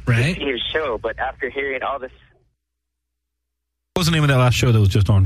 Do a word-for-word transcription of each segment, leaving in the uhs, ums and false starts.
Right. to see his show, but after hearing all this... What was the name of that last show that was just on?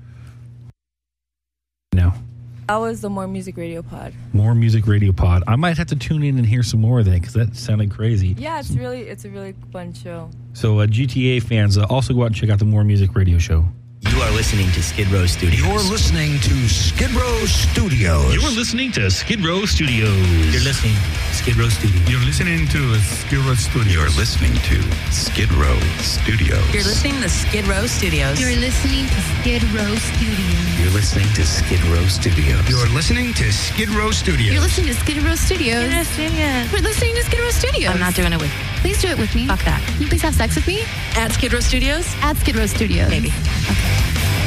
No. That was the More Music Radio Pod. More Music Radio Pod. I might have to tune in and hear some more of that because that sounded crazy. Yeah, it's really it's a really fun show. So uh, G T A fans, uh, also go out and check out the More Music Radio Show. You are listening to Skid Row Studios. You're listening to Skid Row Studios. You're listening to Skid Row Studios. You're listening to Skid Row Studios. You're listening to Skid Row Studios. You're listening to Skid Row Studios. You're listening to Skid Row Studios. You're listening to Skid Row Studios. You're listening to Skid Row Studios. You're listening to Skid Row Studios. You're listening to Skid Row Studios. Yes, yes. We're listening to Skid Row Studios. I'm not doing it with you. Please do it with me. Fuck that. Can you please have sex with me? At Skid Row Studios? At Skid Row Studios. Maybe. Okay.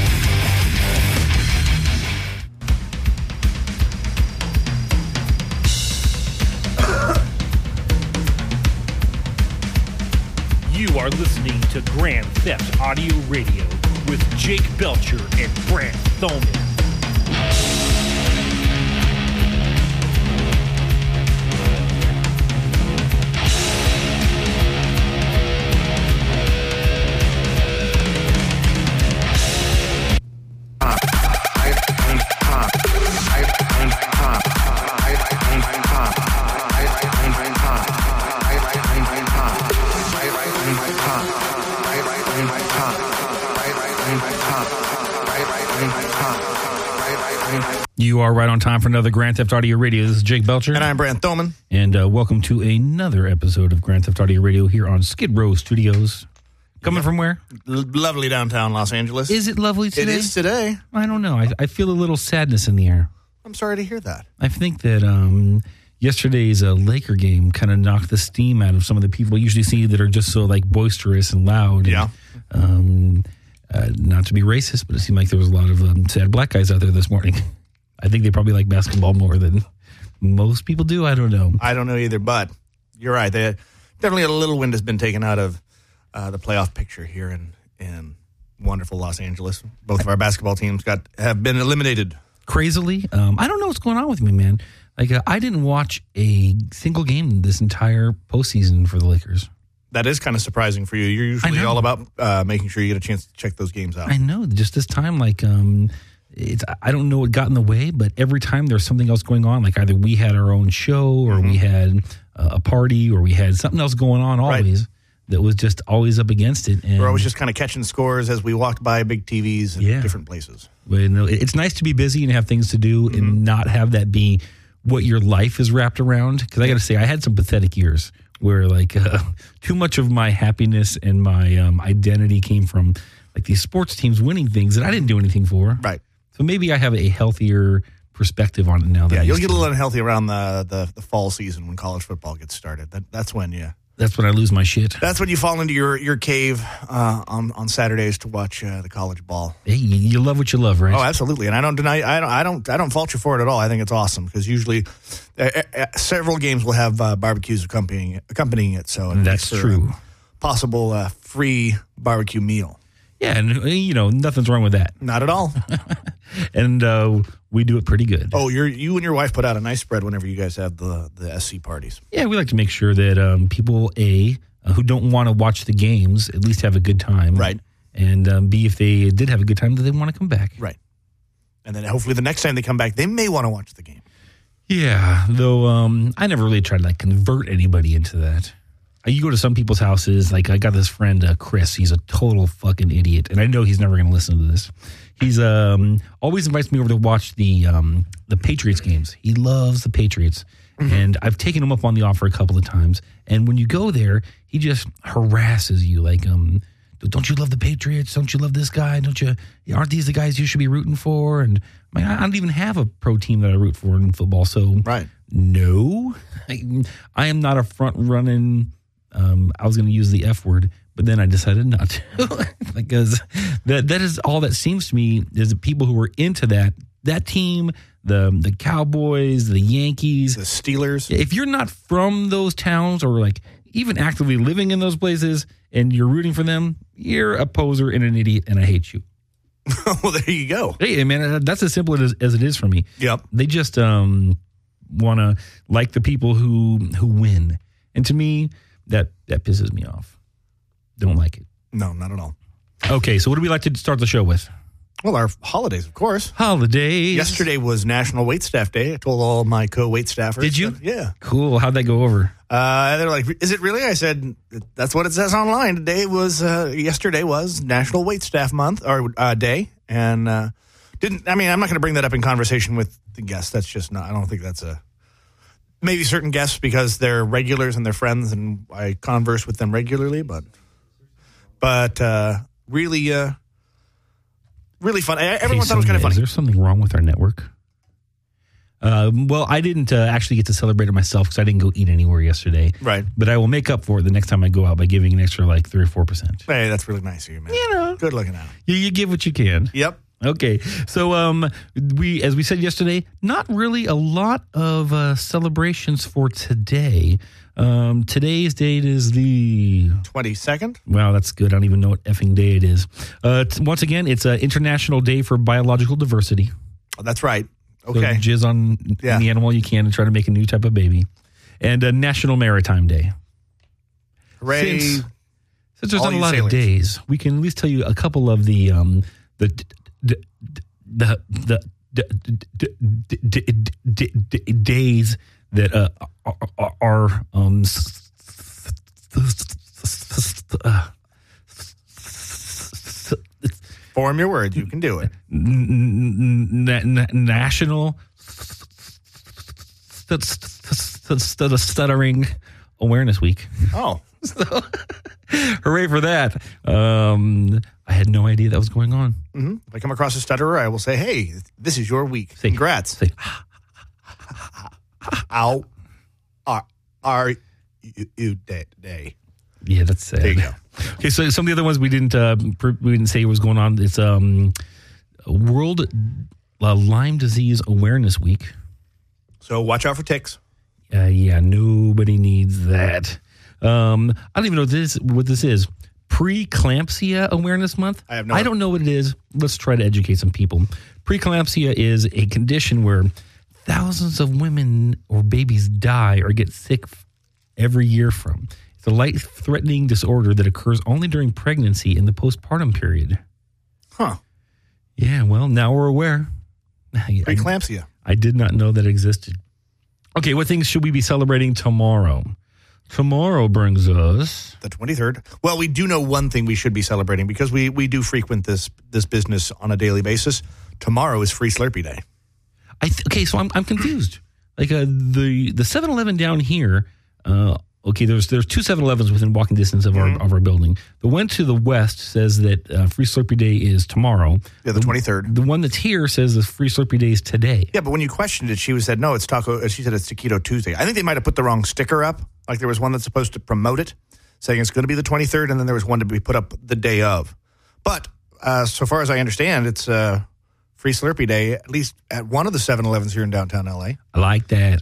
You are listening to Grand Theft Audio Radio with Jake Belcher and Brant Thoman. You are right on time for another Grand Theft Audio Radio. This is Jake Belcher. And I'm Brant Thoman. And uh, welcome to another episode of Grand Theft Audio Radio here on Skid Row Studios. Coming from where? L- lovely downtown Los Angeles. Is it lovely today? It is today. I don't know. I, I feel a little sadness in the air. I'm sorry to hear that. I think that um, yesterday's uh, Laker game kind of knocked the steam out of some of the people you usually see that are just so like boisterous and loud. Yeah. And, um, uh, not to be racist, but it seemed like there was a lot of um, sad black guys out there this morning. I think they probably like basketball more than most people do. I don't know. I don't know either, but you're right. They definitely a little wind has been taken out of uh, the playoff picture here in, in wonderful Los Angeles. Both of our basketball teams got have been eliminated. Crazily. Um, I don't know what's going on with me, man. Like uh, I didn't watch a single game this entire postseason for the Lakers. That is kind of surprising for you. You're usually all about uh, making sure you get a chance to check those games out. I know. Just this time, like, um, it's I don't know what got in the way, but every time there's something else going on, like either we had our own show or mm-hmm. we had uh, a party or we had something else going on always right. that was just always up against it. And we're always just kind of catching scores as we walked by big T Vs in yeah. different places. Well, you know, it's nice to be busy and have things to do mm-hmm. and not have that be what your life is wrapped around. Because I got to say, I had some pathetic years where like uh, too much of my happiness and my um, identity came from like these sports teams winning things that I didn't do anything for. Right. So maybe I have a healthier perspective on it now. Yeah, you'll get a little unhealthy around the, the, the fall season when college football gets started. That, that's when you... That's when I lose my shit. That's when you fall into your, your cave uh, on on Saturdays to watch uh, the college ball. Hey, you love what you love, right? Oh, absolutely, and I don't deny. I don't. I don't. I don't fault you for it at all. I think it's awesome because usually uh, uh, several games will have uh, barbecues accompanying accompanying it. So it that's true. Possible uh, free barbecue meal. Yeah, and you know nothing's wrong with that. Not at all. and uh, we do it pretty good. Oh, you're, you and your wife put out a nice spread whenever you guys have the, the S C parties. Yeah, we like to make sure that um, people, A, uh, who don't want to watch the games, at least have a good time. Right. And um, B, if they did have a good time, that they want to come back. Right. And then hopefully the next time they come back, they may want to watch the game. Yeah, though um, I never really tried to like convert anybody into that. You go to some people's houses, like I got this friend, uh, Chris. He's a total fucking idiot. And I know he's never going to listen to this. He's um, always invites me over to watch the um, the Patriots games. He loves the Patriots. Mm-hmm. And I've taken him up on the offer a couple of times. And when you go there, he just harasses you. Like, um, don't you love the Patriots? Don't you love this guy? Don't you? Aren't these the guys you should be rooting for? And I, mean, I don't even have a pro team that I root for in football. So right. no, I, I am not a front running. Um, I was going to use the F word, but then I decided not to because that that is all that seems to me is the people who are into that that team, the the Cowboys, the Yankees, the Steelers. If you're not from those towns or like even actively living in those places and you're rooting for them, you're a poser and an idiot, and I hate you. Well, there you go. Hey, man, that's as simple as, as it is for me. Yep. They just um, want to like the people who who win, and to me. that that pisses me off. Don't like it. No, not at all. Okay, so what do we like to start the show with? Well, our holidays, of course. Holidays. Yesterday was National Waitstaff Day. I told all my co-wait staffers. Did you? That, yeah. Cool. How'd that go over? Uh, they're like, is it really? I said, that's what it says online. Today was, uh, yesterday was National Waitstaff Month, or uh, Day. And uh, didn't, I mean, I'm not going to bring that up in conversation with the guests. That's just not, I don't think that's a, maybe certain guests because they're regulars and they're friends and I converse with them regularly, but, but uh, really, uh, really fun. Everyone hey, thought it was kind of funny. Is there something wrong with our network? Uh, well, I didn't uh, actually get to celebrate it myself because I didn't go eat anywhere yesterday. Right. But I will make up for it the next time I go out by giving an extra like three or four percent. Hey, that's really nice of you, man. You know, good looking out. You, you give what you can. Yep. Okay. So, um, we, as we said yesterday, not really a lot of uh, celebrations for today. Um, today's date is the twenty-second. Wow, that's good. I don't even know what effing day it is. Uh, t- once again, it's an International Day for Biological Diversity. Oh, that's right. Okay. So jizz on Yeah. any animal you can and try to make a new type of baby. And uh, National Maritime Day. Hooray. Since, since there's All not a you lot sailors. of days, we can at least tell you a couple of the um, the the the the, the, the, the, the, the days that uh, are, are um, uh, Form your words. You can do it. n- n- National st- st- st- Stuttering Awareness Week. Oh. So, hooray for that. Um, I had no idea that was going on. Mm-hmm. If I come across a stutterer, I will say, hey, this is your week. Say, Congrats. Say, How are, are you, you day? yeah, that's sad. There you go. Okay, so some of the other ones we didn't uh, pr- we didn't say what was going on. It's um, World uh, Lyme Disease Awareness Week. So watch out for ticks. Uh, yeah, nobody needs that. Um, I don't even know what this what this is. Preeclampsia Awareness Month. I have no I don't know what it is. Let's try to educate some people. Preeclampsia is a condition where thousands of women or babies die or get sick every year from. It's a life-threatening disorder that occurs only during pregnancy and the postpartum period. Huh. Yeah, well, now we're aware. Preeclampsia. I, I did not know that existed. Okay, what things should we be celebrating tomorrow? Tomorrow brings us The twenty-third. Well, we do know one thing we should be celebrating because we, we do frequent this this business on a daily basis. Tomorrow is Free Slurpee Day. I th- okay, so I'm I'm confused. Like uh, the the seven eleven down here. Uh, okay, there's there's two seven elevens within walking distance of Mm-hmm. our of our building. The one to the west says that uh, Free Slurpee Day is tomorrow. Yeah, the twenty-third. The one that's here says the Free Slurpee Day is today. Yeah, but when you questioned it, she was said, no, it's Taco. She said it's Taquito Tuesday. I think they might have put the wrong sticker up. Like there was one that's supposed to promote it, saying it's going to be the twenty-third, and then there was one to be put up the day of. But uh, so far as I understand, it's uh, Free Slurpee Day, at least at one of the seven elevens here in downtown L A. I like that.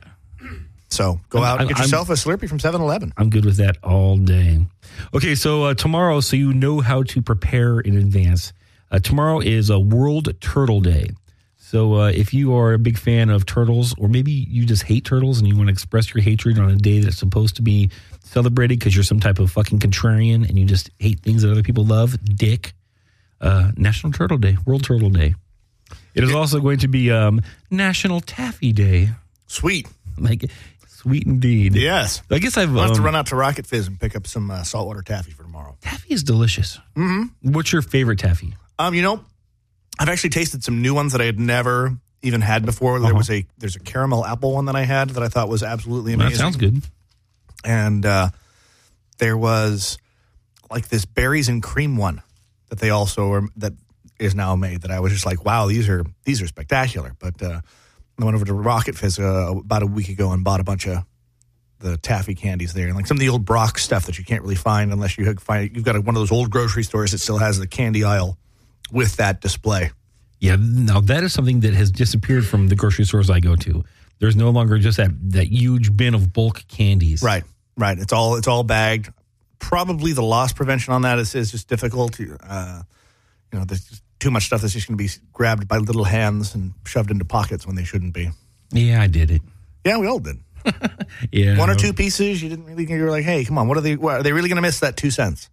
So go I'm- out and get I'm- yourself a Slurpee from seven eleven. I'm good with that all day. Okay, so uh, tomorrow, so you know how to prepare in advance. Uh, tomorrow is a World Turtle Day. So uh, if you are a big fan of turtles, or maybe you just hate turtles and you want to express your hatred on a day that's supposed to be celebrated because you're some type of fucking contrarian and you just hate things that other people love, dick, uh, National Turtle Day, World Turtle Day. It is also going to be um, National Taffy Day. Sweet. Like, sweet indeed. Yes. I guess I've... I'll have to um, run out to Rocket Fizz and pick up some uh, saltwater taffy for tomorrow. Taffy is delicious. Mm-hmm. What's your favorite taffy? Um, you know, I've actually tasted some new ones that I had never even had before. There Uh-huh. was a there's a caramel apple one that I had that I thought was absolutely amazing. That sounds good. And uh, there was like this berries and cream one that they also are that is now made that I was just like, wow, these are these are spectacular. But uh, I went over to Rocket Fizz uh, about a week ago and bought a bunch of the taffy candies there, and like some of the old Brock stuff that you can't really find unless you find you've got a, one of those old grocery stores that still has the candy aisle with that display. Yeah, now that is something that has disappeared from the grocery stores I go to. There's no longer just that that huge bin of bulk candies. Right, right. It's all it's all bagged. Probably the loss prevention on that is, is just difficult. Uh, you know, there's just too much stuff that's just going to be grabbed by little hands and shoved into pockets when they shouldn't be. Yeah, I did it. Yeah, we all did. Yeah. One or two pieces, you didn't really, you were like, hey, come on, what are they, what, are they really going to miss that two cents?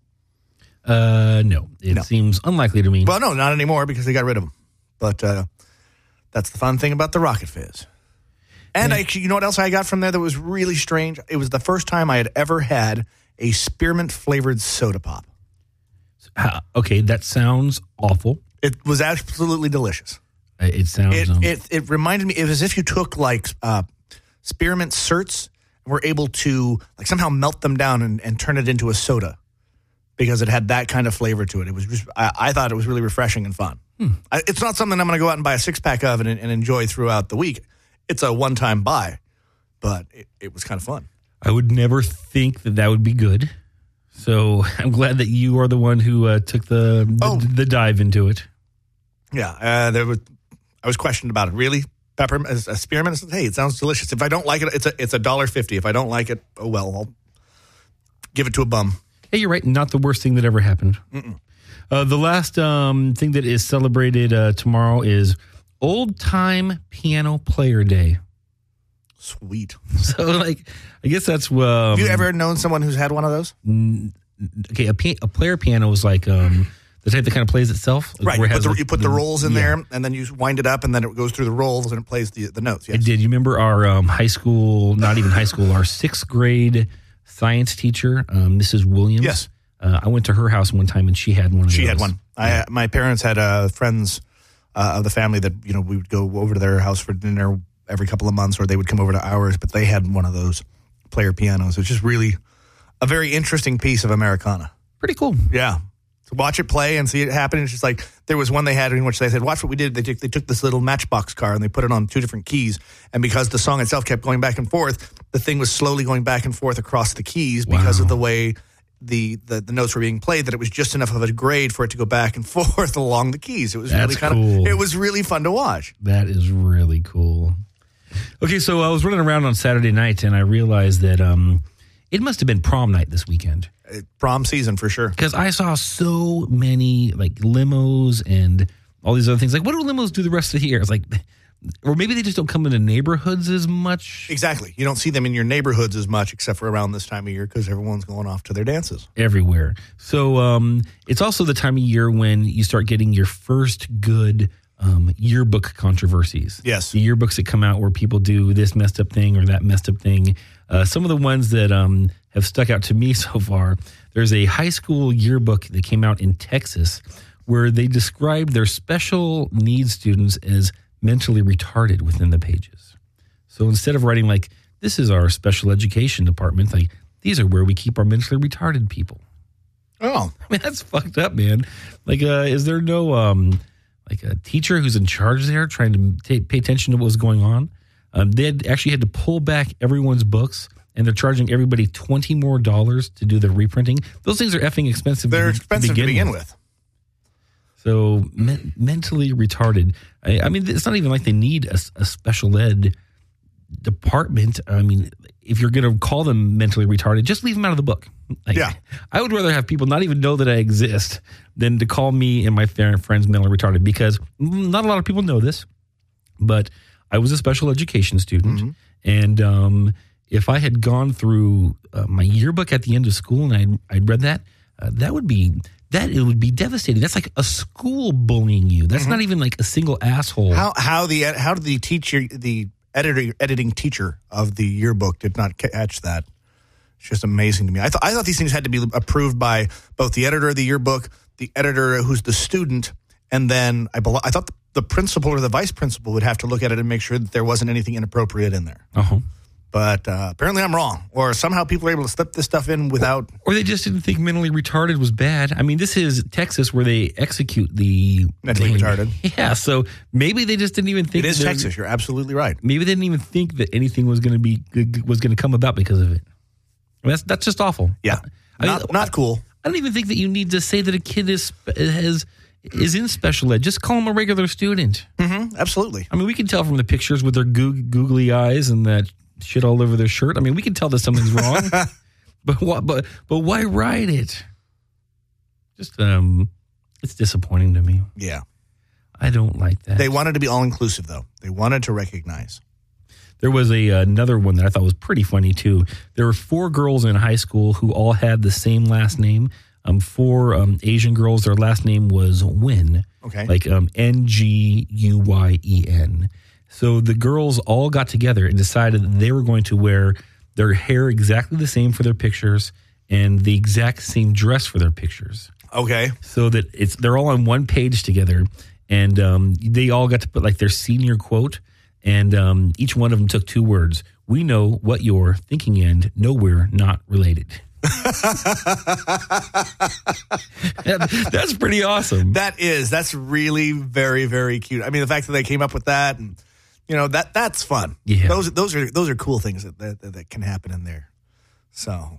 Uh, no, it No. seems unlikely to me. Well, no, not anymore because they got rid of them. But uh, that's the fun thing about the Rocket Fizz. And Yeah. I, you know what else I got from there that was really strange? It was the first time I had ever had a spearmint flavored soda pop. Uh, okay, that sounds awful. It was absolutely delicious. Uh, It sounds. It um, it, it reminded me, it was as if you took like uh, spearmint certs and were able to like somehow melt them down and, and turn it into a soda because it had that kind of flavor to it. It was just, I, I thought it was really refreshing and fun. Hmm. I, it's not something I'm going to go out and buy a six pack of and, and enjoy throughout the week. It's a one time buy, but it, it was kind of fun. I would never think that that would be good. So I'm glad that you are the one who uh, took the the, Oh. the dive into it. Yeah, uh, there was. I was questioned about it. Really, peppermint, a spearmint. I said, hey, it sounds delicious. If I don't like it, it's a it's a dollar fifty. If I don't like it, oh well, I'll give it to a bum. Hey, you're right. Not the worst thing that ever happened. Uh, the last um, thing that is celebrated uh, tomorrow is Old Time Piano Player Day. Sweet. So, like, I guess that's. Um, Have you ever known someone who's had one of those? Okay, a, pi- a player piano is like um, the type that kind of plays itself. Right. where You it put, has the, like you put the rolls in yeah. there, and then you wind it up, and then it goes through the rolls, and it plays the, the notes. I Yes. did. You remember our um, high school, not even high school, our sixth grade science teacher, um, Missus Williams? Yes. Uh, I went to her house one time, and she had one of She those. had one. I, my parents had uh, friends uh, of the family that, you know, we would go over to their house for dinner every couple of months, or they would come over to ours, but they had one of those player pianos. It's just really a very interesting piece of Americana. Pretty cool. Yeah. To watch it play and see it happen. It's just like there was one they had in which they said, watch what we did. They took, they took this little Matchbox car and they put it on two different keys. And because the song itself kept going back and forth, the thing was slowly going back and forth across the keys because Wow. of the way the, the, the notes were being played, that it was just enough of a grade for it to go back and forth along the keys. It was That's really kind cool. of, it was really fun to watch. That is really cool. Okay, so I was running around on Saturday night, and I realized that um, it must have been prom night this weekend. Uh, Prom season for sure. Because I saw so many like limos and all these other things. Like, what do limos do the rest of the year? It's like, or maybe they just don't come into neighborhoods as much. Exactly. You don't see them in your neighborhoods as much, except for around this time of year because everyone's going off to their dances. Everywhere. So um, it's also the time of year when you start getting your first good um, yearbook controversies. Yes. The yearbooks that come out where people do this messed up thing or that messed up thing. Uh, some of the ones that um, have stuck out to me so far, there's a high school yearbook that came out in Texas where they described their special needs students as mentally retarded within the pages. So instead of writing like, this is our special education department, like, these are where we keep our mentally retarded people. Oh. I mean, that's fucked up, man. Like, uh, is there no, um, like a teacher who's in charge there trying to ta- pay attention to what was going on? Um, they had actually had to pull back everyone's books, and they're charging everybody twenty more dollars to do the reprinting. Those things are effing expensive. They're to, expensive to begin, to begin with. with. So me- mentally retarded. I, I mean, it's not even like they need a, a special ed department. I mean, if you're going to call them mentally retarded, just leave them out of the book. Like, yeah. I would rather have people not even know that I exist than to call me and my friends mentally retarded, because not a lot of people know this, but I was a special education student. Mm-hmm. And um, if I had gone through uh, my yearbook at the end of school and I'd, I'd read that, uh, that would be... That it would be devastating. That's like a school bullying you. That's mm-hmm. not even like a single asshole. How how the how did the teacher the editor editing teacher of the yearbook did not catch that? It's just amazing to me. I thought I thought these things had to be approved by both the editor of the yearbook, the editor who's the student, and then I I thought the principal or the vice principal would have to look at it and make sure that there wasn't anything inappropriate in there. Uh huh. But uh, apparently I'm wrong. Or somehow people are able to slip this stuff in without... Or they just didn't think mentally retarded was bad. I mean, this is Texas where they execute the... Mentally thing. retarded. Yeah, so maybe they just didn't even think... It is Texas. You're absolutely right. Maybe they didn't even think that anything was going to be was going to come about because of it. I mean, that's, that's just awful. Yeah. I not, mean, not cool. I don't even think that you need to say that a kid is has is in special ed. Just call him a regular student. Mm-hmm. Absolutely. I mean, we can tell from the pictures with their goog- googly eyes and that... shit all over their shirt. I mean, we can tell that something's wrong, but what? But but why write it? Just um, it's disappointing to me. Yeah, I don't like that. They wanted to be all inclusive, though. They wanted to recognize. There was a another one that I thought was pretty funny too. There were four girls in high school who all had the same last name. Um, four um, Asian girls, their last name was Nguyen. Okay. Like um, N G U Y E N. So the girls all got together and decided that they were going to wear their hair exactly the same for their pictures and the exact same dress for their pictures. Okay. So that it's they're all on one page together, and um, they all got to put like their senior quote, and um, each one of them took two words. We know what you're thinking, and no, we're not related. That's pretty awesome. That is. That's really very, very cute. I mean, the fact that they came up with that, and you know that that's fun. Yeah. Those those are those are cool things that that, that can happen in there. So.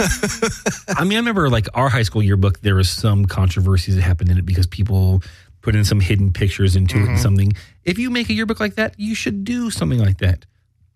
I mean, I remember like our high school yearbook, there was some controversies that happened in it because people put in some hidden pictures into mm-hmm. it and something. If you make a yearbook like that, you should do something like that.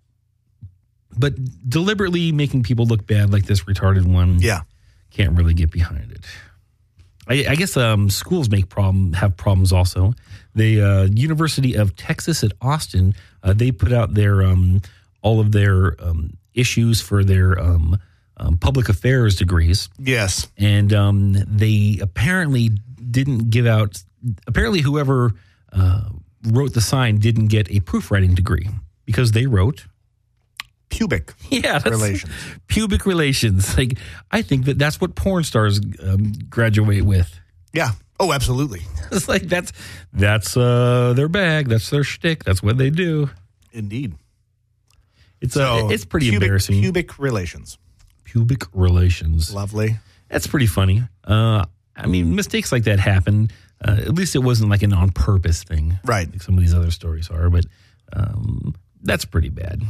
But deliberately making people look bad like this retarded one, yeah, can't really get behind it. I, I guess um, schools make problem have problems also. The uh, University of Texas at Austin, uh, they put out their um, all of their um, issues for their um, um, public affairs degrees. Yes, and um, they apparently didn't give out. Apparently, whoever uh, wrote the sign didn't get a proofwriting degree because they wrote. Pubic yeah, that's, relations. Pubic relations. Like, I think that that's what porn stars um, graduate with. Yeah. Oh, absolutely. It's like that's that's uh, their bag. That's their shtick. That's what they do. Indeed. It's so, uh, it's pretty pubic, embarrassing. Pubic relations. Pubic relations. Lovely. That's pretty funny. Uh, I mean, mistakes like that happen. Uh, at least it wasn't like an on purpose thing, right? Like some of these other stories are. But um, that's pretty bad.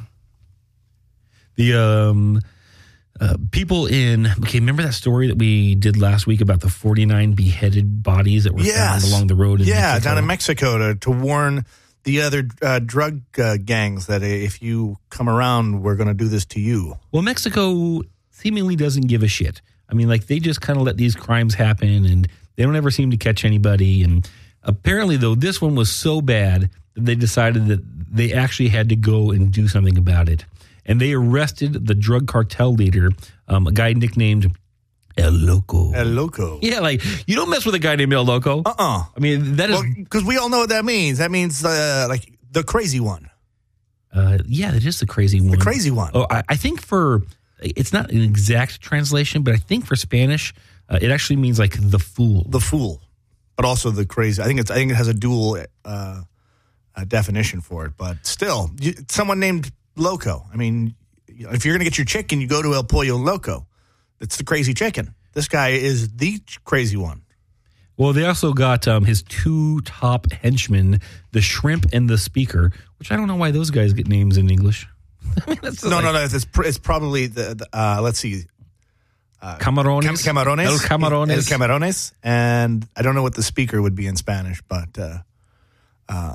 The um, uh, people in, okay, remember that story that we did last week about the forty-nine beheaded bodies that were yes. found along the road in Yeah, Mexico? down in Mexico to, to warn the other uh, drug uh, gangs that if you come around, we're going to do this to you. Well, Mexico seemingly doesn't give a shit. I mean, like, they just kind of let these crimes happen, and they don't ever seem to catch anybody. And apparently, though, this one was so bad that they decided that they actually had to go and do something about it. And they arrested the drug cartel leader, um, a guy nicknamed El Loco. El Loco. Yeah, like, you don't mess with a guy named El Loco. Uh-uh. I mean, that is... Because well, we all know what that means. That means, uh, like, the crazy one. Uh, yeah, that is the crazy one. The crazy one. Oh, I, I think for... It's not an exact translation, but I think for Spanish, uh, it actually means, like, the fool. The fool. But also the crazy. I think it's. I think it has a dual uh, uh, definition for it. But still, you, someone named... Loco. I mean, if you're going to get your chicken, you go to El Pollo Loco. It's the crazy chicken. This guy is the crazy one. Well, they also got um, his two top henchmen, the Shrimp and the Speaker, which I don't know why those guys get names in English. I mean, that's no, like, no, no. It's, it's probably the, the uh, let's see. Uh, Camarones. Cam- Camarones. El Camarones. El Camarones. And I don't know what the speaker would be in Spanish, but uh, uh,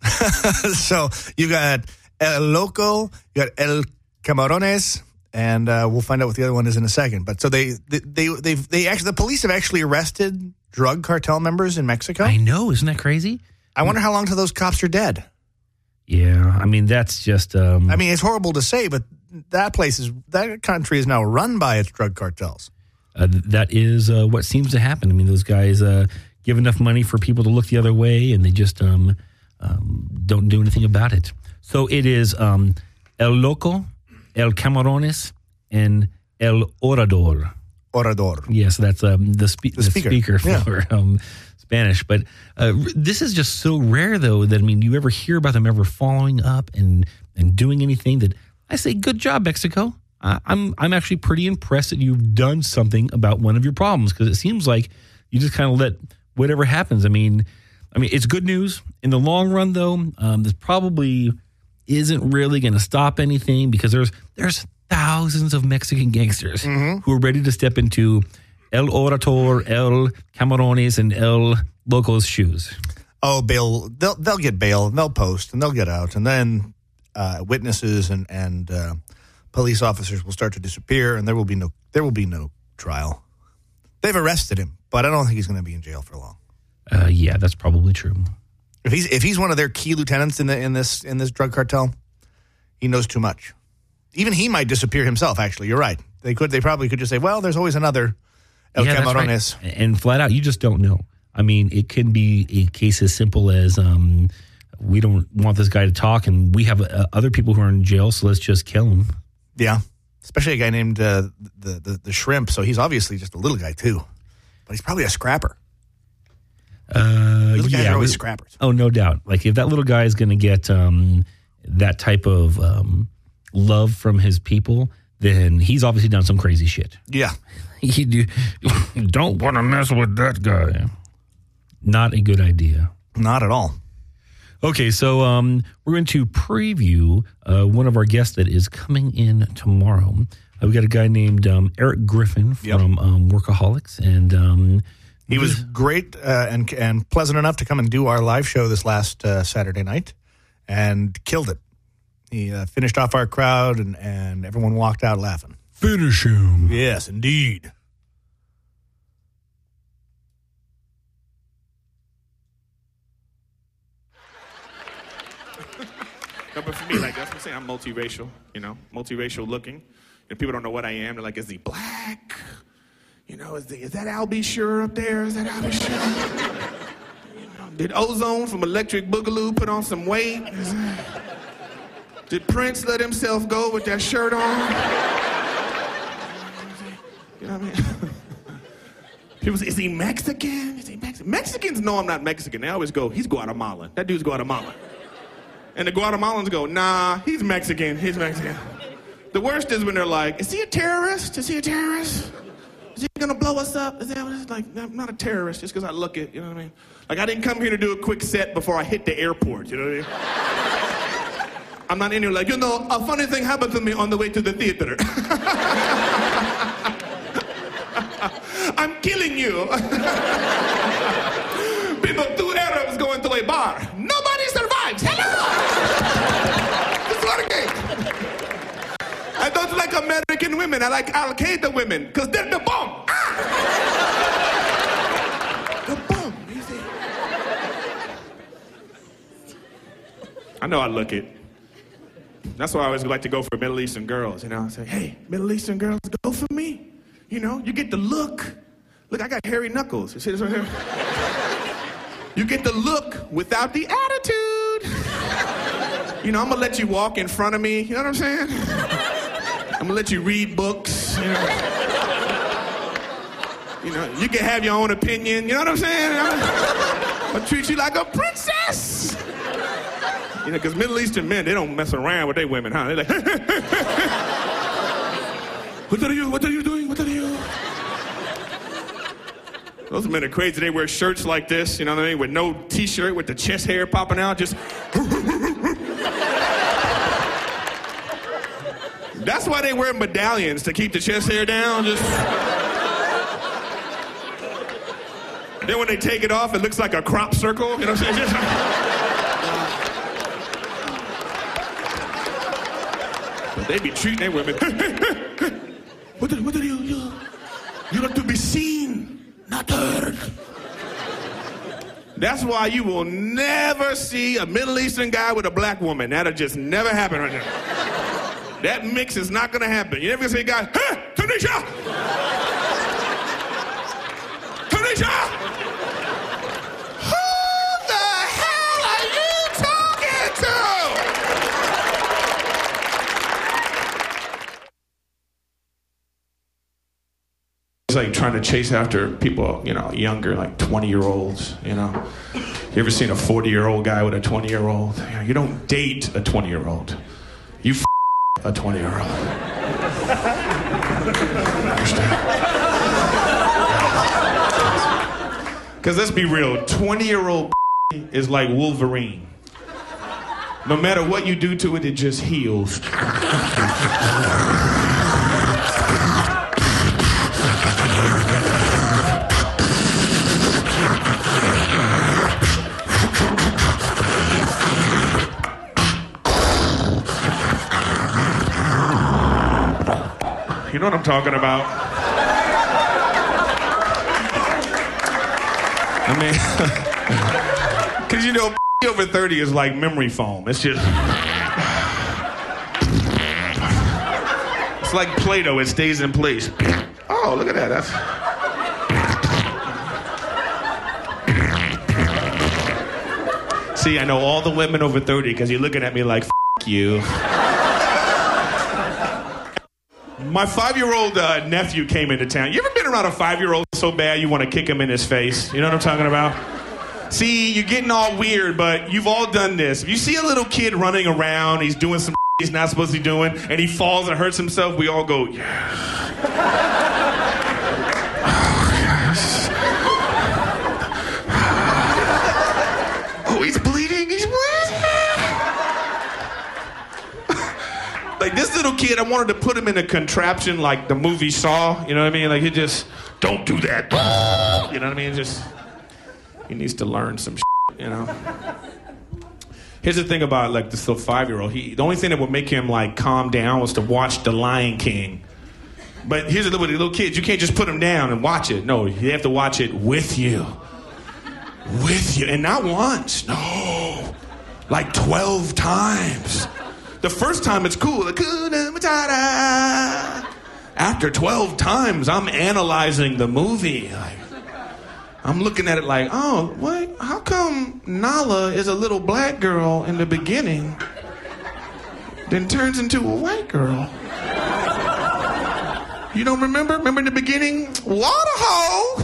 so you got El Loco, you got El Camarones, and uh, we'll find out what the other one is in a second. But so they, they, they, they've, they actually, the police have actually arrested drug cartel members in Mexico. I know, isn't that crazy? I wonder how long till those cops are dead. Yeah, I mean that's just. Um, I mean, it's horrible to say, but that place is that country is now run by its drug cartels. Uh, that is uh, what seems to happen. I mean, those guys uh, give enough money for people to look the other way, and they just um, um, don't do anything about it. So it is um, El Loco, El Camarones, and El Orador. Orador. Yes, that's um, the, spe- the, the speaker, speaker for yeah. um, Spanish. But uh, this is just so rare, though, that, I mean, you ever hear about them ever following up and, and doing anything that I say, good job, Mexico. I, I'm I'm actually pretty impressed that you've done something about one of your problems, because it seems like you just kind of let whatever happens. I mean, I mean, it's good news. In the long run, though, um, this probably isn't really going to stop anything, because there's there's thousands of Mexican gangsters mm-hmm. who are ready to step into El Orador, El Camarones, and El Loco's shoes. Oh, bail! They'll they'll get bail, and they'll post, and they'll get out, and then uh, witnesses and and uh, police officers will start to disappear, and there will be no there will be no trial. They've arrested him, but I don't think he's going to be in jail for long. Uh, yeah, that's probably true. If he's if he's one of their key lieutenants in the in this in this drug cartel, he knows too much. Even he might disappear himself, actually. You're right. They could. They probably could just say, well, there's always another El Yeah, that's Camarones. right. And flat out, you just don't know. I mean, it can be a case as simple as um, we don't want this guy to talk, and we have uh, other people who are in jail, so let's just kill him. Yeah, especially a guy named uh, the, the the Shrimp. So he's obviously just a little guy too, but he's probably a scrapper. Uh, Little guys yeah, are always we- scrappers. Oh, no doubt. Like if that little guy is going to get um, that type of um, love from his people, then he's obviously done some crazy shit. Yeah, You do, don't want to mess with that guy. Not a good idea. not at all. Okay, so um, we're going to preview uh, one of our guests that is coming in tomorrow. Uh, we got a guy named um, Eric Griffin from Yep. um, Workaholics, and um, He was great uh, and and pleasant enough to come and do our live show this last uh, Saturday night, and killed it. He uh, finished off our crowd, and, and everyone walked out laughing. finish him. Yes, indeed. No, but for me, like, that's what I'm saying. I'm multiracial, you know, multiracial looking. And people don't know what I am. They're like, is he black? You know, is, the, is that Al B. Sure up there? Is that Al B. Sure? You know, did Ozone from Electric Boogaloo put on some weight? Is that- Did Prince let himself go with that shirt on? You know what I mean? People say, is he Mexican? Is he Mexican? Mexicans know I'm not Mexican. They always go, he's Guatemalan. That dude's Guatemalan. And the Guatemalans go, nah, he's Mexican. He's Mexican. The worst is when they're like, is he a terrorist? Is he a terrorist? Is he gonna blow us up? Is that what it's like? I'm not a terrorist just because I look it, you know what I mean? Like, I didn't come here to do a quick set before I hit the airport, you know what I mean? I'm not in here like, you know, a funny thing happened to me on the way to the theater. I'm killing you. People, two Arabs going to a bar. Nobody survives. Hello! It's Watergate. I don't like American women. I like Al Qaeda women because they're the bomb. Ah! The bomb. You see? I know I look it. That's why I always like to go for Middle Eastern girls. You know, I say, hey, Middle Eastern girls, go for me. You know, you get the look. Look, I got hairy knuckles. You see this right here? You get the look without the attitude. You know, I'm gonna let you walk in front of me. You know what I'm saying? I'm gonna let you read books. You know, you know, you can have your own opinion. You know what I'm saying? I'm gonna treat you like a princess. You know, because Middle Eastern men, they don't mess around with their women, huh? They're like, what are you? What are you doing? What are you? Those men are crazy. They wear shirts like this, you know what I mean? With no t-shirt, with the chest hair popping out, just. That's why they wear medallions, to keep the chest hair down, just. Then when they take it off, it looks like a crop circle, you know what I'm saying? Just... But they be treating their women. What are, what are you, you? You like to be seen, not heard. That's why you will never see a Middle Eastern guy with a black woman. That'll just never happen right now. That mix is not gonna happen. You never gonna see a guy, hey, Tanisha! Tanisha! Who the hell are you talking to? It's like trying to chase after people, you know, younger, like twenty-year-olds, you know. You ever seen a forty-year-old guy with a twenty-year-old? You know, you don't date a twenty-year-old. You f*** a twenty-year-old. Understand? Because let's be real, twenty-year-old is like Wolverine. No matter what you do to it, it just heals. You know what I'm talking about? I mean, because you know, over thirty is like memory foam. It's just. like Play-Doh. It stays in place. Oh, look at that. That's... See, I know all the women over thirty because you're looking at me like, F*** you. My five-year-old uh, nephew came into town. You ever been around a five-year-old so bad you want to kick him in his face? You know what I'm talking about? See, you're getting all weird, but you've all done this. If you see a little kid running around, he's doing some he's not supposed to be doing, and he falls and hurts himself, we all go, yes. Oh, yes. Oh, he's bleeding. He's bleeding. Like, this little kid, I wanted to put him in a contraption like the movie Saw. You know what I mean? Like, he just, don't do that. You know what I mean? Just, he needs to learn some shit, you know? Here's the thing about, like, this little five-year-old. He, the only thing that would make him, like, calm down was to watch The Lion King. But here's the little, little kids. You can't just put them down and watch it. No, you have to watch it with you. With you. And not once. No. Like twelve times. The first time it's cool. After twelve times, I'm analyzing the movie. Like, I'm looking at it like, oh, what? How come Nala is a little black girl in the beginning, then turns into a white girl? You don't remember? Remember in the beginning? Water hole!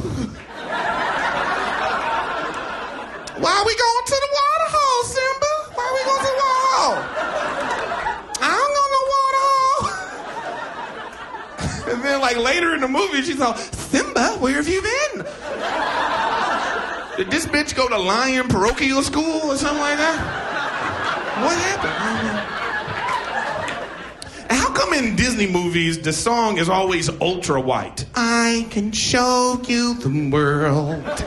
Why are we going to the water hole, Simba? Why are we going to the water hole? I don't know no water hole. And then, like, later in the movie, she's all, Simba, where have you been? Did this bitch go to Lion parochial school or something like that? What happened? And how come in Disney movies the song is always ultra white? I can show you the world.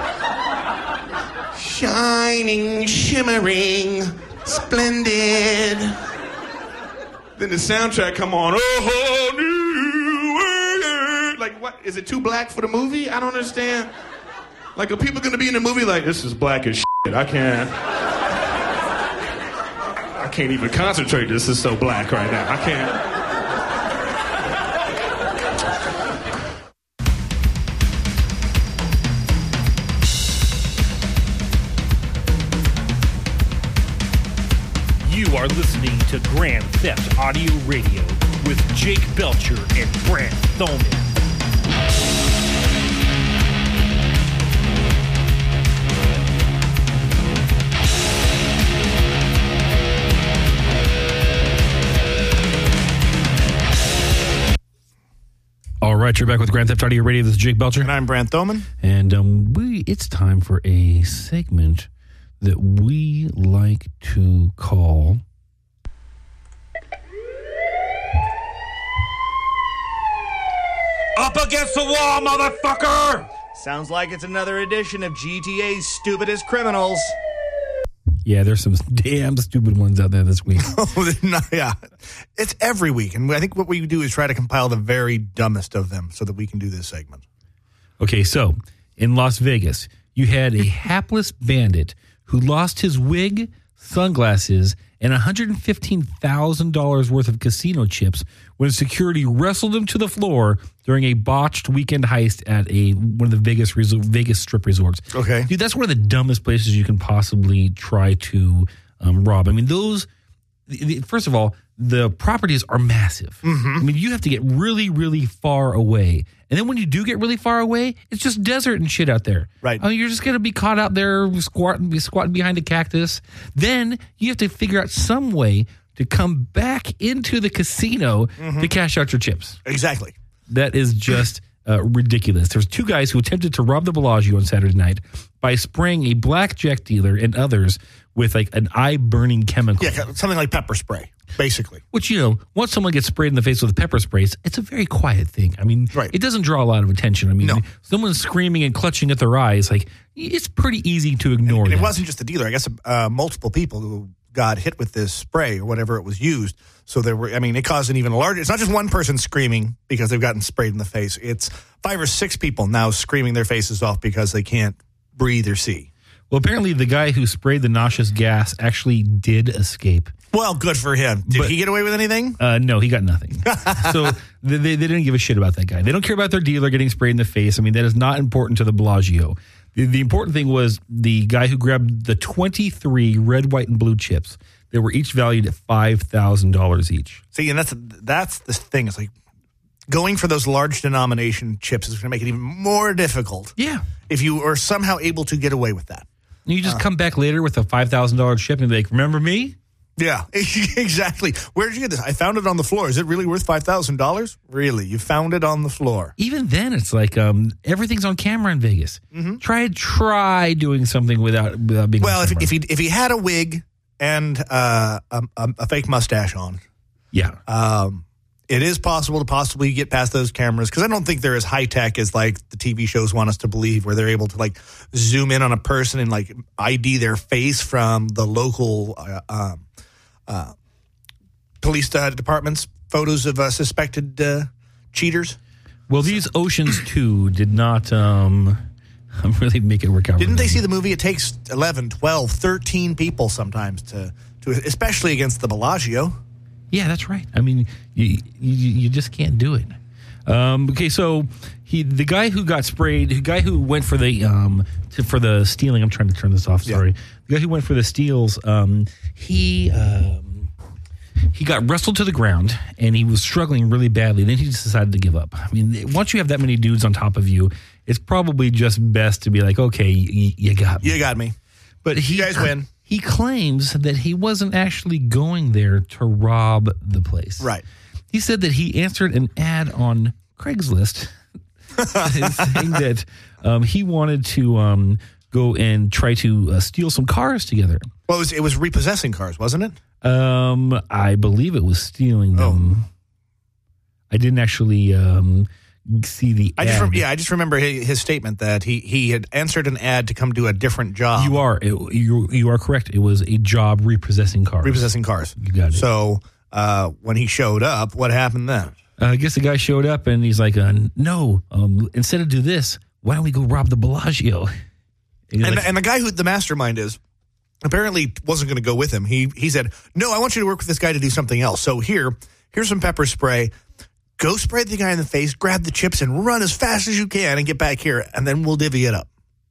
Shining, shimmering, splendid. Then the soundtrack come on. Oh, new world. Like, what? Is it too black for the movie? I don't understand. Like, are people gonna be in the movie like, this is black as shit? I can't. I can't even concentrate. This is so black right now. I can't. You are listening to Grand Theft Audio Radio with Jake Belcher and Brant Thoman. All right, you're back with Grand Theft Audio Radio. This is Jake Belcher. And I'm Brant Thoman. And um, we it's time for a segment that we like to call Up Against the Wall, motherfucker! Sounds like it's another edition of G T A's Stupidest Criminals. Yeah, there's some damn stupid ones out there this week. Oh, yeah. It's every week. And I think what we do is try to compile the very dumbest of them so that we can do this segment. Okay, so in Las Vegas, you had a hapless bandit who lost his wig, sunglasses, and one hundred fifteen thousand dollars worth of casino chips when security wrestled him to the floor during a botched weekend heist at a one of the Vegas resor- Vegas strip resorts. Okay. Dude, that's one of the dumbest places you can possibly try to um, rob. I mean, those, the, the, first of all, the properties are massive. Mm-hmm. I mean, you have to get really, really far away. And then when you do get really far away, it's just desert and shit out there. Right. I mean, you're just going to be caught out there squatting, squatting behind a cactus. Then you have to figure out some way to come back into the casino mm-hmm. to cash out your chips. Exactly. That is just uh, ridiculous. There's two guys who attempted to rob the Bellagio on Saturday night by spraying a blackjack dealer and others with like an eye-burning chemical. Yeah, something like pepper spray, basically. Which, you know, once someone gets sprayed in the face with a pepper spray, it's a very quiet thing. I mean, right. It doesn't draw a lot of attention. I mean, no. Someone screaming and clutching at their eyes, like, it's pretty easy to ignore. And, and that. it wasn't just the dealer. I guess uh, multiple people who got hit with this spray or whatever it was used. So there were, I mean, it caused an even larger, it's not just one person screaming because they've gotten sprayed in the face. It's five or six people now screaming their faces off because they can't breathe or see. Well, apparently the guy who sprayed the nauseous gas actually did escape. Well, good for him. Did But- he get away with anything? Uh, no, he got nothing. So they, they they didn't give a shit about that guy. They don't care about their dealer getting sprayed in the face. I mean, that is not important to the Bellagio. The, the important thing was the guy who grabbed the twenty-three red, white, and blue chips. They were each valued at five thousand dollars each. See, and that's that's the thing. It's like going for those large denomination chips is going to make it even more difficult. Yeah. If you are somehow able to get away with that. You just uh, come back later with a five thousand dollars chip and be like, remember me? Yeah, exactly. Where did you get this? I found it on the floor. Is it really worth five thousand dollars? Really? You found it on the floor. Even then, it's like um, everything's on camera in Vegas. Mm-hmm. Try try doing something without, without being well, on if, camera. if, he, if he had a wig and uh, a, a, a fake mustache on. Yeah. Um, it is possible to possibly get past those cameras because I don't think they're as high tech as like the T V shows want us to believe, where they're able to like zoom in on a person and like I D their face from the local uh, um, uh, police uh, department's photos of uh, suspected uh, cheaters. Well, these Oceans two did not um, really make it work out. Didn't they see the movie? It takes eleven, twelve, thirteen people sometimes to, to especially against the Bellagio. Yeah, that's right. I mean, you you, you just can't do it. Um, okay, so he the guy who got sprayed, the guy who went for the um to, for the stealing. I'm trying to turn this off. Sorry, yeah. The guy who went for the steals. Um, he um, he got wrestled to the ground and he was struggling really badly. Then he just decided to give up. I mean, once you have that many dudes on top of you, it's probably just best to be like, okay, you, you got me. You got me. But he, you guys win. He claims that he wasn't actually going there to rob the place. Right. He said that he answered an ad on Craigslist saying that um, he wanted to um, go and try to uh, steal some cars together. Well, it was, it was repossessing cars, wasn't it? Um, I believe it was stealing them. Oh. I didn't actually um, see the I ad. just rem- yeah, I just remember his, his statement that he, he had answered an ad to come do a different job. You are it, you you are correct. It was a job repossessing cars. Repossessing cars. You got it. So uh, when he showed up, what happened then? Uh, I guess the guy showed up and he's like, uh, no, um, instead of do this, why don't we go rob the Bellagio? And, like, the, and the guy who the mastermind is apparently wasn't going to go with him. He he said, no, I want you to work with this guy to do something else. So here, here's some pepper spray. Go spray the guy in the face, grab the chips, and run as fast as you can and get back here, and then we'll divvy it up.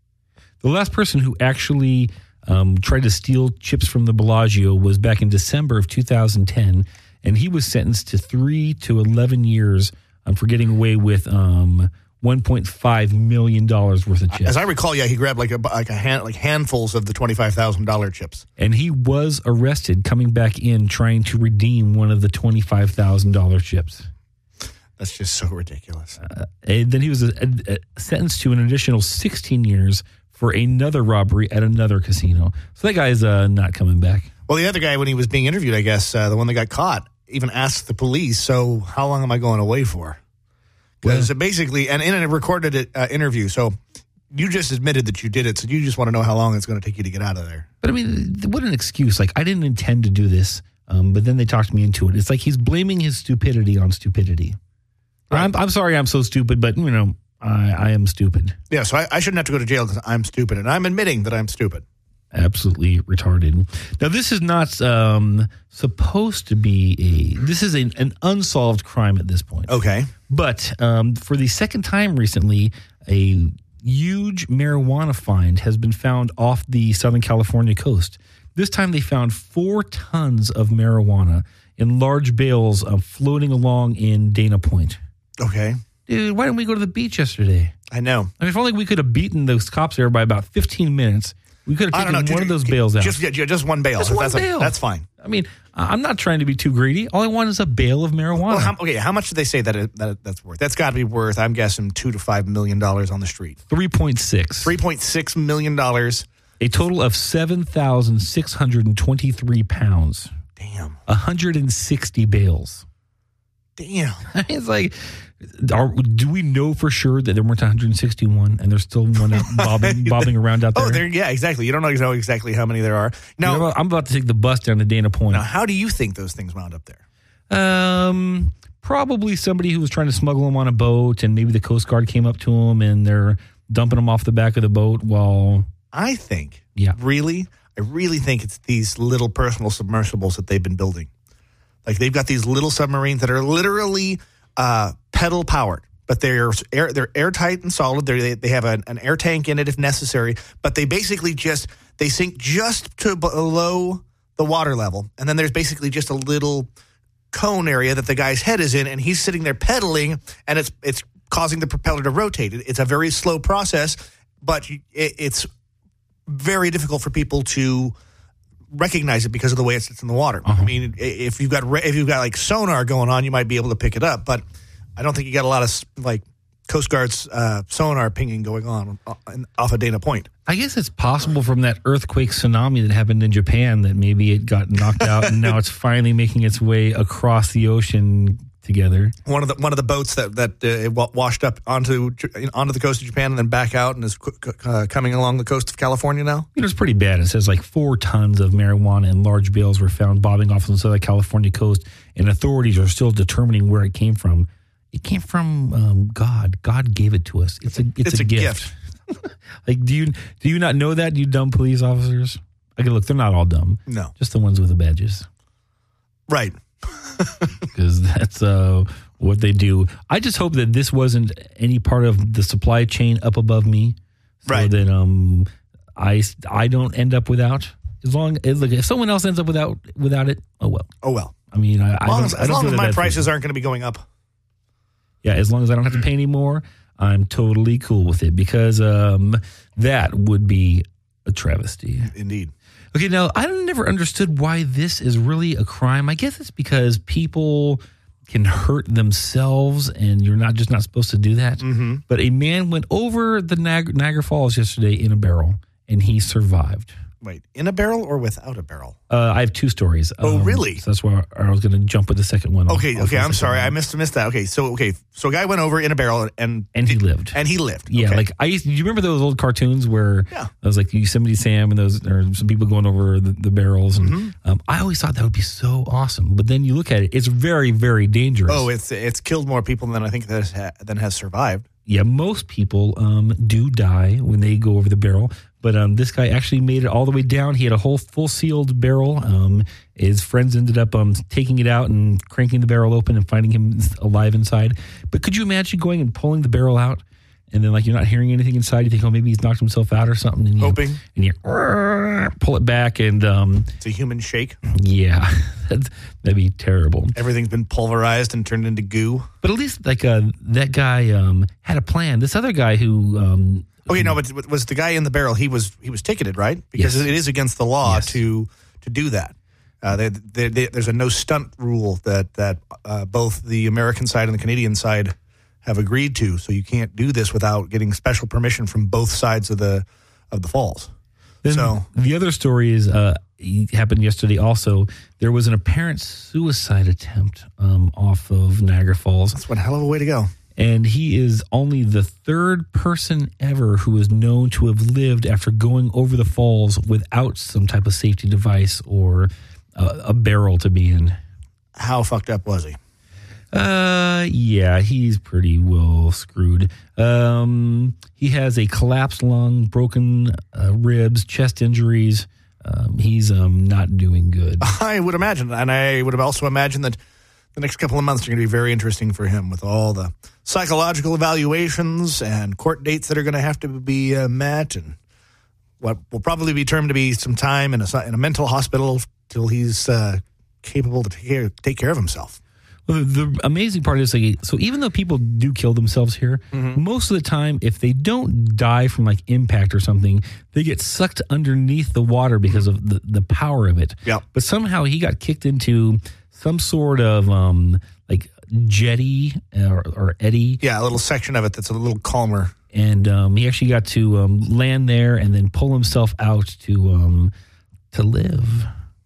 The last person who actually um, tried to steal chips from the Bellagio was back in December of two thousand ten, and he was sentenced to three to eleven years um, for getting away with um, one point five million dollars worth of chips. As I recall, yeah, he grabbed like a like a hand, like handfuls of the twenty-five thousand dollars chips. And he was arrested coming back in trying to redeem one of the twenty-five thousand dollars chips. That's just so ridiculous. Uh, and then he was a, a, a sentenced to an additional sixteen years for another robbery at another casino. So that guy's uh, not coming back. Well, the other guy, when he was being interviewed, I guess, uh, the one that got caught, even asked the police, so how long am I going away for? Because well, basically, and in a recorded uh, interview, so you just admitted that you did it, so you just want to know how long it's going to take you to get out of there. But I mean, what an excuse. Like, I didn't intend to do this, um, but then they talked me into it. It's like he's blaming his stupidity on stupidity. Right. I'm, I'm sorry I'm so stupid, but, you know, I, I am stupid. Yeah, so I, I shouldn't have to go to jail because I'm stupid, and I'm admitting that I'm stupid. Absolutely retarded. Now, this is not um, supposed to be a, this is a, an unsolved crime at this point. Okay. But um, for the second time recently, a huge marijuana find has been found off the Southern California coast. This time they found four tons of marijuana in large bales uh, floating along in Dana Point. Okay. Dude, why didn't we go to the beach yesterday? I know. I mean, if only we could have beaten those cops there by about fifteen minutes. We could have taken one know, of those bales out. Just, yeah, just one bale. Just one that's bale. A, that's fine. I mean, I'm not trying to be too greedy. All I want is a bale of marijuana. Well, how, okay, how much did they say that, it, that it, that's worth? That's got to be worth, I'm guessing, two to five million dollars on the street. Three point six. Three point six million dollars. A total of seven thousand six hundred and twenty-three pounds. Damn. One hundred and sixty bales. Damn. I mean, it's like, are, do we know for sure that there weren't one hundred sixty-one and there's still one out bobbing, bobbing around out there? Oh, there, yeah, exactly. You don't know exactly how many there are. Now, you know, I'm about to take the bus down to Dana Point. Now, how do you think those things wound up there? Um, probably somebody who was trying to smuggle them on a boat, and maybe the Coast Guard came up to them and they're dumping them off the back of the boat while. I think. Yeah. Really? I really think it's these little personal submersibles that they've been building. Like they've got these little submarines that are literally uh, pedal powered, but they're air, they're airtight and solid. They're, they they have an, an air tank in it if necessary, but they basically just they sink just to below the water level, and then there's basically just a little cone area that the guy's head is in, and he's sitting there pedaling, and it's it's causing the propeller to rotate. It's a very slow process, but it, it's very difficult for people to recognize it because of the way it sits in the water. Uh-huh. I mean, if you've got if you've got like sonar going on, you might be able to pick it up, but I don't think you got a lot of like Coast Guard's uh, sonar pinging going on off of Dana Point. I guess it's possible from that earthquake tsunami that happened in Japan that maybe it got knocked out and now it's finally making its way across the ocean together. One of the one of the boats that that uh, washed up onto onto the coast of Japan and then back out and is uh, coming along the coast of California now. You know, it's pretty bad. It says like four tons of marijuana in large bales were found bobbing off on the Southern California coast, and authorities are still determining where it came from. It came from um, God. God gave it to us. It's a it's, it's a, a gift. gift. Like, do you do you not know that, you dumb police officers? Okay, look, they're not all dumb. No, just the ones with the badges. Right. Because that's uh, what they do. I just hope that this wasn't any part of the supply chain up above me, so right? That um, I I don't end up without. As long as like, if someone else ends up without without it, oh well. Oh well. I mean, I, as I long don't, as, I as, don't long as my prices thing. aren't going to be going up. Yeah, as long as I don't have to pay any more, I'm totally cool with it because um, that would be a travesty. Indeed. Okay, now, I never understood why this is really a crime. I guess it's because people can hurt themselves, and you're not just not supposed to do that. Mm-hmm. But a man went over the Niag- Niagara Falls yesterday in a barrel, and he survived. Wait, in a barrel or without a barrel? Uh, I have two stories. Oh, um, really? So that's why I was going to jump with the second one. Okay, I'll, okay, I'll I'm sorry. one. I missed missed that. Okay, so okay, so a guy went over in a barrel and and he lived. And he lived. Yeah, okay. like I used. Do you remember those old cartoons where yeah. it was like Yosemite Sam and those, or some people going over the, the barrels? And mm-hmm. um, I always thought that would be so awesome. But then you look at it; it's very, very dangerous. Oh, it's it's killed more people than I think that has, than has survived. Yeah, most people um, do die when they go over the barrel. But um, this guy actually made it all the way down. He had a whole full sealed barrel. Um, his friends ended up um, taking it out and cranking the barrel open and finding him alive inside. But could you imagine going and pulling the barrel out, and then like you're not hearing anything inside? You think, oh, maybe he's knocked himself out or something. And you, Hoping. And you pull it back, and um, it's a human shake. Yeah, that'd be terrible. Everything's been pulverized and turned into goo. But at least like uh, that guy um, had a plan. This other guy who. Um, Okay, no, but was the guy in the barrel? He was he was ticketed, right? Because yes. it is against the law yes. to to do that. Uh, they, they, they, there's a no stunt rule that that uh, both the American side and the Canadian side have agreed to. So you can't do this without getting special permission from both sides of the of the falls. Then so the other story is uh, happened yesterday. Also, there was an apparent suicide attempt um, off of Niagara Falls. That's one hell of a way to go. And he is only the third person ever who is known to have lived after going over the falls without some type of safety device or a, a barrel to be in. How fucked up was he? Uh, yeah, he's pretty well screwed. Um, he has a collapsed lung, broken uh, ribs, chest injuries. Um, he's um not doing good. I would imagine, and I would have also imagined that the next couple of months are going to be very interesting for him with all the psychological evaluations and court dates that are going to have to be uh, met, and what will probably be termed to be some time in a, in a mental hospital till he's uh, capable to take care, take care of himself. Well, the, the amazing part is, like, so even though people do kill themselves here, mm-hmm. most of the time, if they don't die from like impact or something, they get sucked underneath the water because of the, the power of it. Yeah. But somehow he got kicked into some sort of um, like jetty or, or eddy. Yeah, a little section of it that's a little calmer. And um, he actually got to um, land there and then pull himself out to um, to live.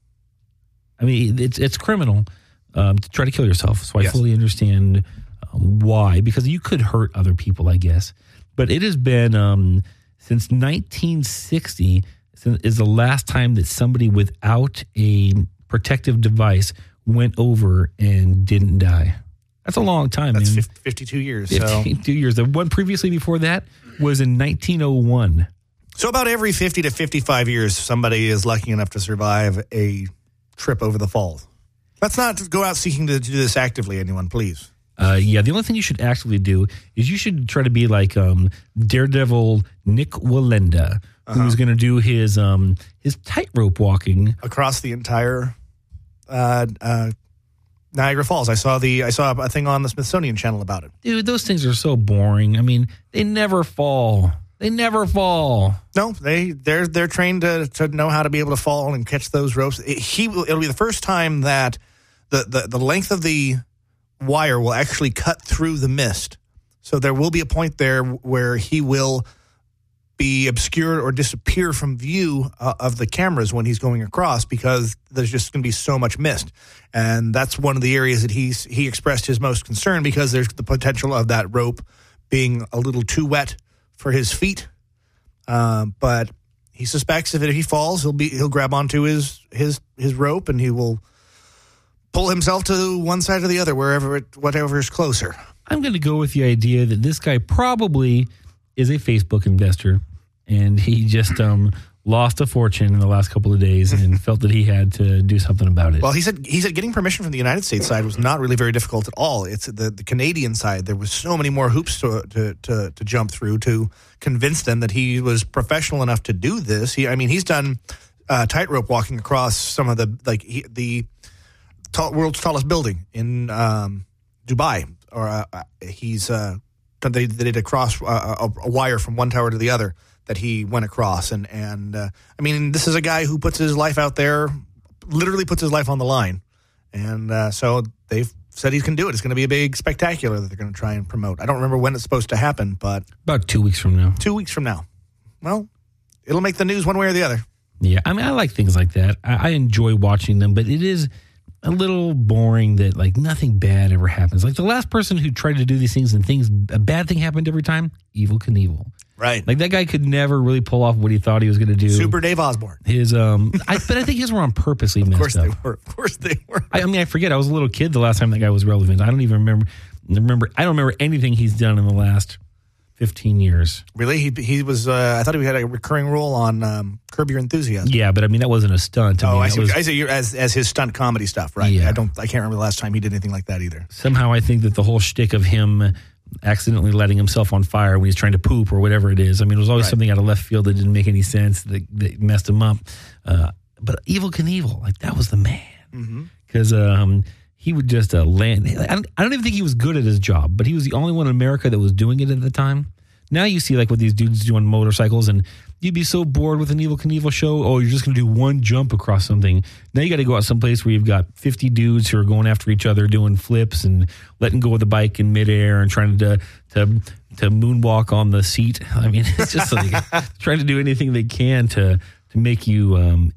I mean, it's it's criminal um, to try to kill yourself. So I yes. fully understand um, why, because you could hurt other people, I guess. But it has been um, since nineteen sixty is the last time that somebody without a protective device went over and didn't die. That's a long time. That's man. fifty-two years. fifty-two so. years. The one previously before that was in nineteen oh one. So about every fifty to fifty-five years, somebody is lucky enough to survive a trip over the falls. Let's not go out seeking to do this actively, anyone, please. Uh, yeah, the only thing you should actively do is you should try to be like um, Daredevil Nick Wallenda, Uh-huh. who's going to do his um, his tightrope walking across the entire uh, uh, Niagara Falls. I saw the I saw a thing on the Smithsonian Channel about it. Dude, those things are so boring. I mean, they never fall. They never fall. No, they they're they're trained to to know how to be able to fall and catch those ropes. It, he will, it'll be the first time that the, the the length of the wire will actually cut through the mist. So there will be a point there where he will be obscured or disappear from view uh, of the cameras when he's going across, because there's just going to be so much mist. And that's one of the areas that he's he expressed his most concern, because there's the potential of that rope being a little too wet for his feet. Um, but he suspects if, if he falls, he'll be he'll grab onto his his his rope and he will pull himself to one side or the other, wherever it, whatever is closer. I'm going to go with the idea that this guy probably is a Facebook investor, and he just um, lost a fortune in the last couple of days and felt that he had to do something about it. Well, he said he said getting permission from the United States side was not really very difficult at all. It's the, the Canadian side. There was so many more hoops to, to to to jump through to convince them that he was professional enough to do this. He, I mean, he's done uh, tightrope walking across some of the like he, the tall, world's tallest building in um, Dubai, or uh, he's uh, they, they did a cross uh, a, a wire from one tower to the other that he went across. And, and uh, I mean, this is a guy who puts his life out there, literally puts his life on the line. And uh, so they've said he can do it. It's going to be a big spectacular that they're going to try and promote. I don't remember when it's supposed to happen, but... About two weeks from now. Two weeks from now. Well, it'll make the news one way or the other. Yeah, I mean, I like things like that. I, I enjoy watching them, but it is a little boring that, like, nothing bad ever happens. Like, the last person who tried to do these things and things, a bad thing happened every time, Evel Knievel. Right. Like, that guy could never really pull off what he thought he was going to do. Super Dave Osborne. His, um, I, but I think his were on purposely messed up. Of course they were. Of course they were. I, I mean, I forget. I was a little kid the last time that guy was relevant. I don't even remember. Remember, I don't remember anything he's done in the last fifteen years. Really? He he was, uh, I thought he had a recurring role on um, Curb Your Enthusiasm. Yeah, but I mean, that wasn't a stunt. I oh, mean, I see. Was, I see. You're, as as his stunt comedy stuff, right? Yeah. I don't. I can't remember the last time he did anything like that either. Somehow, I think that the whole shtick of him accidentally letting himself on fire when he's trying to poop or whatever it is. I mean, it was always right. something out of left field that didn't make any sense that, that messed him up. Uh, but Evel Knievel, like, that was the man. Because mm-hmm. um, he would just uh, land. I don't, I don't even think he was good at his job, but he was the only one in America that was doing it at the time. Now you see, like, what these dudes do on motorcycles, and you'd be so bored with an Evel Knievel show. Oh, you're just going to do one jump across something. Now you got to go out someplace where you've got fifty dudes who are going after each other, doing flips and letting go of the bike in midair and trying to to to moonwalk on the seat. I mean, it's just like trying to do anything they can to to make you um,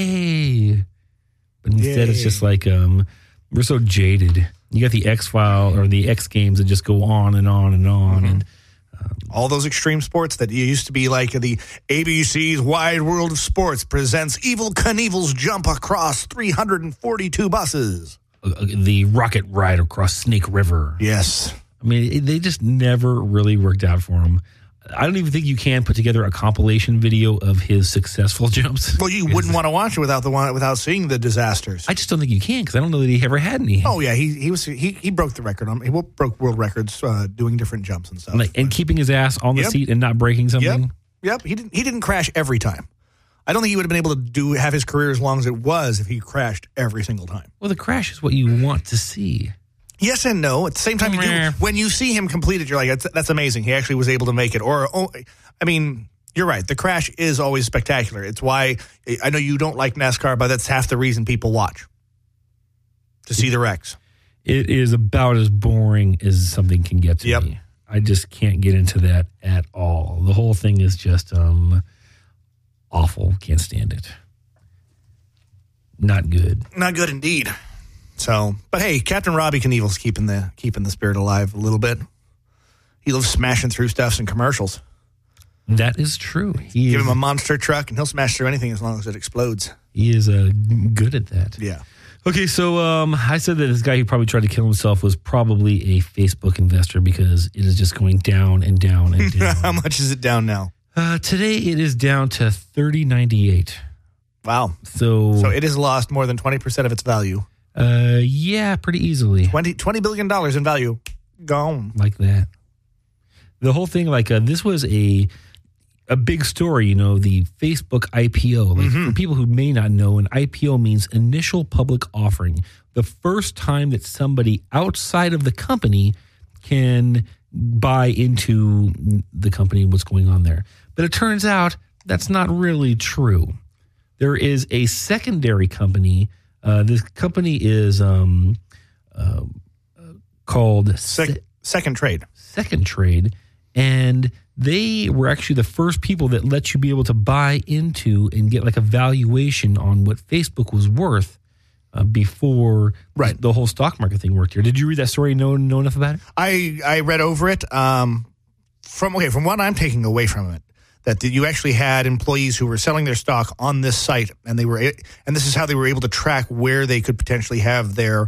yay. But instead, yay. It's just like um, we're so jaded. You got the X-File or the X Games that just go on and on and on mm-hmm. and. All those extreme sports that used to be like the A B C's Wide World of Sports presents Evel Knievel's jump across three hundred forty-two buses. The rocket ride across Snake River. Yes. I mean, they just never really worked out for him. I don't even think you can put together a compilation video of his successful jumps. Well, you wouldn't want to watch it without the one without seeing the disasters. I just don't think you can because I don't know that he ever had any. Oh yeah, he he was he, he broke the record. On, he broke world records uh, doing different jumps and stuff. Like, and keeping his ass on the yep. seat and not breaking something. Yep, yep. He didn't he didn't crash every time. I don't think he would have been able to do have his career as long as it was if he crashed every single time. Well, the crash is what you want to see. Yes and no. At the same time, you do, when you see him complete it, you're like, that's, that's amazing. He actually was able to make it. Or, oh, I mean, you're right. The crash is always spectacular. It's why, I know you don't like NASCAR, but that's half the reason people watch, to see the wrecks. It is about as boring as something can get to yep. me. I just can't get into that at all. The whole thing is just um, awful. Can't stand it. Not good. Not good indeed. So, but hey, Captain Robbie Knievel's keeping the keeping the spirit alive a little bit. He loves smashing through stuffs in commercials. That is true. He Give is, him a monster truck, and he'll smash through anything as long as it explodes. He is uh, good at that. Yeah. Okay, so um, I said that this guy who probably tried to kill himself was probably a Facebook investor because it is just going down and down and down. How much is it down now? Uh, today it is down to thirty ninety-eight. Wow. So, so it has lost more than twenty percent of its value. Uh, yeah, pretty easily. twenty, twenty billion dollars in value. Gone. Like that. The whole thing, like, uh, this was a a big story, you know, the Facebook I P O. Like, mm-hmm. For people who may not know, an I P O means initial public offering. The first time that somebody outside of the company can buy into the company, what's going on there. But it turns out that's not really true. There is a secondary company. Uh, this company is um, uh, called Sec- Se- Second Trade. Second Trade. And they were actually the first people that let you be able to buy into and get like a valuation on what Facebook was worth uh, before right. the whole stock market thing worked here. Did you read that story? Know know enough about it? I, I read over it. Um, from okay, from what I'm taking away from it, that you actually had employees who were selling their stock on this site, and they were and this is how they were able to track where they could potentially have their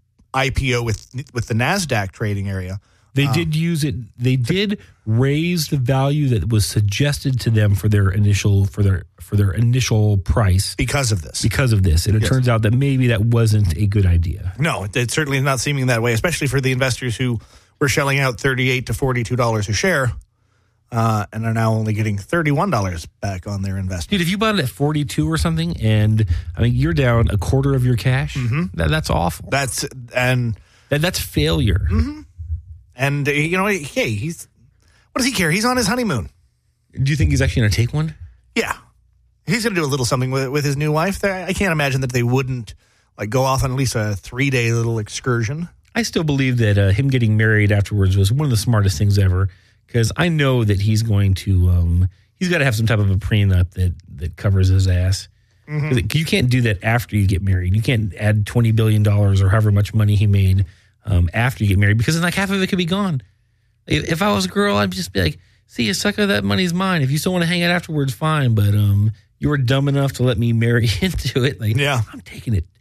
I P O with with the NASDAQ trading area. They um, did use it. They did raise the value that was suggested to them for their initial for their for their initial price because of this. Because of this, and it yes. turns out that maybe that wasn't a good idea. No, it, it certainly is not seeming that way, especially for the investors who were shelling out thirty-eight to forty-two dollars a share, uh, and are now only getting thirty-one dollars back on their investment. Dude, if you bought it at forty-two or something, and I mean you're down a quarter of your cash, mm-hmm. that, that's awful. That's and that, that's failure. Mm-hmm. And, uh, you know, hey, he's, what does he care? He's on his honeymoon. Do you think he's actually going to take one? Yeah. He's going to do a little something with, with his new wife. I can't imagine that they wouldn't, like, go off on at least a three-day little excursion. I still believe that uh, him getting married afterwards was one of the smartest things ever, because I know that he's going to, um, he's got to have some type of a prenup that, that covers his ass. Mm-hmm. You can't do that after you get married. You can't add twenty billion dollars or however much money he made Um, after you get married, because then like half of it could be gone. If, if I was a girl, I'd just be like, see, you sucker, that money's mine. If you still want to hang out afterwards, fine. But um, you were dumb enough to let me marry into it. Like, yeah. I'm taking it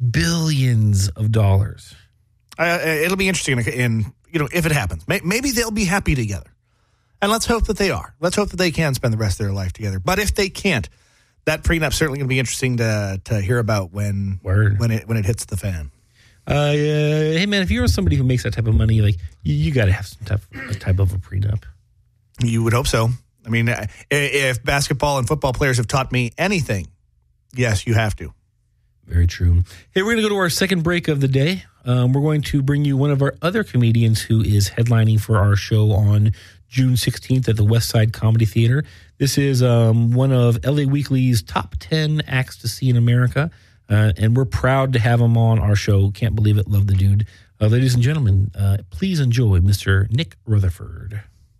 billions of dollars. Uh, it'll be interesting in, in, you know, if it happens. May, maybe they'll be happy together. And let's hope that they are. Let's hope that they can spend the rest of their life together. But if they can't, that prenup's certainly going to be interesting to to hear about when Word. when it when it hits the fan. Uh, uh, hey man, if you're somebody who makes that type of money, like you, you got to have some type a type of a prenup. You would hope so. I mean, if basketball and football players have taught me anything, yes, you have to. Very true. Hey, we're going to go to our second break of the day. Um, we're going to bring you one of our other comedians who is headlining for our show on June sixteenth at the West Side Comedy Theater. This is um, one of L A Weekly's top ten acts to see in America. Uh, and we're proud to have him on our show. Can't believe it. Love the dude. Uh, ladies and gentlemen, uh, please enjoy Mister Nick Rutherford.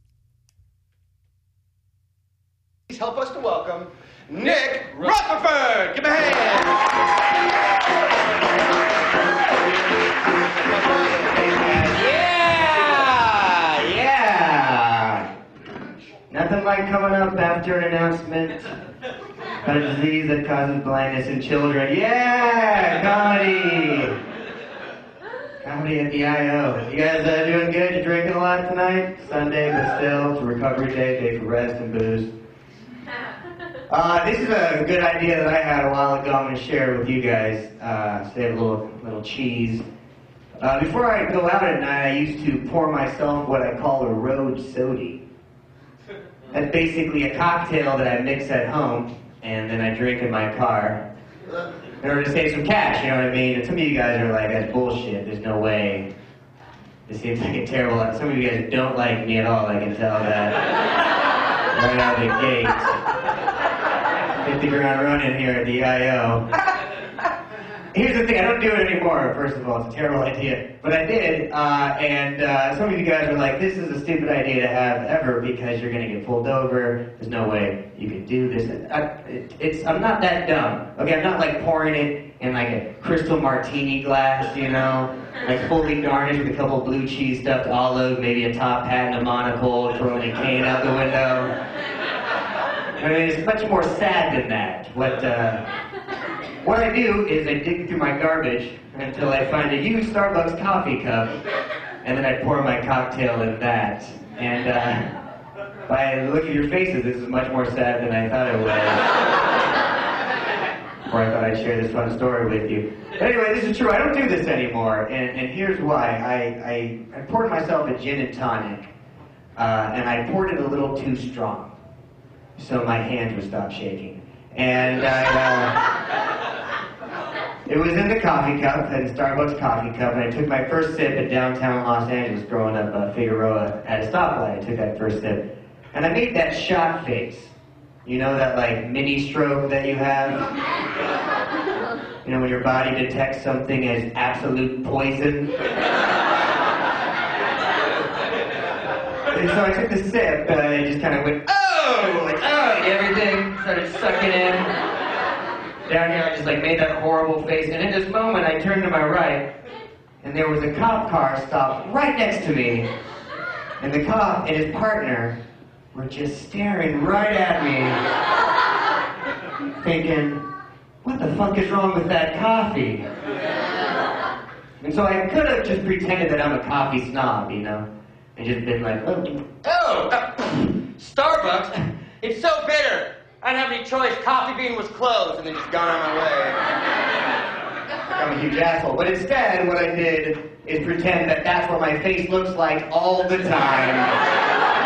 Please help us to welcome Nick Rutherford. Give him a hand. Yeah, yeah. Nothing like coming up after an announcement about a disease that causes blindness in children. Yeah, comedy. Comedy at the I O. You guys uh, doing good? You drinking a lot tonight? Sunday, but still, it's a recovery day, day for rest and booze. Uh, this is a good idea that I had a while ago. I'm going to share it with you guys. Uh, save a little, little cheese. Uh, before I go out at night, I used to pour myself what I call a road sody. That's basically a cocktail that I mix at home, and then I drink in my car in order to save some cash, you know what I mean? And some of you guys are like, that's bullshit, there's no way. This seems like a terrible... Some of you guys don't like me at all, I can tell that right out of the gate. Hit the ground running here at the I O. Here's the thing, I don't do it anymore, first of all, it's a terrible idea. But I did, uh, and uh, some of you guys are like, this is a stupid idea to have ever because you're going to get pulled over, there's no way you can do this. I, it, it's, I'm not that dumb, okay? I'm not like pouring it in like a crystal martini glass, you know? Like fully garnished with a couple blue cheese stuffed olive, maybe a top hat and a monocle, throwing a cane out the window. I mean, it's much more sad than that. What, uh... What I do is I dig through my garbage until I find a used Starbucks coffee cup, and then I pour my cocktail in that. And uh, By the look of your faces, this is much more sad than I thought it was. Or I thought I'd share this fun story with you. But anyway, this is true. I don't do this anymore, and, and here's why. I, I, I poured myself a gin and tonic, uh, and I poured it a little too strong, so my hand would stop shaking. And I, uh, it was in the coffee cup, in Starbucks coffee cup, and I took my first sip at downtown Los Angeles growing up, uh, Figueroa, at a stoplight. I took that first sip. And I made that shot face. You know, that like mini stroke that you have? You know, when your body detects something as absolute poison? And so I took the sip, and I just kind of went, oh! Like, oh! And everything started sucking in. Down here, I just like made that horrible face. And in this moment, I turned to my right, and there was a cop car stopped right next to me. And the cop and his partner were just staring right at me, thinking, what the fuck is wrong with that coffee? And so I could have just pretended that I'm a coffee snob, you know, and just been like, oh, Oh, uh, Starbucks? It's so bitter. I didn't have any choice. Coffee Bean was closed, and then just gone on my way. I'm a huge asshole. But instead, what I did is pretend that that's what my face looks like all the time.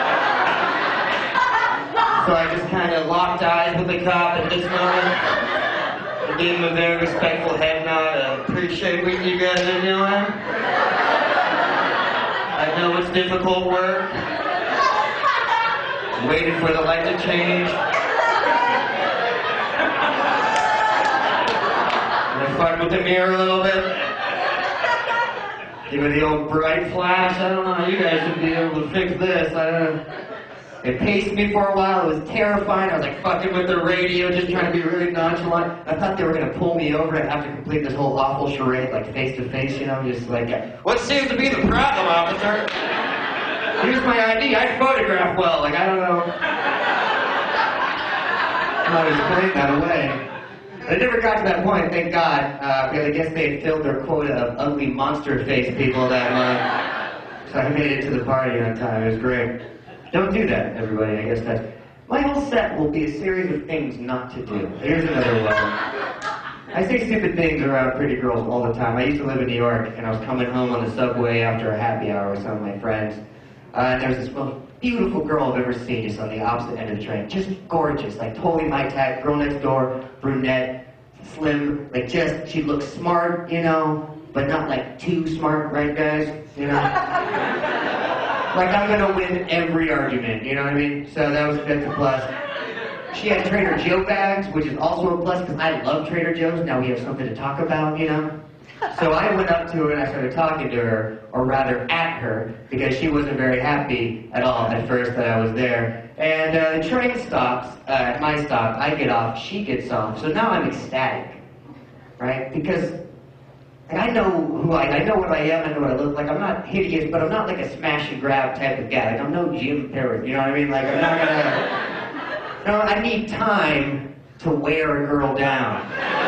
So I just kind of locked eyes with the cop at this moment. I gave him a very respectful head nod. I appreciate what you guys are doing. I know it's difficult work. Waiting for the light to change. And I fucked with the mirror a little bit. Give it the old bright flash. I don't know how you guys would be able to fix this. I don't know. It paced me for a while. It was terrifying. I was like fucking with the radio, just trying to be really nonchalant. I thought they were going to pull me over and have to complete this whole awful charade, like face to face, you know, just like, what seems to be the problem, officer? Here's my I D. I photograph well. Like, I don't know. I was playing that away. But it never got to that point, thank God, uh, because I guess they had filled their quota of ugly monster face people that month. So I made it to the party on time. It was great. Don't do that, everybody. I guess that's... My whole set will be a series of things not to do. Here's another one. I say stupid things around pretty girls all the time. I used to live in New York, and I was coming home on the subway after a happy hour with some of my friends. Uh, and there was this most beautiful girl I've ever seen just on the opposite end of the train. Just gorgeous, like totally my type. Girl next door, brunette, slim, like just, she looked smart, you know, but not like too smart, right guys? You know? Like, I'm gonna win every argument, you know what I mean? So that was that's a plus. She had Trader Joe bags, which is also a plus, because I love Trader Joe's. Now we have something to talk about, you know? So I went up to her and I started talking to her, or rather at her, because she wasn't very happy at all at first that I was there. And uh, the train stops, uh, at my stop, I get off, she gets off. So now I'm ecstatic, right? Because I know who I, I know what I am, I know what I look like. I'm not hideous, but I'm not like a smash and grab type of guy. Like, I'm no Jim Perry, you know what I mean? Like, I'm not gonna, no, I need time to wear a girl down.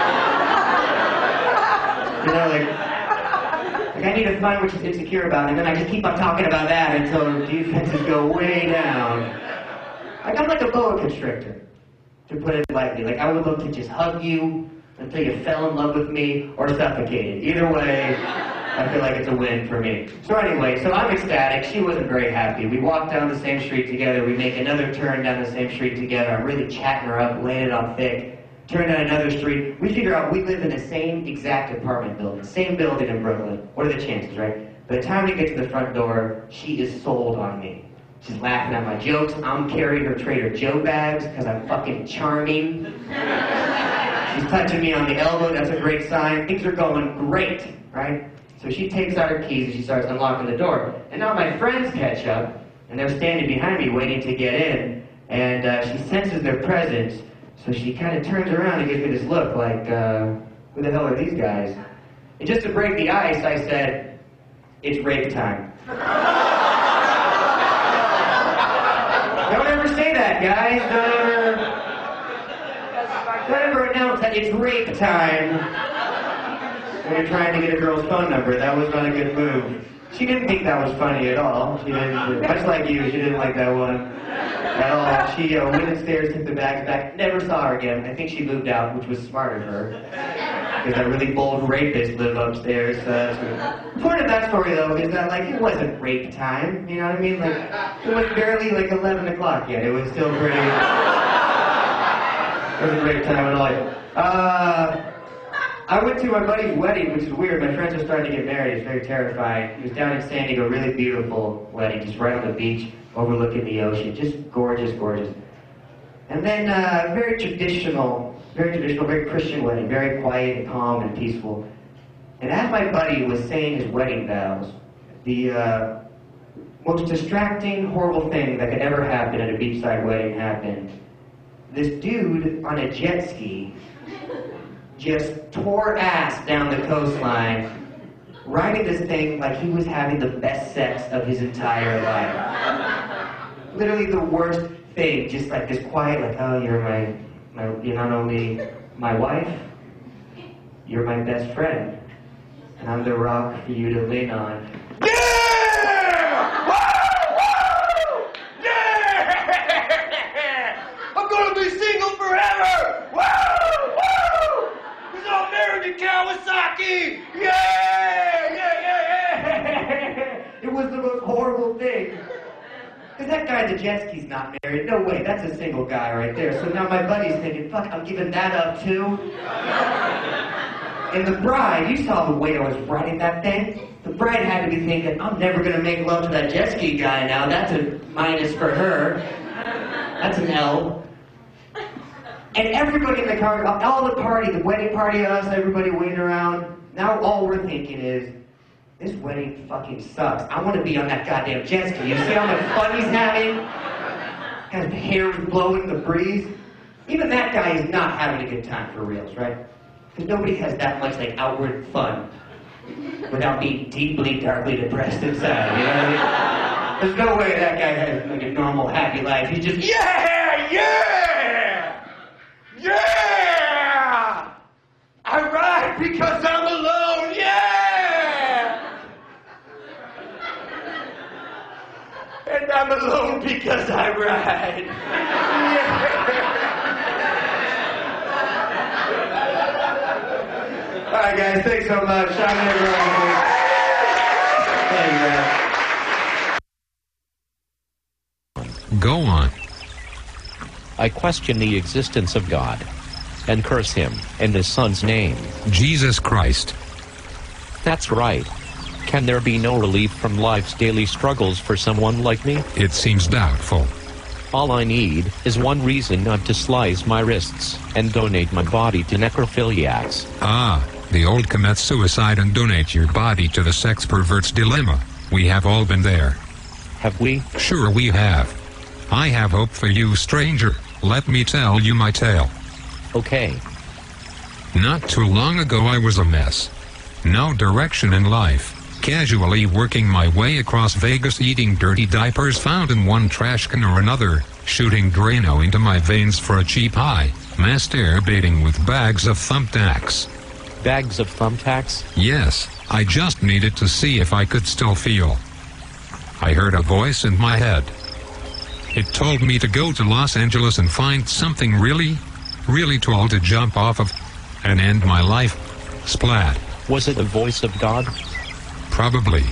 You know, like, like I need to find what she's insecure about, and then I just keep on talking about that until her defenses go way down. Like, I'm like a boa constrictor, to put it lightly. Like, I would love to just hug you until you fell in love with me or suffocated. Either way, I feel like it's a win for me. So anyway, so I'm ecstatic. She wasn't very happy. We walk down the same street together. We make another turn down the same street together. I'm really chatting her up, laying it on thick. Turn down another street. We figure out we live in the same exact apartment building. Same building in Brooklyn. What are the chances, right? By the time we get to the front door, she is sold on me. She's laughing at my jokes. I'm carrying her Trader Joe bags because I'm fucking charming. She's touching me on the elbow. That's a great sign. Things are going great, right? So she takes out her keys and she starts unlocking the door. And now my friends catch up, and they're standing behind me waiting to get in. And uh, she senses their presence, so she kind of turns around and gives me this look like, uh, who the hell are these guys? And just to break the ice, I said, it's rape time. Don't ever say that, guys. Don't ever, don't ever announce that it's rape time when you're trying to get a girl's phone number. That was not a good move. She didn't think that was funny at all. She didn't, much like you, she didn't like that one. at all. She uh, went upstairs, took the bags back, never saw her again. I think she moved out, which was smart of her. Because that really bold rapist lived upstairs. Uh, the point of that story, though, is that, like, it wasn't rape time. You know what I mean? Like, it was barely, like, eleven o'clock yet. It was still pretty... It wasn't rape time at all. Uh... I went to my buddy's wedding, which is weird. My friends are starting to get married. It's very terrifying. It was down in San Diego, really beautiful wedding, just right on the beach, overlooking the ocean. Just gorgeous, gorgeous. And then uh, very traditional, very traditional, very Christian wedding, very quiet and calm and peaceful. And as my buddy was saying his wedding vows, the uh, most distracting, horrible thing that could ever happen at a beachside wedding happened. This dude on a jet ski just tore ass down the coastline, riding this thing like he was having the best sex of his entire life. Literally the worst thing, just like this quiet, like, oh, you're my, my, you're not only my wife, you're my best friend, and I'm the rock for you to lean on. Yeah! Woo! Woo! Yeah! I'm gonna be single forever! Woo! I'm married to Kawasaki! Yeah! Yeah, yeah, yeah! It was the most horrible thing. Because that guy, the jet ski's not married. No way, that's a single guy right there. So now my buddy's thinking, fuck, I'm giving that up too? And the bride, you saw the way I was riding that thing. The bride had to be thinking, I'm never going to make love to that jet ski guy now. That's a minus for her. That's an L. And everybody in the car, all the party, the wedding party, us, everybody waiting around. Now all we're thinking is, this wedding fucking sucks. I want to be on that goddamn jet ski. You see how much fun he's having? His hair is blowing in the breeze. Even that guy is not having a good time for reals, right? Because nobody has that much like outward fun without being deeply, darkly depressed inside. You know what I mean? There's no way that guy has like a normal, happy life. He's just, yeah, yeah! Yeah! I ride because I'm alone, yeah! And I'm alone because I ride. Yeah. All right, guys, thanks so much. I'm everyone. Thank you, Go on. I question the existence of God and curse him in his son's name. Jesus Christ. That's right. Can there be no relief from life's daily struggles for someone like me? It seems doubtful. All I need is one reason not to slice my wrists and donate my body to necrophiliacs. Ah, the old commit suicide and donate your body to the sex pervert's dilemma. We have all been there. Have we? Sure we have. I have hope for you, stranger. Let me tell you my tale. Okay. Not too long ago I was a mess. No direction in life. Casually working my way across Vegas, eating dirty diapers found in one trash can or another, shooting Drano into my veins for a cheap high, masturbating with bags of thumbtacks. Bags of thumbtacks? Yes, I just needed to see if I could still feel. I heard a voice in my head. It told me to go to Los Angeles and find something really, really tall to jump off of and end my life. Splat. Was it the voice of God? Probably.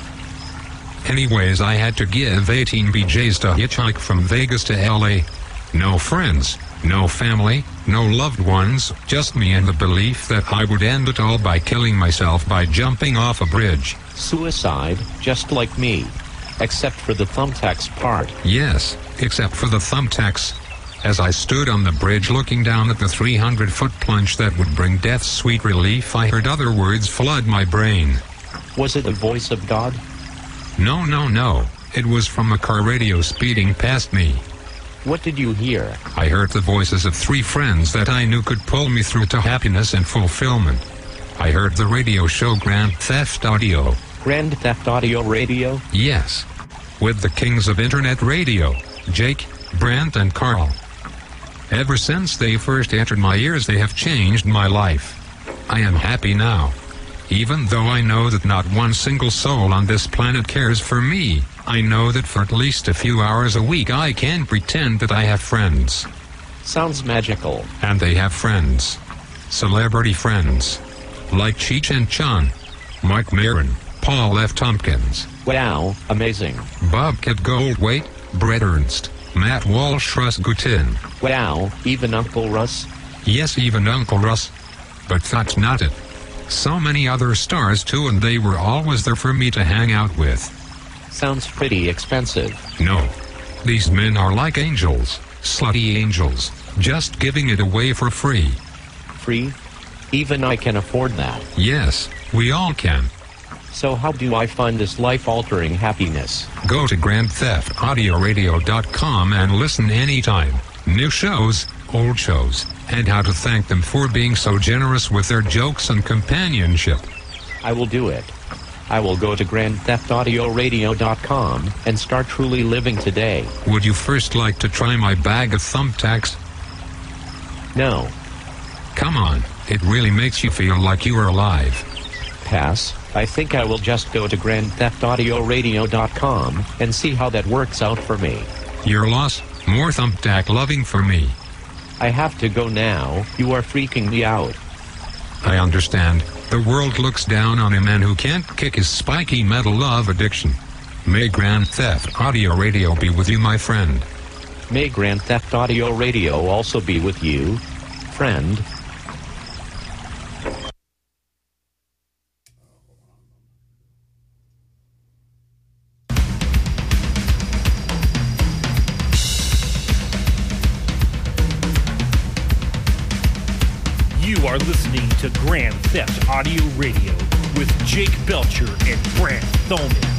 Anyways, I had to give eighteen B Js to hitchhike from Vegas to L A. No friends, no family, no loved ones, just me and the belief that I would end it all by killing myself by jumping off a bridge. Suicide, just like me. Except for the thumbtacks part. Yes, except for the thumbtacks. As I stood on the bridge looking down at the three hundred foot plunge that would bring death's sweet relief, I heard other words flood my brain. Was it the voice of God? No, no, no. It was from a car radio speeding past me. What did you hear? I heard the voices of three friends that I knew could pull me through to happiness and fulfillment. I heard the radio show Grand Theft Audio. Grand Theft Audio Radio? Yes. With the kings of internet radio, Jake, Brent, and Carl. Ever since they first entered my ears, they have changed my life. I am happy now. Even though I know that not one single soul on this planet cares for me, I know that for at least a few hours a week I can pretend that I have friends. Sounds magical. And they have friends. Celebrity friends. Like Cheech and Chong, Mike Maron, Paul F. Tompkins. Wow, amazing. Bobcat Goldthwait, Brett Ernst, Matt Walsh, Russ Gutin. Wow, even Uncle Russ? Yes, even Uncle Russ. But that's not it. So many other stars too, and they were always there for me to hang out with. Sounds pretty expensive. No. These men are like angels, slutty angels, just giving it away for free. Free? Even I can afford that. Yes, we all can. So how do I find this life-altering happiness? Go to grand theft audio radio dot com and listen anytime. New shows, old shows, and how to thank them for being so generous with their jokes and companionship. I will do it. I will go to grand theft audio radio dot com and start truly living today. Would you first like to try my bag of thumbtacks? No. Come on, it really makes you feel like you are alive. Pass. I think I will just go to grand theft audio radio dot com and see how that works out for me. Your loss, more thumbtack loving for me. I have to go now. You are freaking me out. I understand. The world looks down on a man who can't kick his spiky metal love addiction. May Grand Theft Audio Radio be with you, my friend. May Grand Theft Audio Radio also be with you, friend. You are listening to Grand Theft Audio Radio with Jake Belcher and Brant Thoman.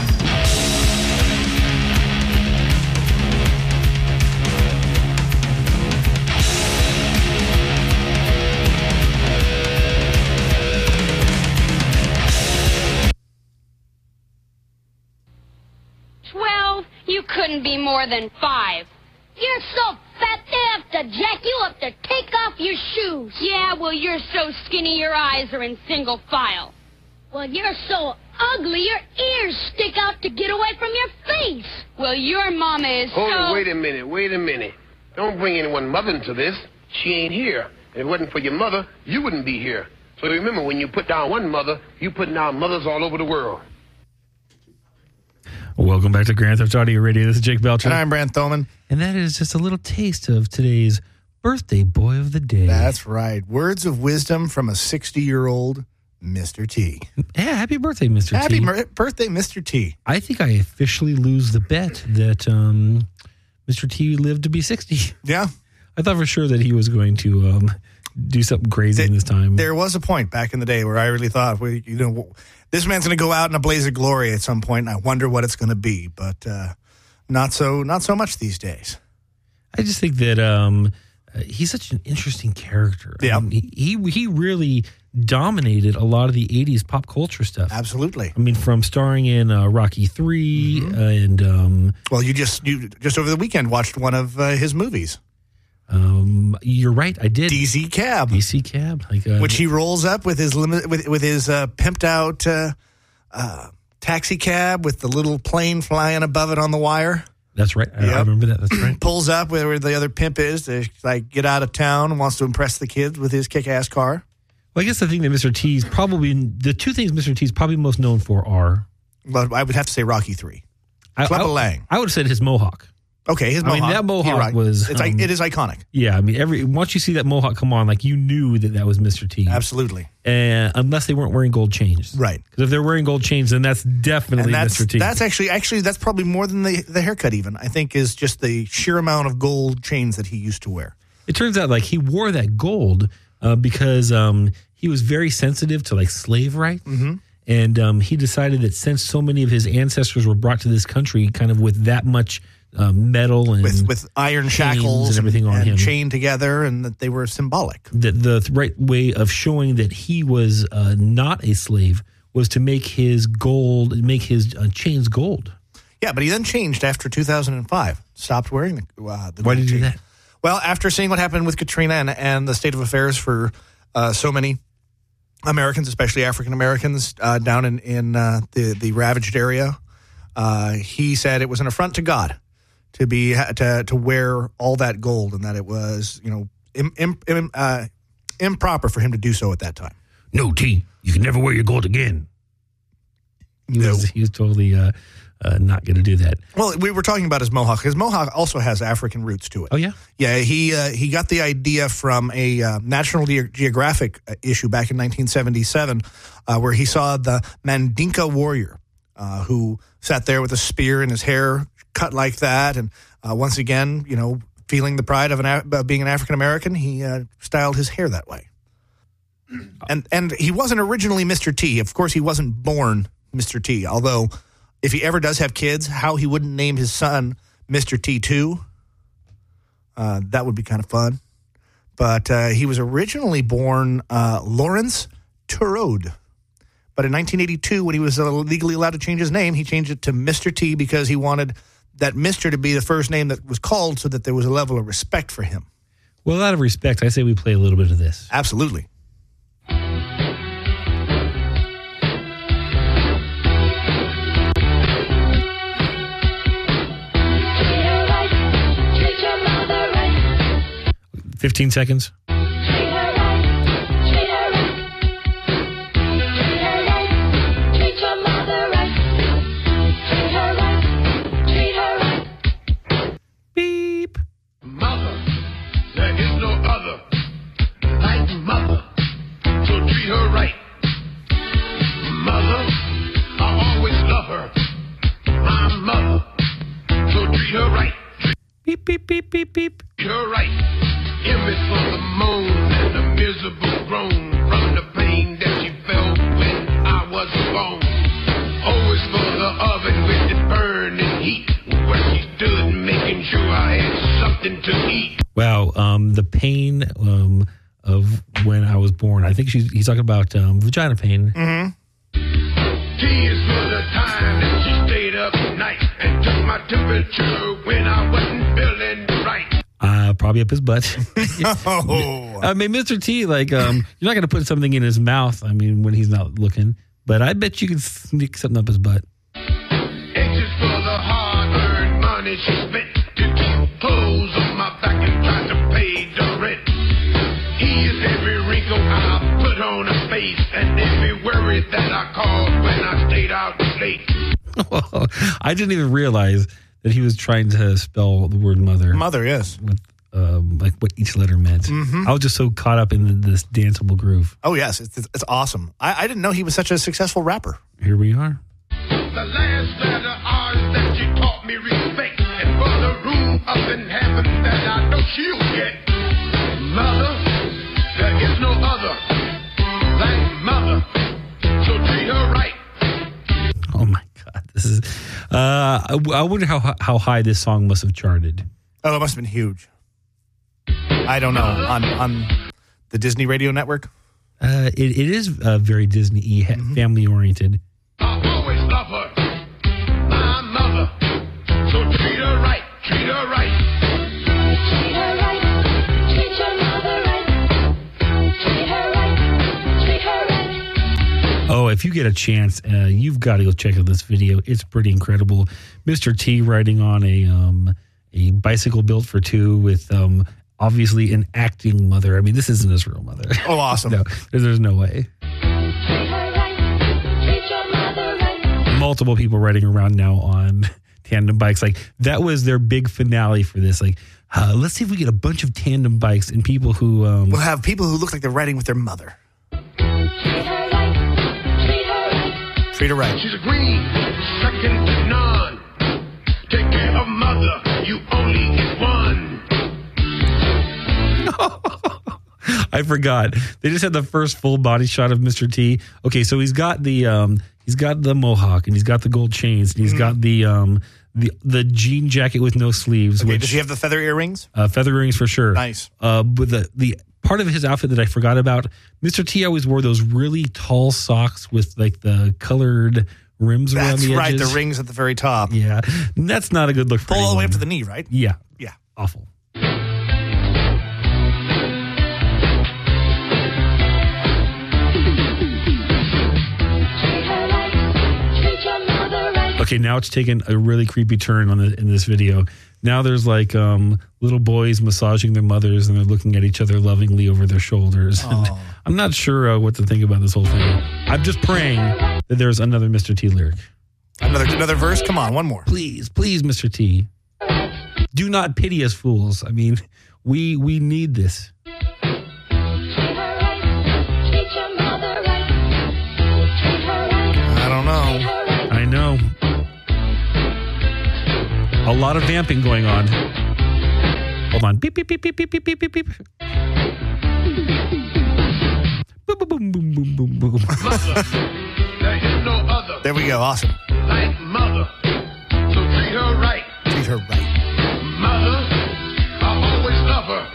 Twelve? You couldn't be more than five. You're so fat they have to jack you up to take off your shoes. Yeah, well, you're so skinny your eyes are in single file. Well, you're so ugly your ears stick out to get away from your face. Well, your mama is Hold so... it, wait a minute, wait a minute. Don't bring anyone mother into this. She ain't here. If it wasn't for your mother, you wouldn't be here. So remember, when you put down one mother, you putting down mothers all over the world. Welcome back to Grand Theft Audio Radio. This is Jake Belcher. And I'm Brant Thoman. And that is just a little taste of today's birthday boy of the day. That's right. Words of wisdom from a sixty-year-old Mister T. Yeah, happy birthday, Mister Happy T. Happy birthday, Mister T. I think I officially lose the bet that um, Mister T lived to be sixty. Yeah. I thought for sure that he was going to um, do something crazy There- in this time. There was a point back in the day where I really thought, well, you know, this man's going to go out in a blaze of glory at some point, and I wonder what it's going to be. But uh, not so, not so much these days. I just think that um, uh, he's such an interesting character. I Yeah. mean, he, he he really dominated a lot of the eighties pop culture stuff. Absolutely. I mean, from starring in uh, Rocky three Mm-hmm. uh, and um, Well, you just you just over the weekend watched one of uh, his movies, um, you're right, I did. D C Cab, D C Cab, like uh, which he rolls up with his limit with with his uh, pimped out uh, uh, taxi cab with the little plane flying above it on the wire. That's right. I, Yep. I remember that. That's right. Pulls up where where the other pimp is to like get out of town and wants to impress the kids with his kick-ass car. Well, I guess the thing that Mister T's probably the two things Mister T's probably most known for are. Well, I would have to say Rocky three. I, Clubber I, Lang. I would have said his mohawk. Okay, his I mean, mohawk. that mohawk You're right. was, It's like um, it is iconic. Yeah, I mean, every once you see that mohawk come on, like you knew that that was Mister T. Absolutely. And unless they weren't wearing gold chains, Right. Because if they're wearing gold chains, then that's definitely And that's Mister T. that's actually actually that's probably more than the the haircut even. I think is just the sheer amount of gold chains that he used to wear. It turns out like he wore that gold uh, because um, he was very sensitive to like slave rights. Mm-hmm. And um, he decided that since so many of his ancestors were brought to this country kind of with that much um, metal and With with iron chains shackles and everything on and him, chained together, and that they were symbolic. that the th- right way of showing that he was uh, not a slave was to make his gold, make his uh, chains gold. Yeah, but he then changed after two thousand five. Stopped wearing the. Uh, the Why gold did he do chain. that? Well, after seeing what happened with Katrina and, and the state of affairs for uh, so many Americans, especially African Americans, uh, down in in uh, the the ravaged area. Uh, he said it was an affront to God to be to to wear all that gold, and that it was you know im, im, im, uh, improper for him to do so at that time. No, T, you can never wear your gold again. He No. was, he was totally uh, uh, not going to do that. Well, we were talking about his mohawk. His mohawk also has African roots to it. Oh, yeah? Yeah, he uh, he got the idea from a uh, National Ge- Geographic issue back in nineteen seventy-seven uh, where he saw the Mandinka warrior uh, who sat there with a spear and his hair cut like that. And uh, once again, you know, feeling the pride of, an, of being an African-American, he uh, styled his hair that way. And and he wasn't originally Mister T. Of course, he wasn't born Mister T, although if he ever does have kids, how he wouldn't name his son Mister T too, uh, that would be kind of fun. But uh, he was originally born uh, Lawrence Turode. But in nineteen eighty-two, when he was uh, legally allowed to change his name, he changed it to Mister T because he wanted that Mister to be the first name that was called so that there was a level of respect for him. Well, out of respect, I say we play a little bit of this. Absolutely. fifteen seconds. Beep. Mother, there is no other like mother, so treat her right. Mother, I always love her. My mother, so treat her right. Beep, beep, beep, beep, beep. Treat her right. Image for the moan and the miserable groan from the pain that she felt when I was born. Always for the oven with the burning heat, where she stood making sure I had something to eat. Wow, um, the pain um, of when I was born. I think she's, he's talking about um, vagina pain. Mm-hmm. Tears for the time that she stayed up at night and took my temperature when I wasn't feeling right. Uh, probably up his butt. Oh. I mean, Mister T, like, um, you're not going to put something in his mouth, I mean, when he's not looking. But I bet you could sneak something up his butt. Anxious for the hard-earned money she spent to keep clothes on my back and try to pay the rent. Ease every wrinkle I put on her face and every worry that I caused when I stayed out late. I didn't even realize that he was trying to spell the word mother. Mother, yes. With, um, like what each letter meant. Mm-hmm. I was just so caught up in this danceable groove. Oh, yes. It's, it's awesome. I, I didn't know he was such a successful rapper. Here we are. The last letter R's that she taught me respect, and for the room up in heaven that I know she'll get. Mother, there is no other like mother, so treat her right. Oh my God, this is. Uh, I, I wonder how how high this song must have charted. Oh, it must have been huge. I don't know. On on the Disney Radio Network? Uh, it, it is uh, very Disney-y, mm-hmm. family oriented. I always love her, my mother, so treat her right, treat her right. Treat her right, treat your mother right. Treat her right, treat her right. Oh, if you get a chance, uh, you've got to go check out this video. It's pretty incredible. Mister T riding on a um, a bicycle built for two with um, obviously an acting mother. I mean, this isn't his real mother. Oh, awesome. No, there's no way. Multiple people riding around now on tandem bikes. Like, that was their big finale for this. Like, uh, let's see if we get a bunch of tandem bikes and people who... Um, we'll have people who look like they're riding with their mother. Treat her right, treat her right. Treat her right. She's a queen, second to none. Take care of mother, you only get one. I forgot. They just had the first full body shot of Mister T. Okay, so he's got the um, he's got the mohawk and he's got the gold chains and he's mm. got the um, the the jean jacket with no sleeves. Okay, which, does he have the feather earrings? Uh, feather earrings for sure. Nice. Uh, but the the part of his outfit that I forgot about, Mister T always wore those really tall socks with like the colored rims around That's the edges. right, the rings at the very top. Yeah, that's not a good look for Pull anyone. all the way up to the knee, right? Yeah. Yeah. Awful. Okay, now it's taken a really creepy turn on the, in this video. Now there's like um, little boys massaging their mothers, and they're looking at each other lovingly over their shoulders. And I'm not sure uh, what to think about this whole thing. I'm just praying that there's another Mister T lyric. Another another verse? Come on, one more. Please, please, Mister T. Do not pity us fools. I mean, we we need this. I don't know. I know. A lot of vamping going on. Hold on. Beep, beep, beep, beep, beep, beep, beep, beep, beep. Boom, boom, boom, boom, boom, boom, boom. There is no other There we go. Awesome. like mother. So treat her right. Treat her right. Mother, I always love her.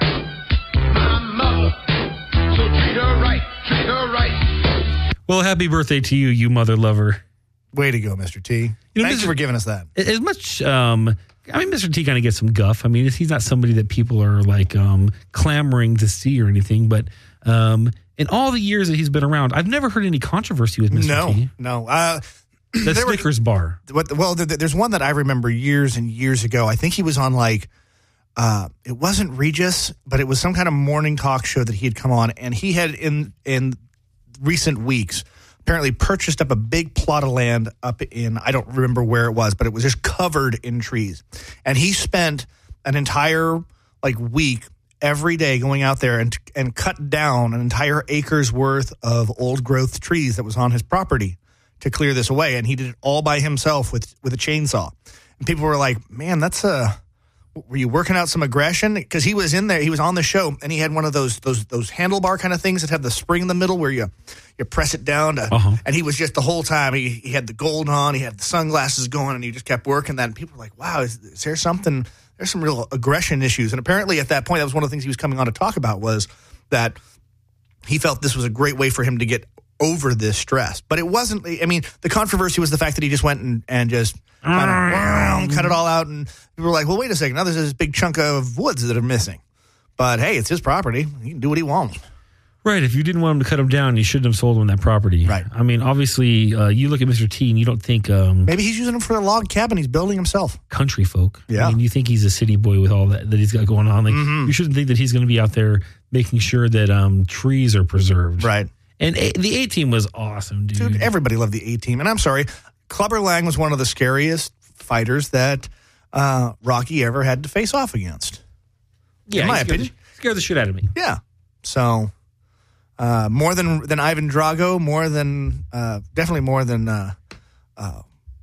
My mother. So treat her right. Treat her right. Well, happy birthday to you, you mother lover. Way to go, Mister T. You know, Thanks Mister for giving us that. As much, um, I mean, Mister T kind of gets some guff. I mean, he's not somebody that people are like um, clamoring to see or anything. But um, in all the years that he's been around, I've never heard any controversy with Mister No, T. no. Uh, The there were- Snickers bar. What, well, there, there's one that I remember years and years ago. I think he was on like, uh, it wasn't Regis, but it was some kind of morning talk show that he had come on, and he had in in recent weeks apparently purchased up a big plot of land up in, I don't remember where it was, but it was just covered in trees, and he spent an entire like week every day going out there and and cut down an entire acre's worth of old growth trees that was on his property to clear this away, and he did it all by himself with with a chainsaw. And people were like, "Man, that's a were you working out some aggression?" Because he was in there, he was on the show, and he had one of those those those handlebar kind of things that have the spring in the middle where you you press it down to, Uh-huh. and he was just the whole time he he had the gold on, he had the sunglasses going, and he just kept working that. And people were like, "Wow, is, is there something?" There's some real aggression issues, and apparently at that point, that was one of the things he was coming on to talk about was that he felt this was a great way for him to get over this stress. But it wasn't, I mean, the controversy was the fact that he just went and, and just kind of cut it all out. And people were like, well, wait a second. Now there's this big chunk of woods that are missing. But hey, it's his property. He can do what he wants. Right. If you didn't want him to cut him down, you shouldn't have sold him that property. Right. I mean, obviously, uh, you look at Mister T and you don't think um, Maybe he's using them for a log cabin he's building himself. country folk. Yeah. I mean, you think he's a city boy with all that that he's got going on. Like, Mhm. you shouldn't think that he's going to be out there making sure that um, trees are preserved. Right. And a- the A Team was awesome, dude. Dude, everybody loved the A-Team. And I'm sorry, Clubber Lang was one of the scariest fighters that uh, Rocky ever had to face off against. yeah, in my he scared, opinion. the, scared the shit out of me. Yeah. So uh, more than than Ivan Drago, more than uh, definitely more than uh, uh,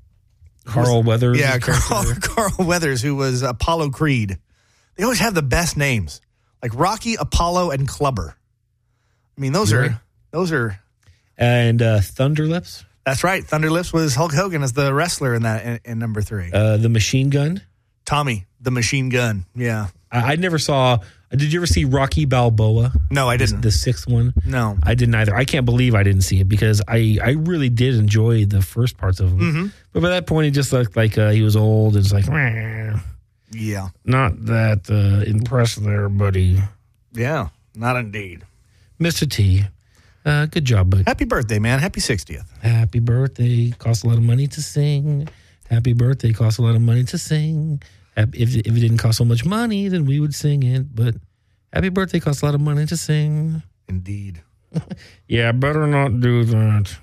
Carl Weathers. yeah, his character Carl, there. Carl Weathers, who was Apollo Creed. They always have the best names, like Rocky, Apollo, and Clubber. I mean, those You're are right. those are. And uh, Thunderlips, That's right. Thunderlips was Hulk Hogan as the wrestler in that in, in number three. uh, the Machine Gun. Tommy, the Machine Gun. Yeah. I, I never saw. Did you ever see Rocky Balboa? No, I didn't. The sixth one. No. I didn't either. I can't believe I didn't see it because I, I really did enjoy the first parts of him. Mhm. But by that point, he just looked like uh, he was old. It's like, "Meh, Yeah. not that uh, impressed there, buddy. Yeah. Not indeed. Mister T, uh, good job, bud. Happy birthday, man. Happy sixtieth. Happy birthday. Costs a lot of money to sing. Happy birthday. Costs a lot of money to sing. Happy, if, if it didn't cost so much money, then we would sing it. But happy birthday costs a lot of money to sing. Indeed. Yeah, better not do that.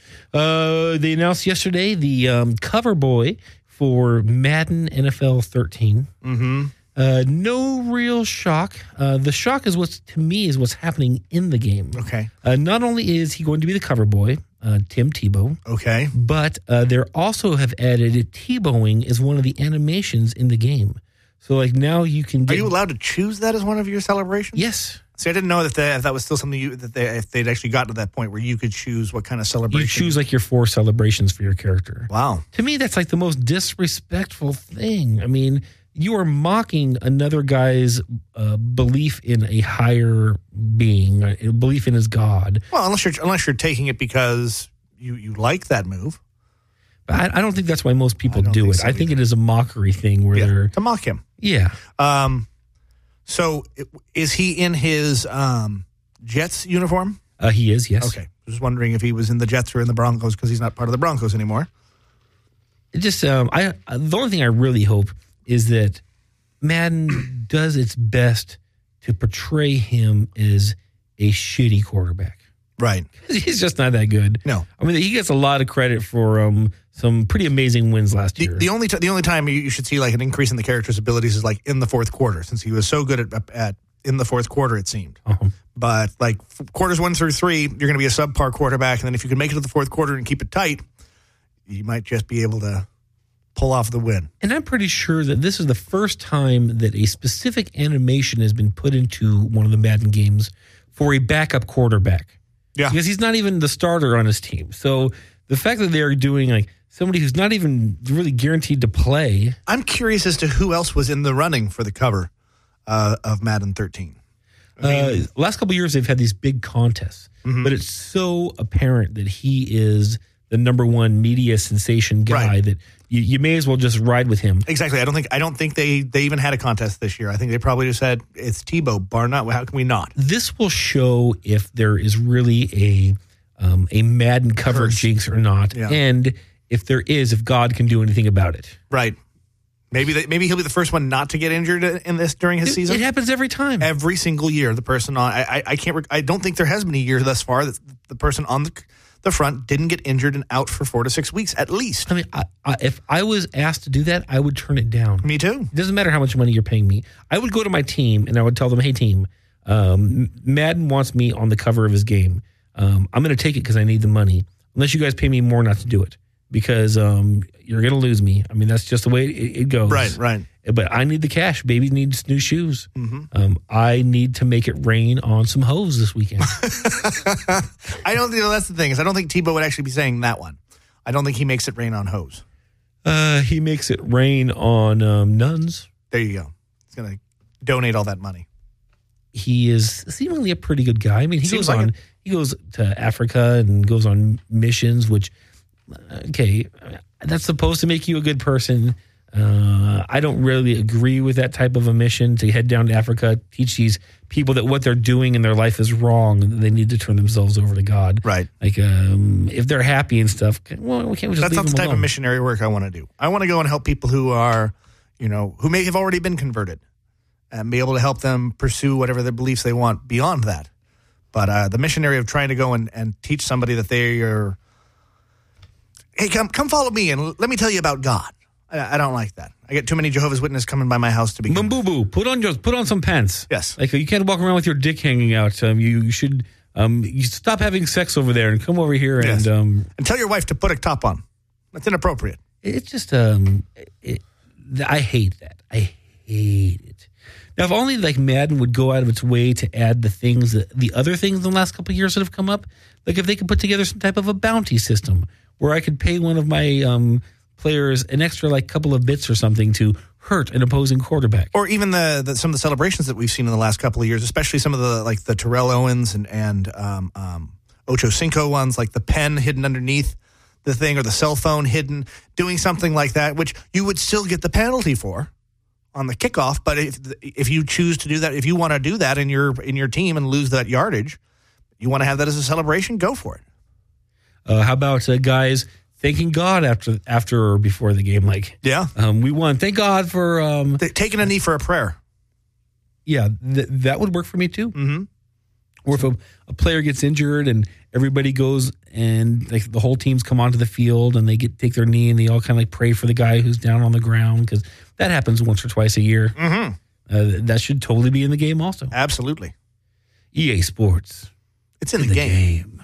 Uh, they announced yesterday the um, cover boy for Madden N F L thirteen. Mm-hmm. Uh, no real shock. Uh, the shock is what's to me is what's happening in the game. Okay. Uh, not only is he going to be the cover boy, uh, Tim Tebow, Okay. but uh, they also have added Tebowing as one of the animations in the game. So like now you can Are get. you allowed to choose that as one of your celebrations? Yes. See, I didn't know that they, if that was still something you, that they, if they'd actually gotten to that point where you could choose what kind of celebration. You choose like your four celebrations for your character. Wow. To me, that's like the most disrespectful thing. I mean, you are mocking another guy's uh, belief in a higher being, a belief in his God. Well, unless you're unless you're taking it because you, you like that move. But I, I don't think that's why most people don't do think it. so I think either. it is a mockery thing where Yeah, they're, to mock him. yeah. Um, so it- is he in his um, Jets uniform? Uh, he is, yes. Okay. Just wondering if he was in the Jets or in the Broncos because he's not part of the Broncos anymore. It just, um, I the only thing I really hope is that Madden does its best to portray him as a shitty quarterback. Right. He's just not that good. No. I mean, he gets a lot of credit for um, some pretty amazing wins last The, year. the only t- the only time you, you should see like an increase in the character's abilities is like in the fourth quarter, since he was so good at, at in the fourth quarter, it seemed. Uh-huh. But like f- quarters one through three, you're going to be a subpar quarterback, and then if you can make it to the fourth quarter and keep it tight, you might just be able to pull off the win. And I'm pretty sure that this is the first time that a specific animation has been put into one of the Madden games for a backup quarterback. Yeah. Because he's not even the starter on his team. So the fact that they're doing like somebody who's not even really guaranteed to play. I'm curious as to who else was in the running for the cover uh, of Madden thirteen. I mean, uh, last couple of years, they've had these big contests, mm-hmm. but it's so apparent that he is the number one media sensation guy Right. that you, you may as well just ride with him. Exactly. I don't think I don't think they, they even had a contest this year. I think they probably just said it's Tebow, bar not. How can we not? This will show if there is really a um, a Madden cover Curse. jinx or not, Yeah. and if there is, if God can do anything about it. Right. Maybe they, maybe he'll be the first one not to get injured in this during his It, season. it happens every time. Every single year, the person on I I, I can't rec- I don't think there has been a year thus far that the person on the the front didn't get injured and out for four to six weeks at least. I mean, I, I, if I was asked to do that, I would turn it down. Me too. It doesn't matter how much money you're paying me. I would go to my team and I would tell them, hey, team, um, Madden wants me on the cover of his game. Um, I'm going to take it because I need the money, unless you guys pay me more not to do it, because um, you're going to lose me. I mean, that's just the way it, it goes. Right, right. But I need the cash. Baby needs new shoes. Mm-hmm. Um, I need to make it rain on some hoes this weekend. I don't think that's the thing is I don't think Tebow would actually be saying that one. I don't think he makes it rain on hose. Uh, he makes it rain on um, nuns. There you go. He's going to donate all that money. He is seemingly a pretty good guy. I mean, he Seems goes like on it. he goes to Africa and goes on missions, which okay, that's supposed to make you a good person. Uh, I don't really agree with that type of a mission to head down to Africa, teach these people that what they're doing in their life is wrong and that they need to turn themselves over to God. Right. Like, um, if they're happy and stuff, well, we can't we just That's leave not the them type alone? of missionary work I want to do. I want to go and help people who are, you know, who may have already been converted and be able to help them pursue whatever their beliefs they want beyond that. But uh, the missionary of trying to go and, and teach somebody that they are, hey, come come follow me and let me tell you about God. I, I don't like that. I get too many Jehovah's Witnesses coming by my house to be. Boo boo, put on your put on some pants. Yes, like you can't walk around with your dick hanging out. Um, you, you should um, you stop having sex over there and come over here and Yes. um, and tell your wife to put a top on. That's inappropriate. It's just um, it, I hate that. I hate it. Now, if only like Madden would go out of its way to add the things that the other things in the last couple of years that have come up, like if they could put together some type of a bounty system where I could pay one of my um, players an extra like couple of bits or something to hurt an opposing quarterback. Or even the, the some of the celebrations that we've seen in the last couple of years, especially some of the like the Terrell Owens and and um, um, Ocho Cinco ones, like the pen hidden underneath the thing or the cell phone hidden, doing something like that, which you would still get the penalty for on the kickoff. But if if you choose to do that, if you want to do that in your in your team and lose that yardage, you want to have that as a celebration, go for it. Uh, how about uh, guys thanking God after after or before the game? Like, yeah, um, we won. Thank God for um, taking a knee for a prayer. Yeah, th- that would work for me too. Mm-hmm. Or if a, a player gets injured and everybody goes and like the whole team's come onto the field and they get take their knee and they all kind of like pray for the guy who's down on the ground, because that happens once or twice a year. Mm-hmm. Uh, that should totally be in the game also. Absolutely. E A Sports. It's in, in the, the game. game.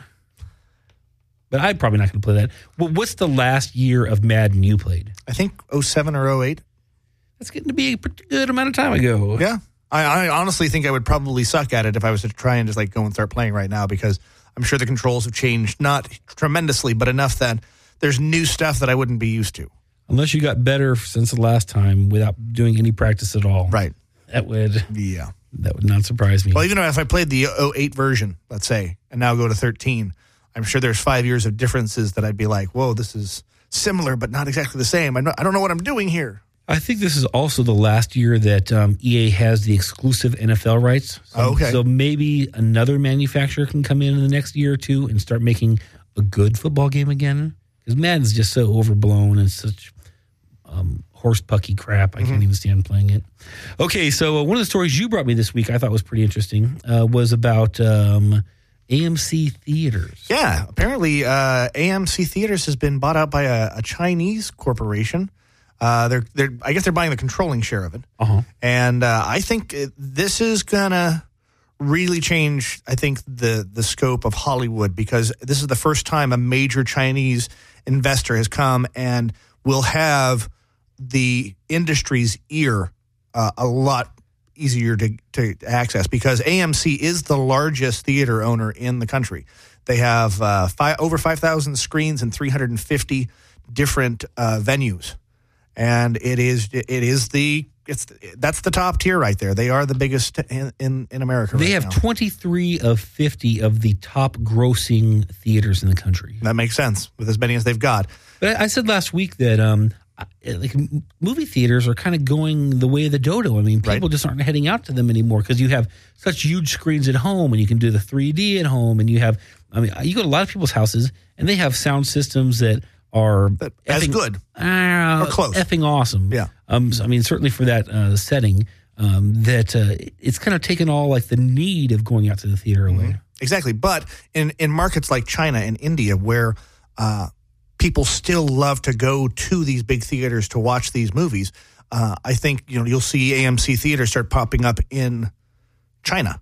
But I'm probably not going to play that. Well, what's the last year of Madden you played? I think oh seven or oh eight. That's getting to be a pretty good amount of time ago. Yeah. I, I honestly think I would probably suck at it if I was to try and just like go and start playing right now, because I'm sure the controls have changed, not tremendously, but enough that there's new stuff that I wouldn't be used to. Unless you got better since the last time without doing any practice at all. Right. That would, yeah. That would not surprise me. Well, even if I played the oh eight version, let's say, and now go to thirteen, I'm sure there's five years of differences that I'd be like, whoa, this is similar, but not exactly the same. I'm not, I don't know what I'm doing here. I think this is also the last year that um, E A has the exclusive N F L rights. So, oh, okay. So maybe another manufacturer can come in in the next year or two and start making a good football game again. Because Madden's just so overblown and such um, horse pucky crap. I Mm-hmm. can't even stand playing it. Okay, so uh, one of the stories you brought me this week I thought was pretty interesting uh, was about um, A M C Theaters. Yeah, apparently uh, A M C Theaters has been bought out by a, a Chinese corporation. Uh, they're, they're, I guess they're buying the controlling share of it. Uh-huh. And uh, I think it, this is going to really change, I think, the, the scope of Hollywood, because this is the first time a major Chinese investor has come and will have the industry's ear uh, a lot easier to, to access, because A M C is the largest theater owner in the country. They have uh, five, over five thousand screens in three hundred fifty different uh, venues. And it is it is the it's that's the top tier right there. They are the biggest in in, in America. They right have now. twenty-three of fifty of the top grossing theaters in the country. That makes sense with as many as they've got. But I said last week that um, like movie theaters are kind of going the way of the dodo. I mean, people right. just aren't heading out to them anymore because you have such huge screens at home, and you can do the three D at home, and you have. I mean, you go to a lot of people's houses, and they have sound systems that are but as effing, good uh, or close, effing awesome. Yeah. Um. So, I mean, certainly for that uh, setting, um, that uh, it's kind of taken all like the need of going out to the theater away. Mm-hmm. Exactly, but in in markets like China and India, where uh, people still love to go to these big theaters to watch these movies, uh, I think you know you'll see A M C theaters start popping up in China.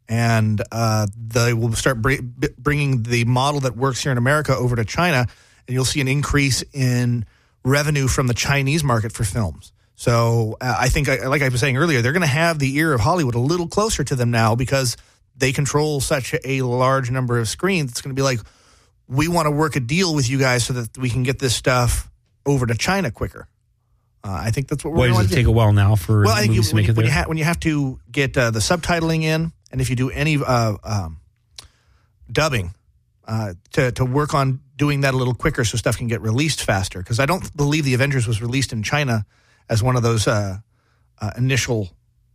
And uh, they will start br- bringing the model that works here in America over to China, and you'll see an increase in revenue from the Chinese market for films. So uh, I think, like I was saying earlier, they're going to have the ear of Hollywood a little closer to them now because they control such a large number of screens. It's going to be like, we want to work a deal with you guys so that we can get this stuff over to China quicker. Uh, I think that's what we're Why going to does it do. take a while now for well, I think you, movies to when, make you, it when, you there? ha- when you have to get uh, the subtitling in, and if you do any uh, um, dubbing, uh, to, to work on doing that a little quicker so stuff can get released faster. Because I don't believe The Avengers was released in China as one of those uh, uh, initial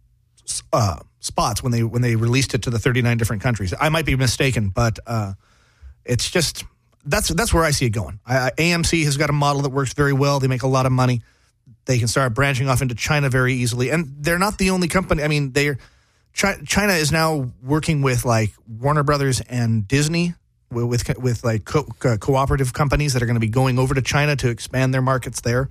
uh, spots when they when they released it to the thirty-nine different countries. I might be mistaken, but uh, it's just that's that's where I see it going. I, A M C has got a model that works very well. They make a lot of money. They can start branching off into China very easily, and they're not the only company. I mean, they're China is now working with like Warner Brothers and Disney with with, with like co- co- cooperative companies that are going to be going over to China to expand their markets there.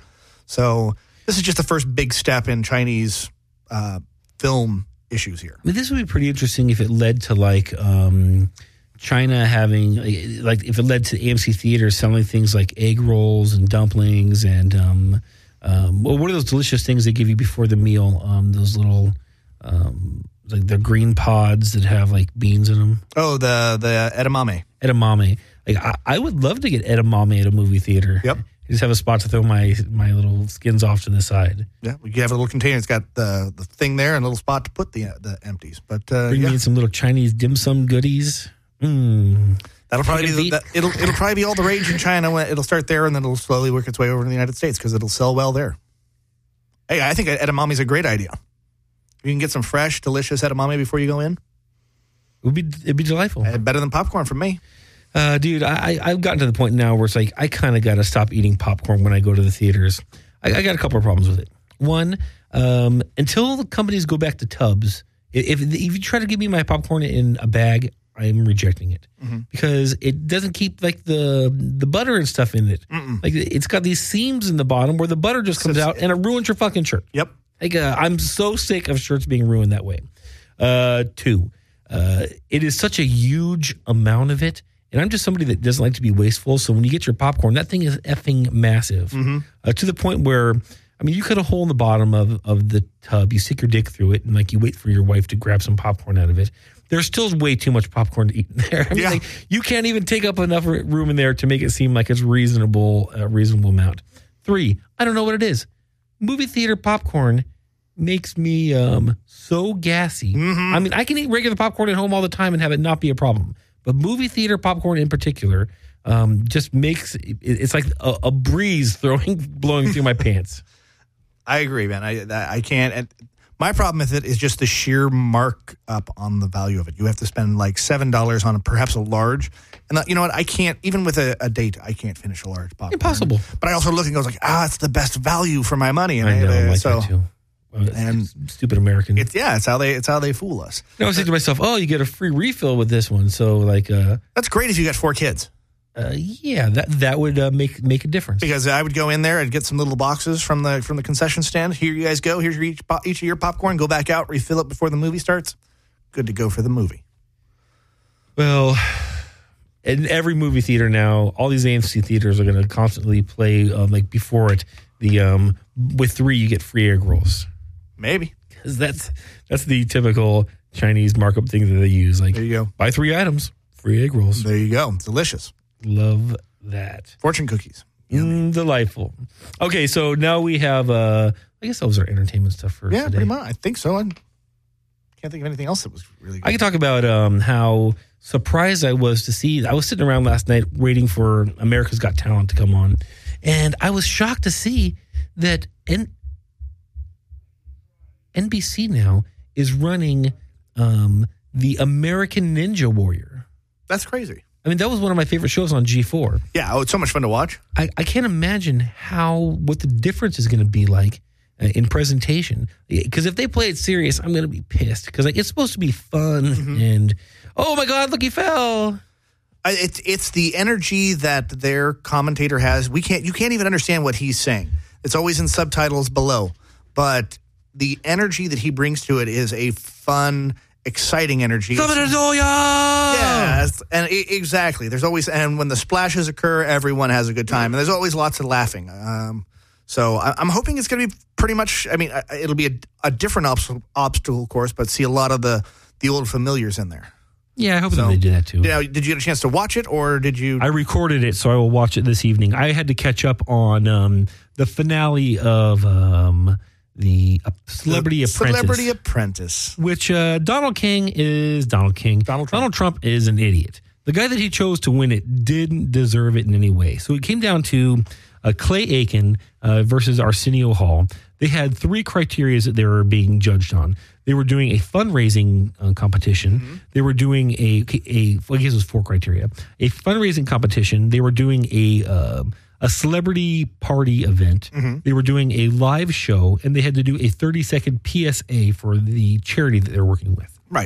So this is just the first big step in Chinese uh, film issues here. I mean, this would be pretty interesting if it led to like um, China having like if it led to A M C theaters selling things like egg rolls and dumplings and um, um, well, what are those delicious things they give you before the meal? Um, those little um, like the green pods that have like beans in them. Oh, the the edamame. Edamame. Like I, I would love to get edamame at a movie theater. Yep. Just have a spot to throw my my little skins off to the side. Yeah, we have a little container. It's got the the thing there and a little spot to put the the empties. But uh, Bring yeah. me some little Chinese dim sum goodies. Mm. That'll probably be the, that, it'll it'll probably be all the rage in China. When it'll start there, and then it'll slowly work its way over to the United States because it'll sell well there. Hey, I think edamame is a great idea. You can get some fresh, delicious edamame before you go in. It would be it'd be delightful. Uh, better than popcorn from me. Uh, dude, I, I've gotten to the point now where it's like I kind of got to stop eating popcorn when I go to the theaters. I, I got a couple of problems with it. One, um, until the companies go back to tubs, if, if you try to give me my popcorn in a bag, I'm rejecting it mm-hmm. because it doesn't keep like the the butter and stuff in it. Mm-mm. Like it's got these seams in the bottom where the butter just comes So, out and it ruins your fucking shirt. Yep. Like uh, I'm so sick of shirts being ruined that way. Uh, two, uh, it is such a huge amount of it. And I'm just somebody that doesn't like to be wasteful. So when you get your popcorn, that thing is effing massive. Mm-hmm. Uh, to the point where, I mean, you cut a hole in the bottom of, of the tub, you stick your dick through it, and like you wait for your wife to grab some popcorn out of it. There's still way too much popcorn to eat in there. I mean, Yeah. like, you can't even take up enough room in there to make it seem like it's reasonable, a reasonable amount. Three, I don't know what it is. Movie theater popcorn makes me um, so gassy. Mm-hmm. I mean, I can eat regular popcorn at home all the time and have it not be a problem. But movie theater popcorn in particular um, just makes it, it's like a, a breeze throwing blowing through my pants. I agree, man. I I can't. And My problem with it is just the sheer markup on the value of it. You have to spend like seven dollars on a, perhaps a large. And that, you know what? I can't, even with a, a date, I can't finish a large popcorn. Impossible. But I also look and goes like, ah, it's the best value for my money. And I know, they, I'm like so, that too. And stupid American. It's, yeah, it's how they it's how they fool us. You know, I was thinking to myself, oh, you get a free refill with this one. So like, uh, that's great if you got four kids. Uh, yeah, that that would uh, make make a difference. Because I would go in there and get some little boxes from the from the concession stand. Here you guys go. Here's your each each of your popcorn. Go back out, refill it before the movie starts. Good to go for the movie. Well, in every movie theater now, all these A M C theaters are going to constantly play um, like before it. The um, with three you get free egg rolls. Maybe. Because that's that's the typical Chinese markup thing that they use. Like, there you go. Buy three items, free egg rolls. There you go. Delicious. Love that. Fortune cookies. Mm, delightful. Okay, so now we have, uh, I guess that was our entertainment stuff for yeah, today. pretty much. I think so. I can't think of anything else that was really good. I can talk about um, how surprised I was to see. I was sitting around last night waiting for America's Got Talent to come on, and I was shocked to see that N- N B C now is running um, the American Ninja Warrior. That's crazy. I mean, that was one of my favorite shows on G four. Yeah, oh, it's so much fun to watch. I, I can't imagine how, what the difference is going to be like uh, in presentation. Because if they play it serious, I'm going to be pissed. Because like, it's supposed to be fun mm-hmm. and, oh my God, look, he fell. I, it's it's the energy that their commentator has. We can't you can't even understand what he's saying. It's always in subtitles below. But the energy that he brings to it is a fun, exciting energy. Yeah, and it, exactly. There's always, and when the splashes occur, everyone has a good time, and there's always lots of laughing. Um, so I, I'm hoping it's going to be pretty much. I mean, it'll be a, a different obstacle, obstacle course, but see a lot of the the old familiars in there. Yeah, I hope so, that they do that too. Yeah, did you get a chance to watch it, or did you? I recorded it, so I will watch it this evening. I had to catch up on um, the finale of. Um, The uh, Celebrity the Apprentice. Celebrity Apprentice. Which uh, Donald King is Donald King. Donald Trump. Donald Trump is an idiot. The guy that he chose to win it didn't deserve it in any way. So it came down to uh, Clay Aiken uh, versus Arsenio Hall. They had three criteria that they were being judged on. They were doing a fundraising uh, competition. Mm-hmm. They were doing a, a, well, I guess it was four criteria. A fundraising competition. They were doing a... Uh, a celebrity party event. Mm-hmm. They were doing a live show, and they had to do a thirty-second P S A for the charity that they're working with. Right.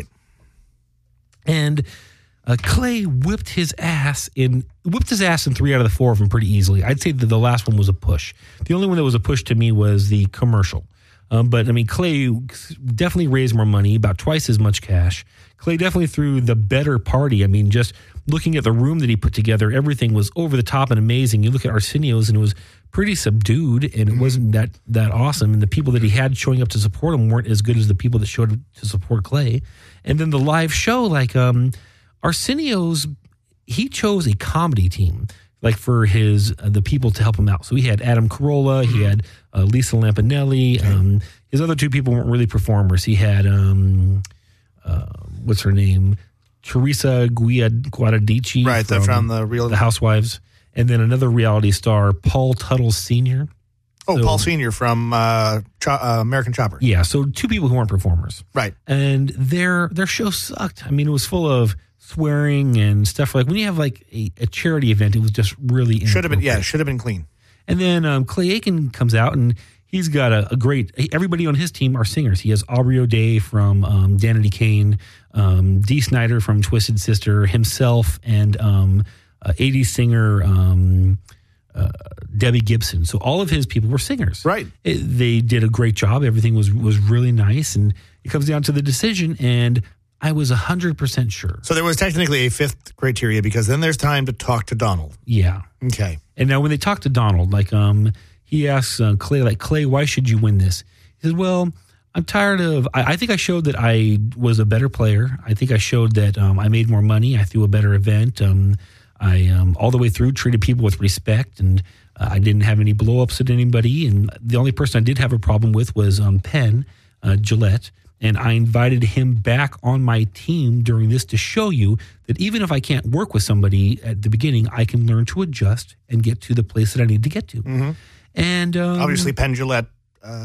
And uh, Clay whipped his ass in whipped his ass in three out of the four of them pretty easily. I'd say that the last one was a push. The only one that was a push to me was the commercial. Um, but, I mean, Clay definitely raised more money, about twice as much cash. Clay definitely threw the better party. I mean, just looking at the room that he put together, everything was over the top and amazing. You look at Arsenio's, and it was pretty subdued, and it wasn't that that awesome. And the people that he had showing up to support him weren't as good as the people that showed up to support Clay. And then the live show, like um, Arsenio's, he chose a comedy team, like for his uh, the people to help him out. So he had Adam Carolla, he had uh, Lisa Lampanelli. Okay. Um, his other two people weren't really performers. He had um, uh, what's her name? Teresa Guadadici, right? From, from the real the Housewives, and then another reality star, Paul Tuttle Senior Oh, so, Paul Senior from uh, Cho- uh, American Chopper. Yeah, so two people who weren't performers, right? And their their show sucked. I mean, it was full of swearing and stuff. Like when you have like a, a charity event, it was just really should have been yeah, should have been clean. And then um, Clay Aiken comes out and he's got a, a great. Everybody on his team are singers. He has Aubrey O'Day from um, Danity Kane, um, Dee Snider from Twisted Sister, himself, and um, uh, eighties singer um, uh, Debbie Gibson. So all of his people were singers. Right. It, they did a great job. Everything was was really nice, and it comes down to the decision, and I was one hundred percent sure. So there was technically a fifth criteria because then there's time to talk to Donald. Yeah. Okay. And now when they talk to Donald, like um, he asks uh, Clay, like, Clay, why should you win this? He says, well, I'm tired of, I, I think I showed that I was a better player. I think I showed that um, I made more money. I threw a better event. Um, I, um, all the way through, treated people with respect, and uh, I didn't have any blow-ups at anybody. And the only person I did have a problem with was um, Penn uh, Gillette. And I invited him back on my team during this to show you that even if I can't work with somebody at the beginning, I can learn to adjust and get to the place that I need to get to. Mm-hmm. And um, obviously, Penn Jillette uh,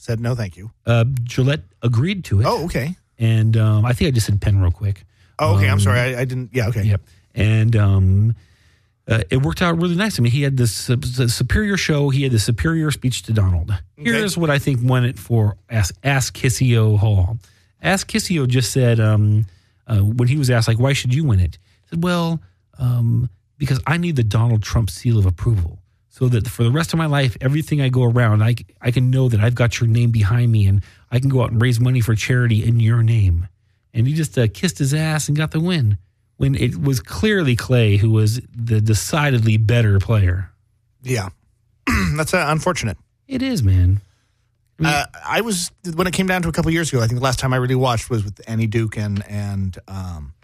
said no, thank you. Uh, Gillette agreed to it. Oh, okay. And um, I think I just said Penn real quick. Oh, okay. Um, I'm sorry. I, I didn't. Yeah, okay. Yep. And um, uh, it worked out really nice. I mean, he had this uh, the superior show. He had the superior speech to Donald. Here's what I think won it for Ask, Ask Kissio Hall. Ask Kissio just said, um, uh, when he was asked, like, why should you win it? He said, well, um, because I need the Donald Trump seal of approval. So that for the rest of my life, everything I go around, I, I can know that I've got your name behind me and I can go out and raise money for charity in your name. And he just uh, kissed his ass and got the win when it was clearly Clay who was the decidedly better player. Yeah. That's uh, unfortunate. It is, man. I, mean, uh, I was, when it came down to a couple years ago, I think the last time I really watched was with Annie Duke and, and um,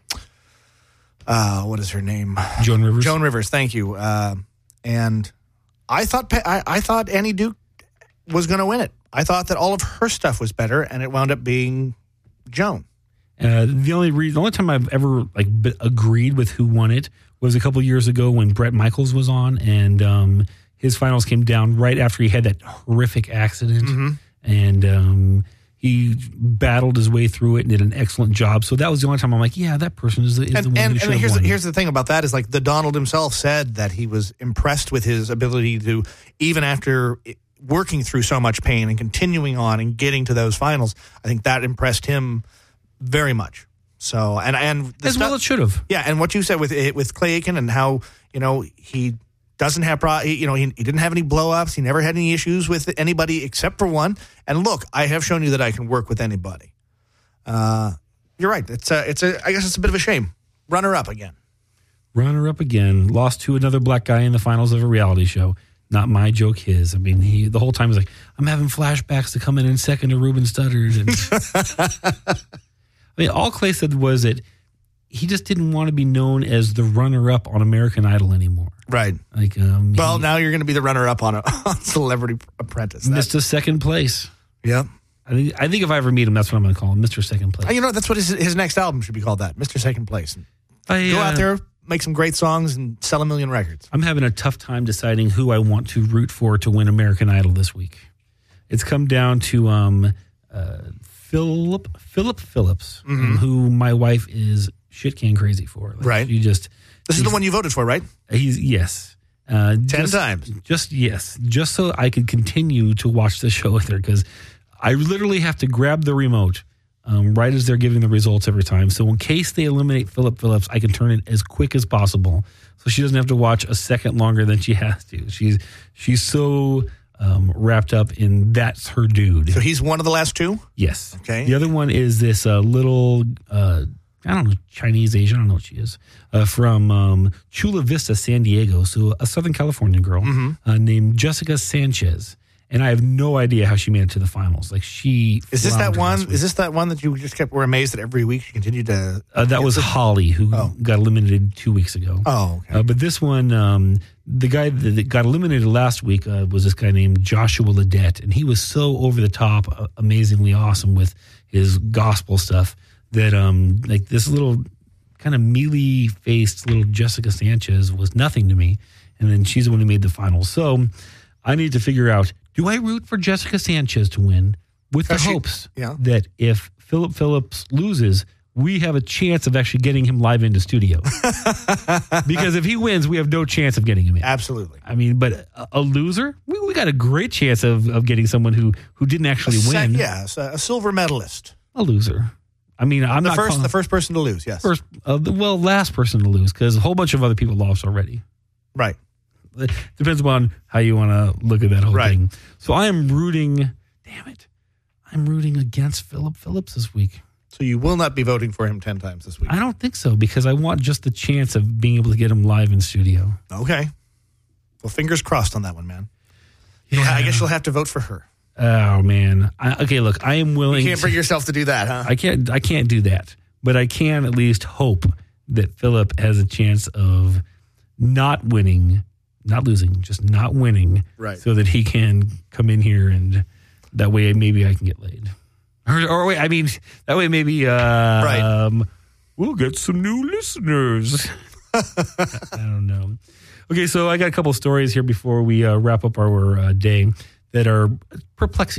uh, what is her name? Joan Rivers. Joan Rivers, thank you. Uh, and I thought I, I thought Annie Duke was going to win it. I thought that all of her stuff was better, and it wound up being Joan. Uh, the only reason, the only time I've ever like b- agreed with who won it was a couple years ago when Bret Michaels was on, and um, his finals came down right after he had that horrific accident, mm-hmm. and um, he battled his way through it and did an excellent job. So that was the only time I'm like, yeah, that person is the, is and, the one and, who should and here's have won. The, here's the thing about that is like the Donald himself said that he was impressed with his ability to, even after working through so much pain and continuing on and getting to those finals, I think that impressed him very much. So and and the as stuff, well it should have. Yeah, and what you said with with Clay Aiken and how you know he doesn't have pro, you know he, he didn't have any blow-ups, he never had any issues with anybody except for one. And look, I have shown you that I can work with anybody. Uh, you're right. It's a, it's a I guess it's a bit of a shame. Runner up again. Runner up again. Lost to another black guy in the finals of a reality show. Not my joke, his. I mean, he the whole time was like, I'm having flashbacks to coming in second to Ruben Studdard. And I mean, all Clay said was that he just didn't want to be known as the runner-up on American Idol anymore. Right. Like, um, well, he, now you're going to be the runner-up on a on Celebrity Apprentice. Mister That's, Second Place. Yep. I think I think if I ever meet him, that's what I'm going to call him, Mister Second Place. You know, that's what his, his next album should be called. That Mister Second Place. I, Go uh, out there, make some great songs, and sell a million records. I'm having a tough time deciding who I want to root for to win American Idol this week. It's come down to um, uh, Philip Philip Phillips, Mm-hmm. um, who my wife is shit can crazy for. Like, right. You just this is the one you voted for, right? He's yes. Uh, Ten just, times. Just yes, just so I could continue to watch the show with her because I literally have to grab the remote um, right as they're giving the results every time. So in case they eliminate Philip Phillips, I can turn it as quick as possible so she doesn't have to watch a second longer than she has to. She's she's so um, wrapped up in that's her dude. So he's one of the last two? Yes. Okay. The other one is this uh, little, uh, I don't know, Chinese, Asian, I don't know what she is, uh, from um, Chula Vista, San Diego. So a Southern California girl Mm-hmm. uh, named Jessica Sanchez. And I have no idea how she made it to the finals. Like she Is this that floundered one? last week. Is this that one that you just kept were amazed that every week she continued to? Uh, that was Holly, who Oh. got eliminated two weeks ago. Oh, okay. Uh, but this one, um, the guy that that got eliminated last week uh, was this guy named Joshua Ledette, and he was so over the top, uh, amazingly awesome with his gospel stuff that, um, like this little kind of mealy faced little Jessica Sanchez was nothing to me, and then she's the one who made the finals. So I need to figure out: do I root for Jessica Sanchez to win with the Does she- hopes yeah. that if Philip Phillips loses, we have a chance of actually getting him live into studio? Because if he wins, we have no chance of getting him in. Absolutely. I mean, but a, a loser, we, we got a great chance of, of getting someone who, who didn't actually A se- win. yeah, a, a silver medalist. A loser. I mean, I'm the not first, calling- the first person to lose. Yes. first, uh, the- well, last person to lose because a whole bunch of other people lost already. Right. It depends upon how you want to look at that whole Right. thing. So I am rooting. Damn it, I'm rooting against Philip Phillips this week. So you will not be voting for him ten times this week. I don't think so because I want just the chance of being able to get him live in studio. Okay. Well, fingers crossed on that one, man. You'll ha- I guess you'll have to vote for her. Oh man. I, okay, look, I am willing. You can't to- bring yourself to do that, huh? I can't. I can't do that. But I can at least hope that Philip has a chance of not winning, not losing, just not winning, Right. so that he can come in here and that way maybe I can get laid. Or, or wait, I mean that way maybe uh, Right. um, we'll get some new listeners. I don't know. Okay, so I got a couple stories here before we uh, wrap up our uh, day that are perplexing to me.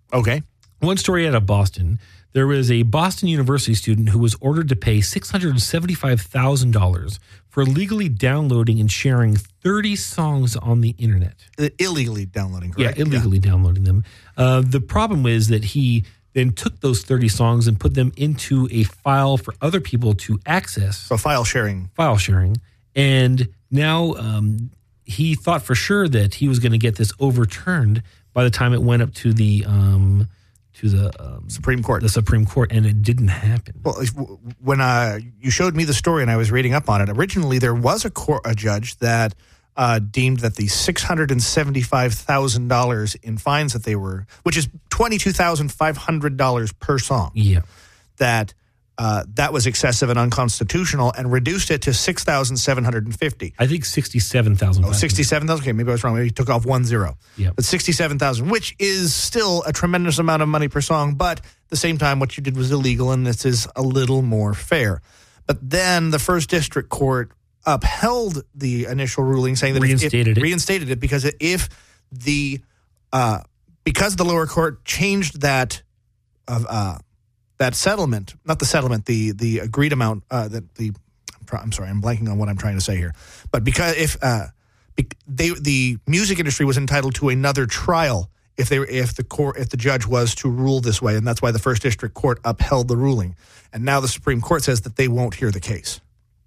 Okay. One story out of Boston. There was a Boston University student who was ordered to pay six hundred seventy-five thousand dollars for illegally downloading and sharing thirty songs on the internet. Uh, illegally downloading, correct? Yeah, illegally yeah. downloading them. Uh, the problem is that he then took those thirty songs and put them into a file for other people to access. So file sharing. File sharing. And now um, he thought for sure that he was going to get this overturned by the time it went up to the... Um, to the um, Supreme Court. The Supreme Court, and it didn't happen. Well, when uh, you showed me the story and I was reading up on it, originally there was a, court, a judge that uh, deemed that the six hundred seventy-five thousand dollars in fines that they were, which is twenty-two thousand five hundred dollars per song, yeah, that uh, that was excessive and unconstitutional, and reduced it to six thousand seven hundred fifty dollars. I think sixty-seven thousand dollars. Oh, sixty-seven thousand dollars? Okay, maybe I was wrong. Maybe he took off one zero. Yeah. But sixty-seven thousand dollars, which is still a tremendous amount of money per song, but at the same time, what you did was illegal, and this is a little more fair. But then the First District Court upheld the initial ruling, saying that reinstated it, it. Reinstated it because if the uh, because the lower court changed that of uh, that settlement, not the settlement, the the agreed amount uh, that the I'm sorry, I'm blanking on what I'm trying to say here, but because if uh, they the music industry was entitled to another trial if they if the court if the judge was to rule this way, and that's why the First District Court upheld the ruling, and now the Supreme Court says that they won't hear the case.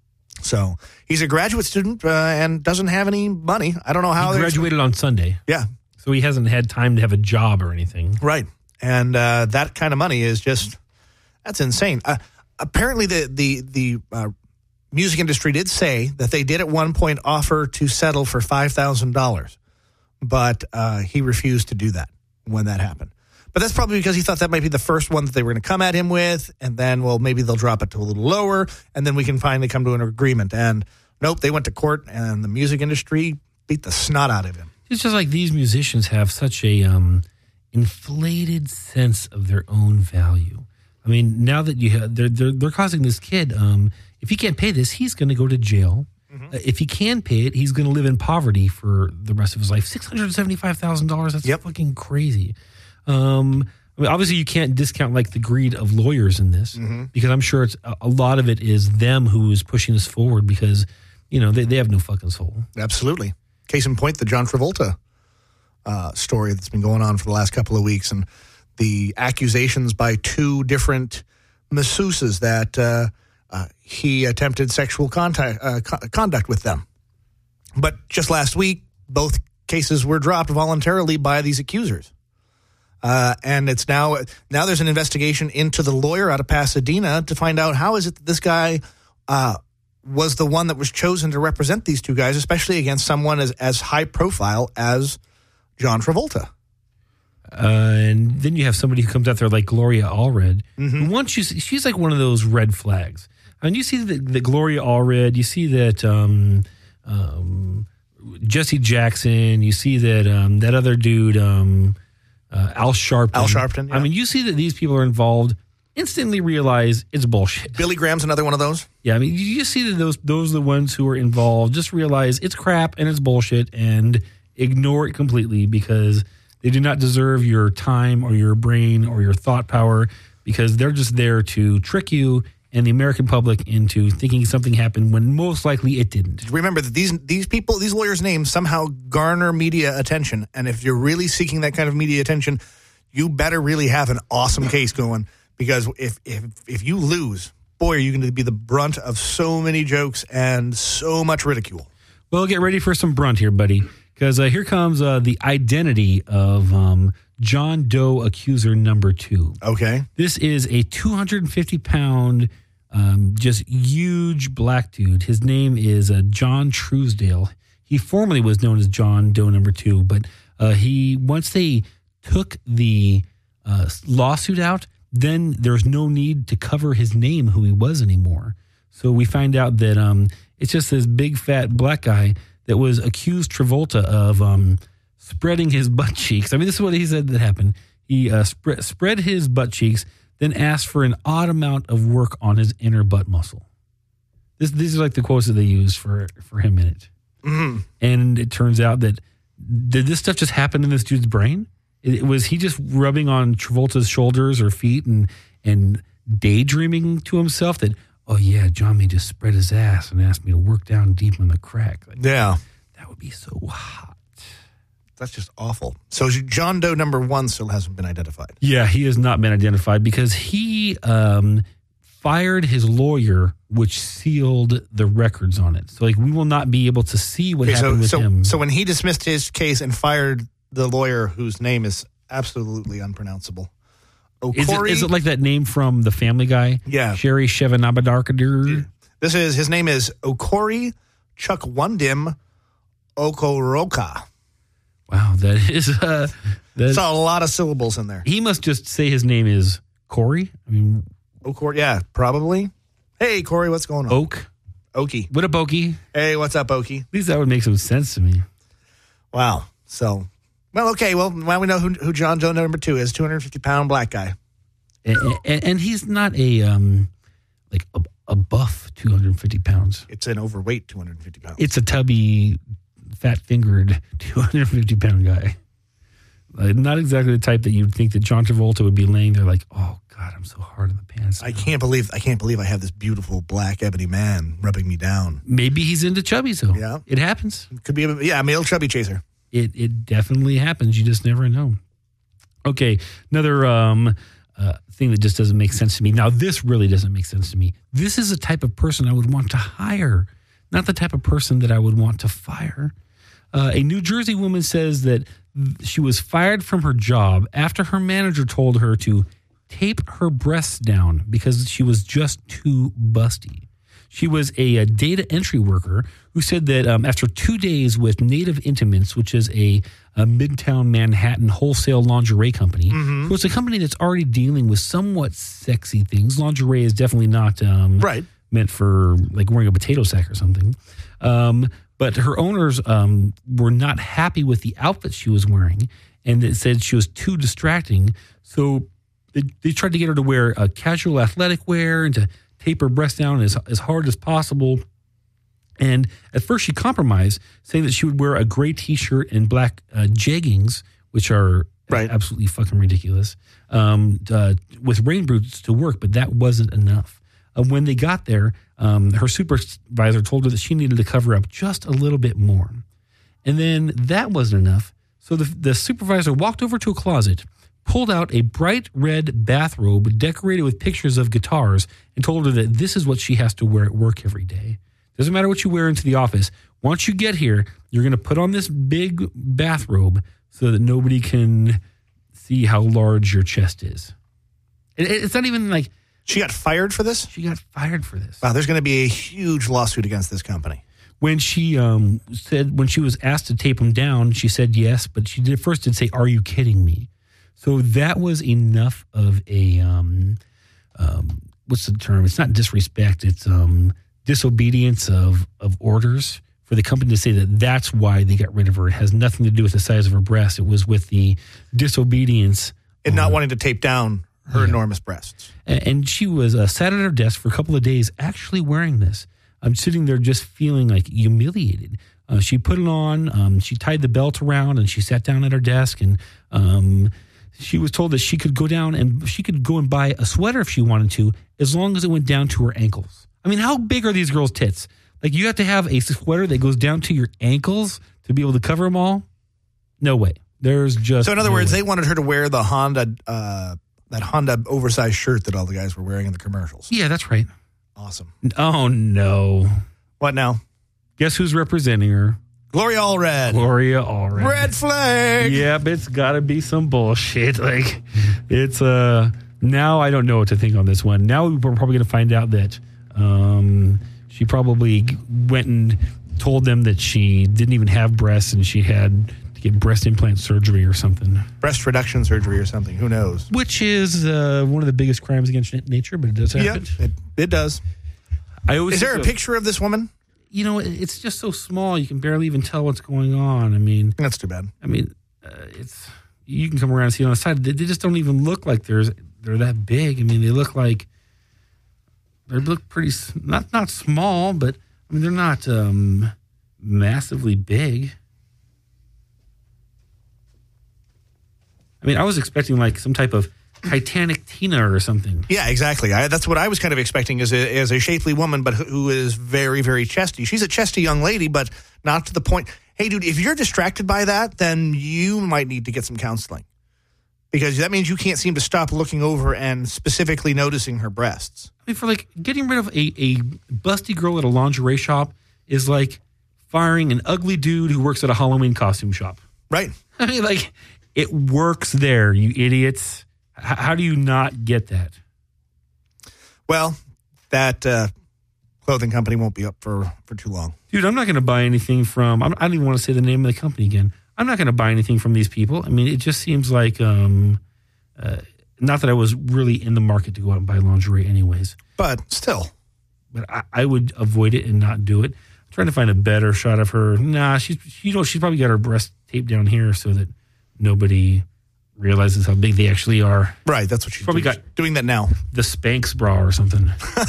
So he's a graduate student uh, and doesn't have any money. I don't know how he graduated on Sunday. Yeah, so he hasn't had time to have a job or anything. Right, and uh, that kind of money is just that's insane. Uh, apparently, the the the uh, music industry did say that they did at one point offer to settle for five thousand dollars, but uh, he refused to do that when that happened. But that's probably because he thought that might be the first one that they were going to come at him with, and then, well, maybe they'll drop it to a little lower, and then we can finally come to an agreement. And nope, they went to court, and the music industry beat the snot out of him. It's just like these musicians have such a um, inflated sense of their own value. I mean, now that you have, they're they're, they're causing this kid. Um, if he can't pay this, he's going to go to jail. Mm-hmm. Uh, if he can pay it, he's going to live in poverty for the rest of his life. Six hundred seventy-five thousand dollars. That's yep. fucking crazy. Um, I mean, obviously, you can't discount like the greed of lawyers in this, mm-hmm. because I'm sure it's a, a lot of it is them who is pushing this forward because you know they, they have no fucking soul. Absolutely. Case in point, the John Travolta uh, story that's been going on for the last couple of weeks, and the accusations by two different masseuses that uh, uh, he attempted sexual contact, uh, co- conduct with them. But just last week, both cases were dropped voluntarily by these accusers. Uh, and it's now, now there's an investigation into the lawyer out of Pasadena to find out how is it that this guy uh, was the one that was chosen to represent these two guys, especially against someone as, as high profile as John Travolta. Uh, and then you have somebody who comes out there like Gloria Allred. Mm-hmm. Once you see, she's like one of those red flags. And you see the, the Gloria Allred, you see that um, um, Jesse Jackson, you see that um, that other dude, um, uh, Al Sharpton. Al Sharpton. Yeah. I mean, you see that these people are involved. Instantly realize it's bullshit. Billy Graham's another one of those. Yeah, I mean, you just see that those those are the ones who are involved. Just realize it's crap and it's bullshit and ignore it completely because they do not deserve your time or your brain or your thought power because they're just there to trick you and the American public into thinking something happened when most likely it didn't. Remember that these these people, these lawyers' names somehow garner media attention, and if you're really seeking that kind of media attention, you better really have an awesome case going. Because if, if if you lose, boy, are you going to be the brunt of so many jokes and so much ridicule. Well, get ready for some brunt here, buddy. Because uh, here comes uh, the identity of um, John Doe accuser number two. Okay. This is a two hundred fifty pound, um, just huge black dude. His name is uh, John Truesdale. He formerly was known as John Doe number two. But uh, he once they took the uh, lawsuit out, then there's no need to cover his name, who he was anymore. So we find out that um, it's just this big fat black guy that was accused Travolta of um, spreading his butt cheeks. I mean, this is what he said that happened. He uh, sp- spread his butt cheeks, then asked for an odd amount of work on his inner butt muscle. This, these are like the quotes that they use for, for him in it. Mm-hmm. And it turns out that, did this stuff just happen in this dude's brain? It, was he just rubbing on Travolta's shoulders or feet and and daydreaming to himself that, oh yeah, John may just spread his ass and ask me to work down deep in the crack? Like, yeah. That would be so hot. That's just awful. So John Doe number one still hasn't been identified. Yeah, he has not been identified because he um, fired his lawyer, which sealed the records on it. So, like, we will not be able to see what Okay, happened so, with so, him. So when he dismissed his case and fired the lawyer whose name is absolutely unpronounceable, Is it, Okori, is it like that name from The Family Guy? Yeah. Sherry Shevanabadar. this is his name is Okori Chukwundim Okoroka. Wow, that is uh, That's a lot of syllables in there. He must just say his name is Corey. I mean, Okori, yeah, probably. Hey, Corey, what's going on? Oak. Okie. What up, Okie? Hey, what's up, Okie? At least that would make some sense to me. Wow. So, well, okay. Well, now we know who, who John Doe number two is. two hundred fifty pound black guy. And, and, and he's not a um like a, a buff two hundred fifty pounds. It's an overweight two hundred fifty pounds. It's a tubby, fat fingered two hundred fifty pound guy. Like, not exactly the type that you'd think that John Travolta would be laying there like, oh God, I'm so hard in the pants. I can't believe I can't believe I have this beautiful black ebony man rubbing me down. Maybe he's into chubbies though. Yeah, it happens. Could be a yeah, male chubby chaser. It it definitely happens. You just never know. Okay, another um uh, thing that just doesn't make sense to me. Now, this really doesn't make sense to me. This is a type of person I would want to hire, not the type of person that I would want to fire. Uh, a New Jersey woman says that she was fired from her job after her manager told her to tape her breasts down because she was just too busty. She was a, a data entry worker who said that um, after two days with Native Intimates, which is a, a Midtown Manhattan wholesale lingerie company, Mm-hmm. so it's a company that's already dealing with somewhat sexy things. Lingerie is definitely not um, right. meant for like wearing a potato sack or something. Um, but her owners um, were not happy with the outfit she was wearing, and it said she was too distracting. So they, they tried to get her to wear a casual athletic wear and to tape her breast down as, as hard as possible. And at first she compromised, saying that she would wear a gray T-shirt and black uh, jeggings, which are right. absolutely fucking ridiculous, um, uh, with rain boots to work, but that wasn't enough. Uh, when they got there, um, her supervisor told her that she needed to cover up just a little bit more. And then that wasn't enough. So the, the supervisor walked over to a closet, pulled out a bright red bathrobe decorated with pictures of guitars, and told her that this is what she has to wear at work every day. Doesn't matter what you wear into the office. Once you get here, you're going to put on this big bathrobe so that nobody can see how large your chest is. It, it's not even like... She got fired for this? She got fired for this. Wow, there's going to be a huge lawsuit against this company. When she um, said, when she was asked to tape him down, she said yes, but she did first did say, "Are you kidding me?" So that was enough of a, um, um, what's the term? It's not disrespect. It's um, disobedience of, of orders for the company to say that that's why they got rid of her. It has nothing to do with the size of her breast. It was with the disobedience. And not wanting to tape down her yeah. enormous breasts. And, and she was uh, sat at her desk for a couple of days actually wearing this. I'm sitting there just feeling like humiliated. Uh, she put it on. Um, she tied the belt around and she sat down at her desk and um, she was told that she could go down and she could go and buy a sweater if she wanted to, as long as it went down to her ankles. I mean, how big are these girls' tits? Like, you have to have a sweater that goes down to your ankles to be able to cover them all? No way. There's just So in other no words, way. they wanted her to wear the Honda, uh, that Honda oversized shirt that all the guys were wearing in the commercials. Yeah, that's right. Awesome. Oh, no. What now? Guess who's representing her? Gloria Allred. Gloria Allred. Red flag. Yep, it's got to be some bullshit. Like, it's, uh, now I don't know what to think on this one. Now we're probably going to find out that um, she probably went and told them that she didn't even have breasts and she had to get breast implant surgery or something. Breast reduction surgery or something. Who knows? Which is uh, one of the biggest crimes against nature, but it does happen. Yeah, it, it does. I always Is there a think- picture of this woman? You know, it's just so small you can barely even tell what's going on. I mean, that's too bad. I mean, uh, it's you can come around and see on the side. They, they just don't even look like there's they're that big. I mean, they look like they look pretty s- not not small, but I mean they're not um, massively big. I mean, I was expecting like some type of Titanic Tina or something. Yeah, exactly. I, that's what I was kind of expecting as a, as a shapely woman, but who, who is very, very chesty. She's a chesty young lady, but not to the point. Hey, dude, if you're distracted by that, then you might need to get some counseling. Because that means you can't seem to stop looking over and specifically noticing her breasts. I mean, for like getting rid of a, a busty girl at a lingerie shop is like firing an ugly dude who works at a Halloween costume shop. Right. I mean, like, it works there, you idiots. H- how do you not get that? Well, that uh, clothing company won't be up for, for too long. Dude, I'm not going to buy anything from, I'm, I don't even want to say the name of the company again. I'm not going to buy anything from these people. I mean, it just seems like, um, uh, not that I was really in the market to go out and buy lingerie anyways. But still. But I, I would avoid it and not do it. I'm trying to find a better shot of her. Nah, she's, you know, she's probably got her breast taped down here so that nobody realizes how big they actually are. Right, that's what she's probably doing. got doing that now. The Spanx bra or something.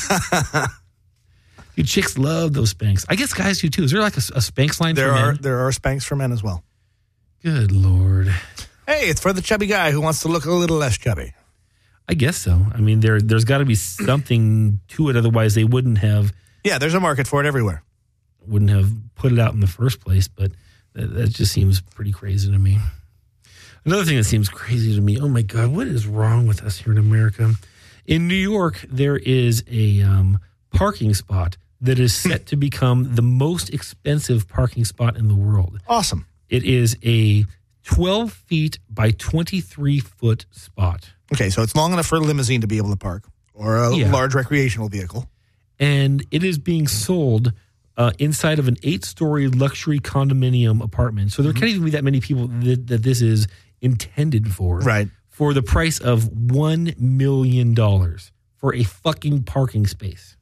Dude, chicks love those Spanx. I guess guys do too. Is there like a, a Spanx line there for are men? There are Spanx for men as well. Good Lord. Hey, it's for the chubby guy who wants to look a little less chubby. I guess so. I mean, there, there's got to be something to it. Otherwise, they wouldn't have. Yeah, there's a market for it everywhere. Wouldn't have put it out in the first place. But that, that just seems pretty crazy to me. Another thing that seems crazy to me. Oh my God, what is wrong with us here in America? In New York, there is a um, parking spot that is set to become the most expensive parking spot in the world. Awesome. It is a twelve feet by twenty-three foot spot. Okay, so it's long enough for a limousine to be able to park or a Yeah. large recreational vehicle. And it is being sold uh, inside of an eight-story luxury condominium apartment. So there Mm-hmm. can't even be that many people that, that this is intended for. Right. For the price of one million dollars for a fucking parking space.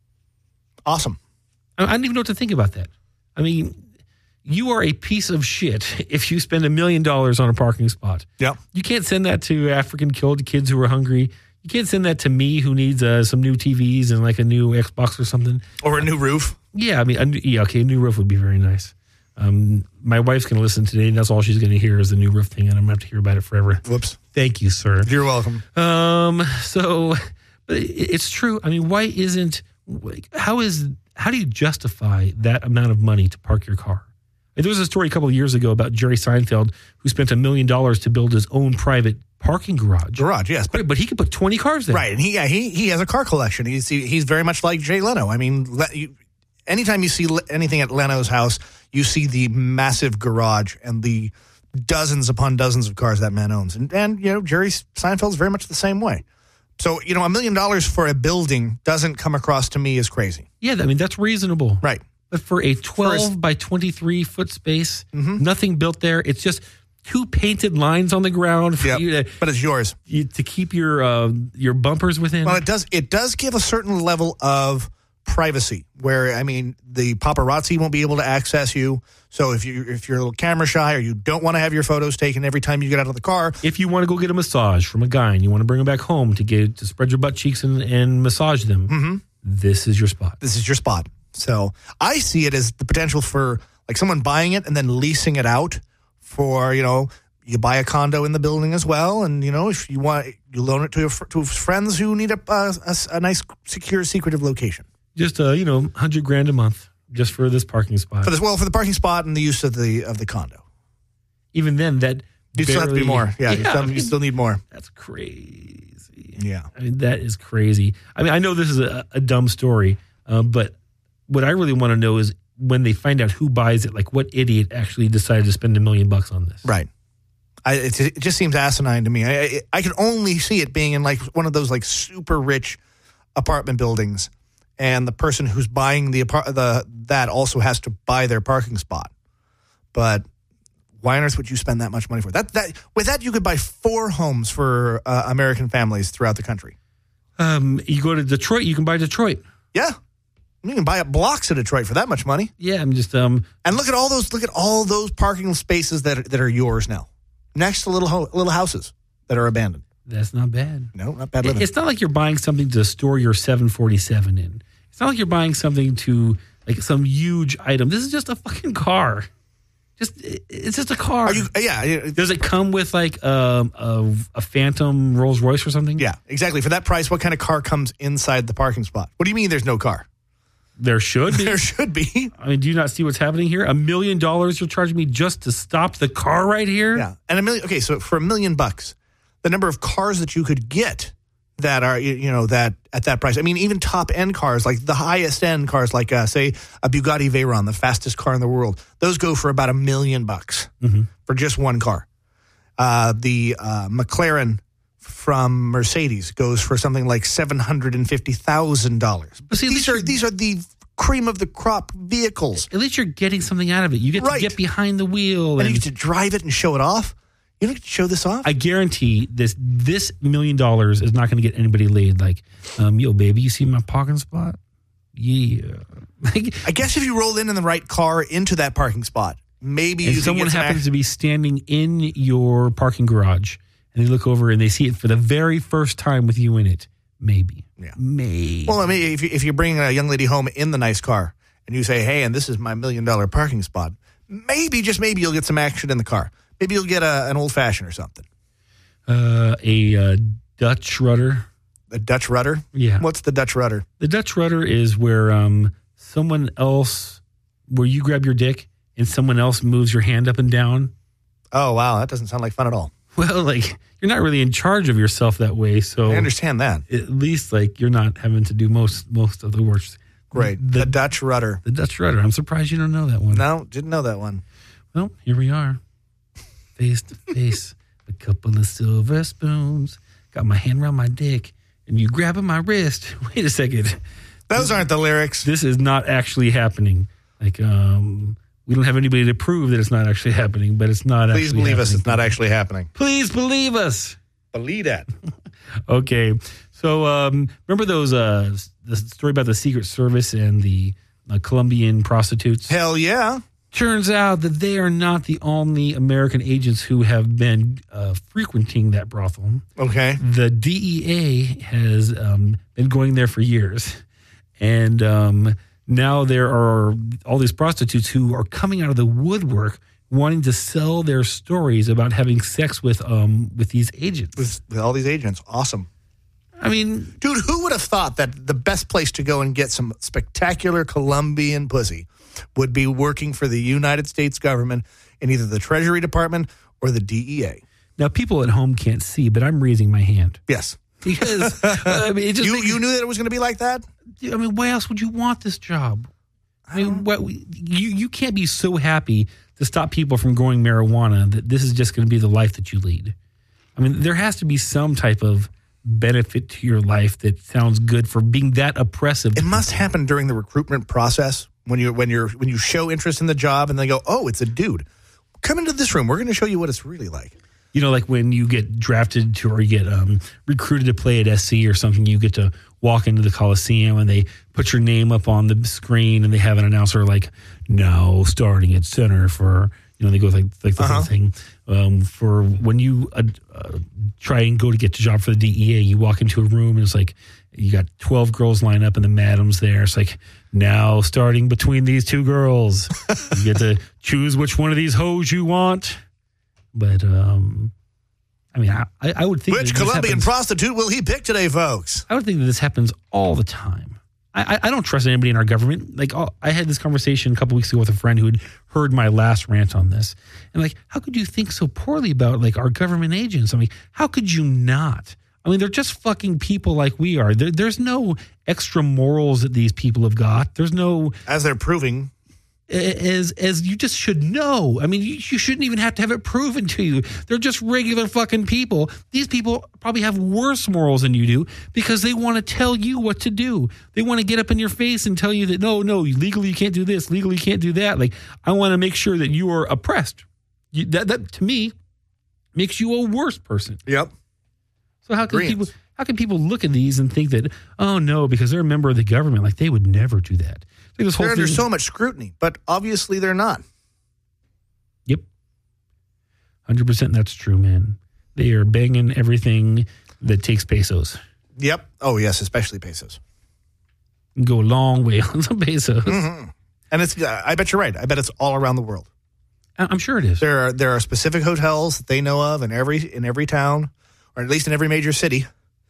Awesome. I, I don't even know what to think about that. I mean, you are a piece of shit if you spend a million dollars on a parking spot. Yep. You can't send that to African killed kids who are hungry. You can't send that to me who needs uh, some new T Vs and like a new Xbox or something. Or a new roof. Yeah, I mean, a, new- yeah, okay, a new roof would be very nice. Um, my wife's going to listen today, and that's all she's going to hear is the new roof thing, and I'm going to have to hear about it forever. Whoops. Thank you, sir. You're welcome. Um, so, but it, it's true. I mean, why isn't, like, how is, how do you justify that amount of money to park your car? Like, there was a story a couple of years ago about Jerry Seinfeld who spent a million dollars to build his own private parking garage. Garage, yes. But, but he could put twenty cars there. Right, and he yeah, he he has a car collection. He's he, he's very much like Jay Leno. I mean, le, you, anytime you see le, anything at Leno's house, you see the massive garage and the dozens upon dozens of cars that man owns. And and you know, Jerry Seinfeld's very much the same way. So, you know, a million dollars for a building doesn't come across to me as crazy. Yeah, I mean, that's reasonable. Right. But for a twelve by twenty-three foot space, mm-hmm. nothing built there. It's just two painted lines on the ground for Yep, you to, but it's yours. You, to keep your uh, your bumpers within. Well, it does. It does give a certain level of privacy, where I mean, the paparazzi won't be able to access you. So if you if you're a little camera shy or you don't want to have your photos taken every time you get out of the car, if you want to go get a massage from a guy and you want to bring them back home to get to spread your butt cheeks and, and massage them, mm-hmm. this is your spot. This is your spot. So I see it as the potential for like someone buying it and then leasing it out for, you know, you buy a condo in the building as well. And, you know, if you want, you loan it to, your, to friends who need a, a, a nice, secure, secretive location. Just, uh, you know, hundred grand a month just for this parking spot. For this, well, for the parking spot and the use of the of the condo. Even then, that you still have to be more. Yeah, yeah you, still, I mean, you still need more. That's crazy. Yeah. I mean, that is crazy. I mean, I know this is a, a dumb story, uh, but what I really want to know is when they find out who buys it, like what idiot actually decided to spend a million bucks on this. Right. I, it, it just seems asinine to me. I, I, I can only see it being in like one of those like super rich apartment buildings, and the person who's buying the apart the that also has to buy their parking spot. But why on earth would you spend that much money for that? That with that you could buy four homes for uh, American families throughout the country. Um, you go to Detroit, you can buy Detroit. Yeah. You can buy up blocks of Detroit for that much money. Yeah, I'm just um. And look at all those. Look at all those parking spaces that are, that are yours now, next to little ho- little houses that are abandoned. That's not bad. No, not bad living. It's not like you're buying something to store your seven forty-seven in. It's not like you're buying something to like some huge item. This is just a fucking car. Just it's just a car. Are you? Yeah. Does it come with like um, a a Phantom Rolls Royce or something? Yeah, exactly. For that price, what kind of car comes inside the parking spot? What do you mean there's no car? There should be. There should be. I mean, do you not see what's happening here? A million dollars you're charging me just to stop the car right here? Yeah, and a million. Okay, so for a million bucks, the number of cars that you could get that are you know that at that price. I mean, even top end cars, like the highest end cars, like uh, say a Bugatti Veyron, the fastest car in the world, those go for about a million bucks mm-hmm. for just one car. Uh, the uh, McLaren from Mercedes goes for something like seven hundred and fifty thousand dollars. But see, these are these are the cream of the crop vehicles. At least you're getting something out of it. You get right. to get behind the wheel, and, and you get to drive it and show it off. You don't get to show this off? I guarantee this this million dollars is not going to get anybody laid. Like, um, yo, baby, you see my parking spot? Yeah. I guess if you roll in in the right car into that parking spot, maybe and you someone can get happens some to be standing in your parking garage, and they look over and they see it for the very first time with you in it. Maybe. Yeah. Maybe. Well, I mean, if you, if you bring a young lady home in the nice car and you say, hey, and this is my million dollar parking spot, maybe, just maybe, you'll get some action in the car. Maybe you'll get a, an old fashioned or something. Uh, a uh, Dutch rudder. A Dutch rudder? Yeah. What's the Dutch rudder? The Dutch rudder is where um, someone else, where you grab your dick and someone else moves your hand up and down. Oh, wow. That doesn't sound like fun at all. Well, like, you're not really in charge of yourself that way. So I understand that. At least, like, you're not having to do most most of the work. Great. The, the Dutch rudder. The Dutch rudder. I'm surprised you don't know that one. No, didn't know that one. Well, here we are. Face to face, a couple of silver spoons. Got my hand around my dick, and you grabbing my wrist. Wait a second. Those aren't the lyrics. This is not actually happening. Like, um, we don't have anybody to prove that it's not actually happening, but it's not Please actually believe happening. us, it's not actually happening. Please believe us. Believe that. Okay. So, um, remember those, uh, the story about the Secret Service and the uh, Colombian prostitutes? Hell yeah. Turns out that they are not the only American agents who have been uh, frequenting that brothel. Okay. The D E A has um, been going there for years. And um, now there are all these prostitutes who are coming out of the woodwork wanting to sell their stories about having sex with um, with these agents. With, with all these agents. Awesome. I mean, dude, who would have thought that the best place to go and get some spectacular Colombian pussy would be working for the United States government in either the Treasury Department or the D E A? Now, people at home can't see, but I'm raising my hand. Yes. Because, uh, I mean, it just you, makes, you knew that it was going to be like that? I mean, why else would you want this job? I mean, what, you, you can't be so happy to stop people from growing marijuana that this is just going to be the life that you lead. I mean, there has to be some type of benefit to your life that sounds good for being that oppressive. It must happen during the recruitment process when you when you're when you show interest in the job and they go, oh, it's a dude. Come into this room. We're going to show you what it's really like. You know, like when you get drafted to or you get um, recruited to play at S C or something, you get to walk into the Coliseum and they put your name up on the screen and they have an announcer like, now starting at center for, you know, they go like, like the uh-huh. whole thing. Um, for when you uh, uh, try and go to get the job for the D E A, you walk into a room and it's like, you got twelve girls lined up and the madam's there. It's like, now starting between these two girls, you get to choose which one of these hoes you want. But, um, I mean, I, I would think... Which Colombian happens, prostitute will he pick today, folks? I would think that this happens all the time. I, I, I don't trust anybody in our government. Like, oh, I had this conversation a couple weeks ago with a friend who had heard my last rant on this. And, like, how could you think so poorly about, like, our government agents? I mean, how could you not? I mean, they're just fucking people like we are. There, there's no extra morals that these people have got. There's no... As they're proving... As as you just should know. I mean, you, you shouldn't even have to have it proven to you. They're just regular fucking people. These people probably have worse morals than you do because they want to tell you what to do. They want to get up in your face and tell you that, no, no, legally you can't do this. Legally you can't do that. Like, I want to make sure that you are oppressed. You, that, that, to me, makes you a worse person. Yep. So how can Greens. people... How can people look at these and think that, oh, no, because they're a member of the government, like they would never do that. Like this whole they're under thing, so much scrutiny, but obviously they're not. Yep. one hundred percent that's true, man. They are banging everything that takes pesos. Yep. Oh, yes, especially pesos. Go a long way on some pesos. Mm-hmm. And it's, uh, I bet you're right. I bet it's all around the world. I'm sure it is. There are there are specific hotels that they know of in every in every town, or at least in every major city,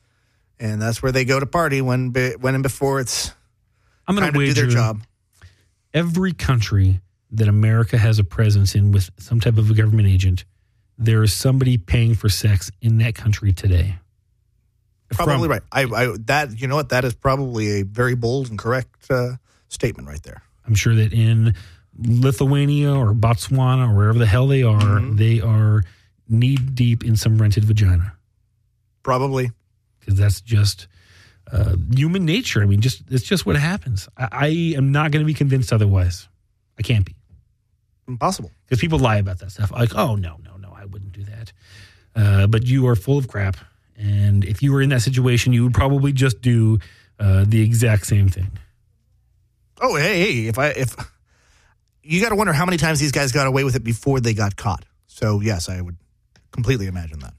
and that's where they go to party when be, when and before it's I'm going time to do their job. Every country that America has a presence in with some type of a government agent, there is somebody paying for sex in that country today. Probably From, right. I, I that you know what that is probably a very bold and correct uh, statement right there. I'm sure that in Lithuania or Botswana or wherever the hell they are, mm-hmm. they are knee deep in some rented vagina. Probably. Because that's just uh, human nature. I mean, just it's just what happens. I, I am not going to be convinced otherwise. I can't be. Impossible. Because people lie about that stuff. Like, oh, no, no, no, I wouldn't do that. Uh, but you are full of crap. And if you were in that situation, you would probably just do uh, the exact same thing. Oh, hey, hey, if I if you got to wonder how many times these guys got away with it before they got caught. So yes, I would completely imagine that.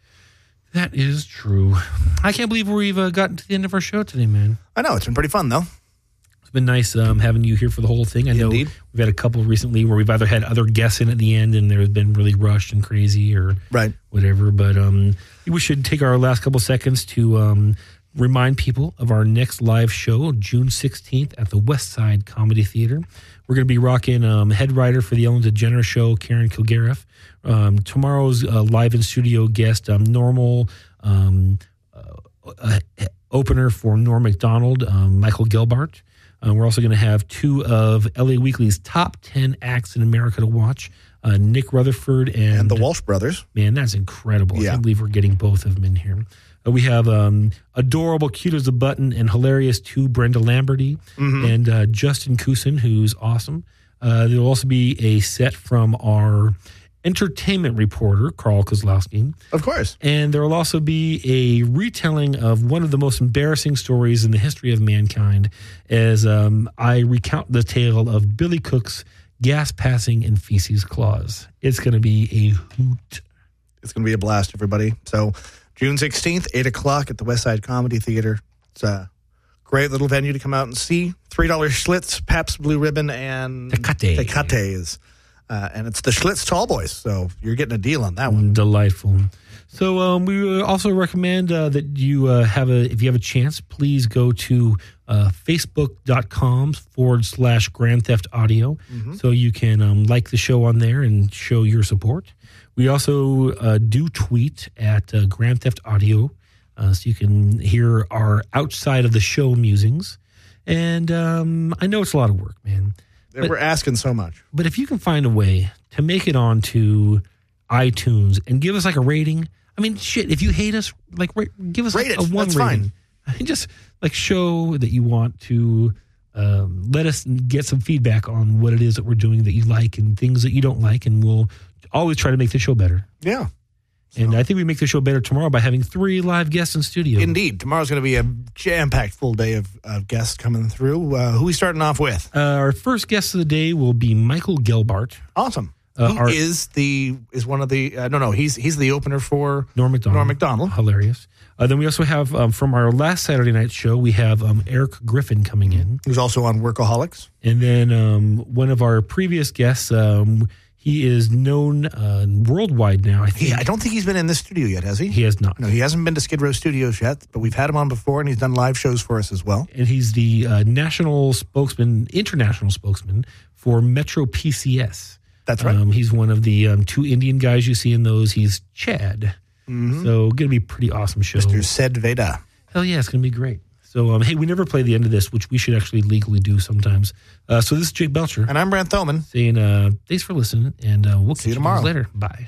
That is true. I can't believe we've uh, gotten to the end of our show today, man. I know it's been pretty fun though. It's been nice um, having you here for the whole thing. I know Indeed. We've had a couple recently where we've either had other guests in at the end and they've been really rushed and crazy or right. whatever. But um, we should take our last couple seconds to um, remind people of our next live show, June sixteenth at the West Side Comedy Theater. We're going to be rocking um, head writer for the Ellen DeGeneres Show, Karen Kilgariff. Um, tomorrow's uh, live in studio guest, um, normal um, uh, uh, opener for Norm Macdonald, um, Michael Gelbart. Uh, we're also going to have two of L A Weekly's top ten acts in America to watch, uh, Nick Rutherford and, and the Walsh Brothers. Man, that's incredible. Yeah. I can't believe we're getting both of them in here. Uh, we have um, adorable, cute as a button, and hilarious two Brenda Lamberty mm-hmm. and uh, Justin Kusin, who's awesome. Uh, there will also be a set from our entertainment reporter, Carl Kozlowski. Of course. And there will also be a retelling of one of the most embarrassing stories in the history of mankind as um, I recount the tale of Billy Cook's gas passing and feces claws. It's going to be a hoot. It's going to be a blast, everybody. So June sixteenth, eight o'clock at the West Side Comedy Theater. It's a great little venue to come out and see. three dollars Schlitz, Pabst Blue Ribbon, and Tecate. Tecates. Uh, and it's the Schlitz Tall Boys, so you're getting a deal on that one. Delightful. So um, we also recommend uh, that you uh, have a, if you have a chance, please go to uh, facebook.com forward slash Grand Theft Audio mm-hmm. so you can um, like the show on there and show your support. We also uh, do tweet at uh, Grand Theft Audio uh, so you can hear our outside of the show musings. And um, I know it's a lot of work, man. But, we're asking so much. But if you can find a way to make it onto iTunes and give us like a rating, I mean, shit, if you hate us, like give us Rate like it. a one That's rating. Fine. Just like show that you want to um, let us get some feedback on what it is that we're doing that you like and things that you don't like, and we'll always try to make the show better. Yeah. And I think we make the show better tomorrow by having three live guests in studio. Indeed. Tomorrow's going to be a jam-packed full day of, of guests coming through. Uh, who are we starting off with? Uh, our first guest of the day will be Michael Gelbart. Awesome. Uh, Who our, is the is one of the uh, no no he's he's the opener for Norm Macdonald. Norm Macdonald. Hilarious. Uh, then we also have um, from our last Saturday night show we have um, Eric Griffin coming in, who's also on Workaholics. And then um, one of our previous guests. Um, He is known uh, worldwide now. I think. He, I don't think he's been in this studio yet, has he? He has not. No, he hasn't been to Skid Row Studios yet, but we've had him on before, and he's done live shows for us as well. And he's the uh, national spokesman, international spokesman for Metro P C S. That's right. Um, he's one of the um, two Indian guys you see in those. He's Chad. Mm-hmm. So going to be a pretty awesome show. Mister Sid Veda. Hell yeah, it's going to be great. So, um, hey, we never play the end of this, which we should actually legally do sometimes. Uh, so this is Jake Belcher. And I'm Brant Thoman. Saying uh, thanks for listening, and uh, we'll see you catch tomorrow. You later. Bye.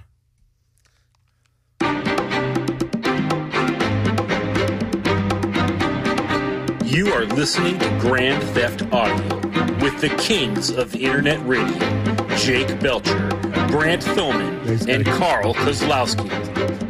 You are listening to Grand Theft Audio with the kings of Internet Radio, Jake Belcher, Brant Thoman, and Carl Kozlowski.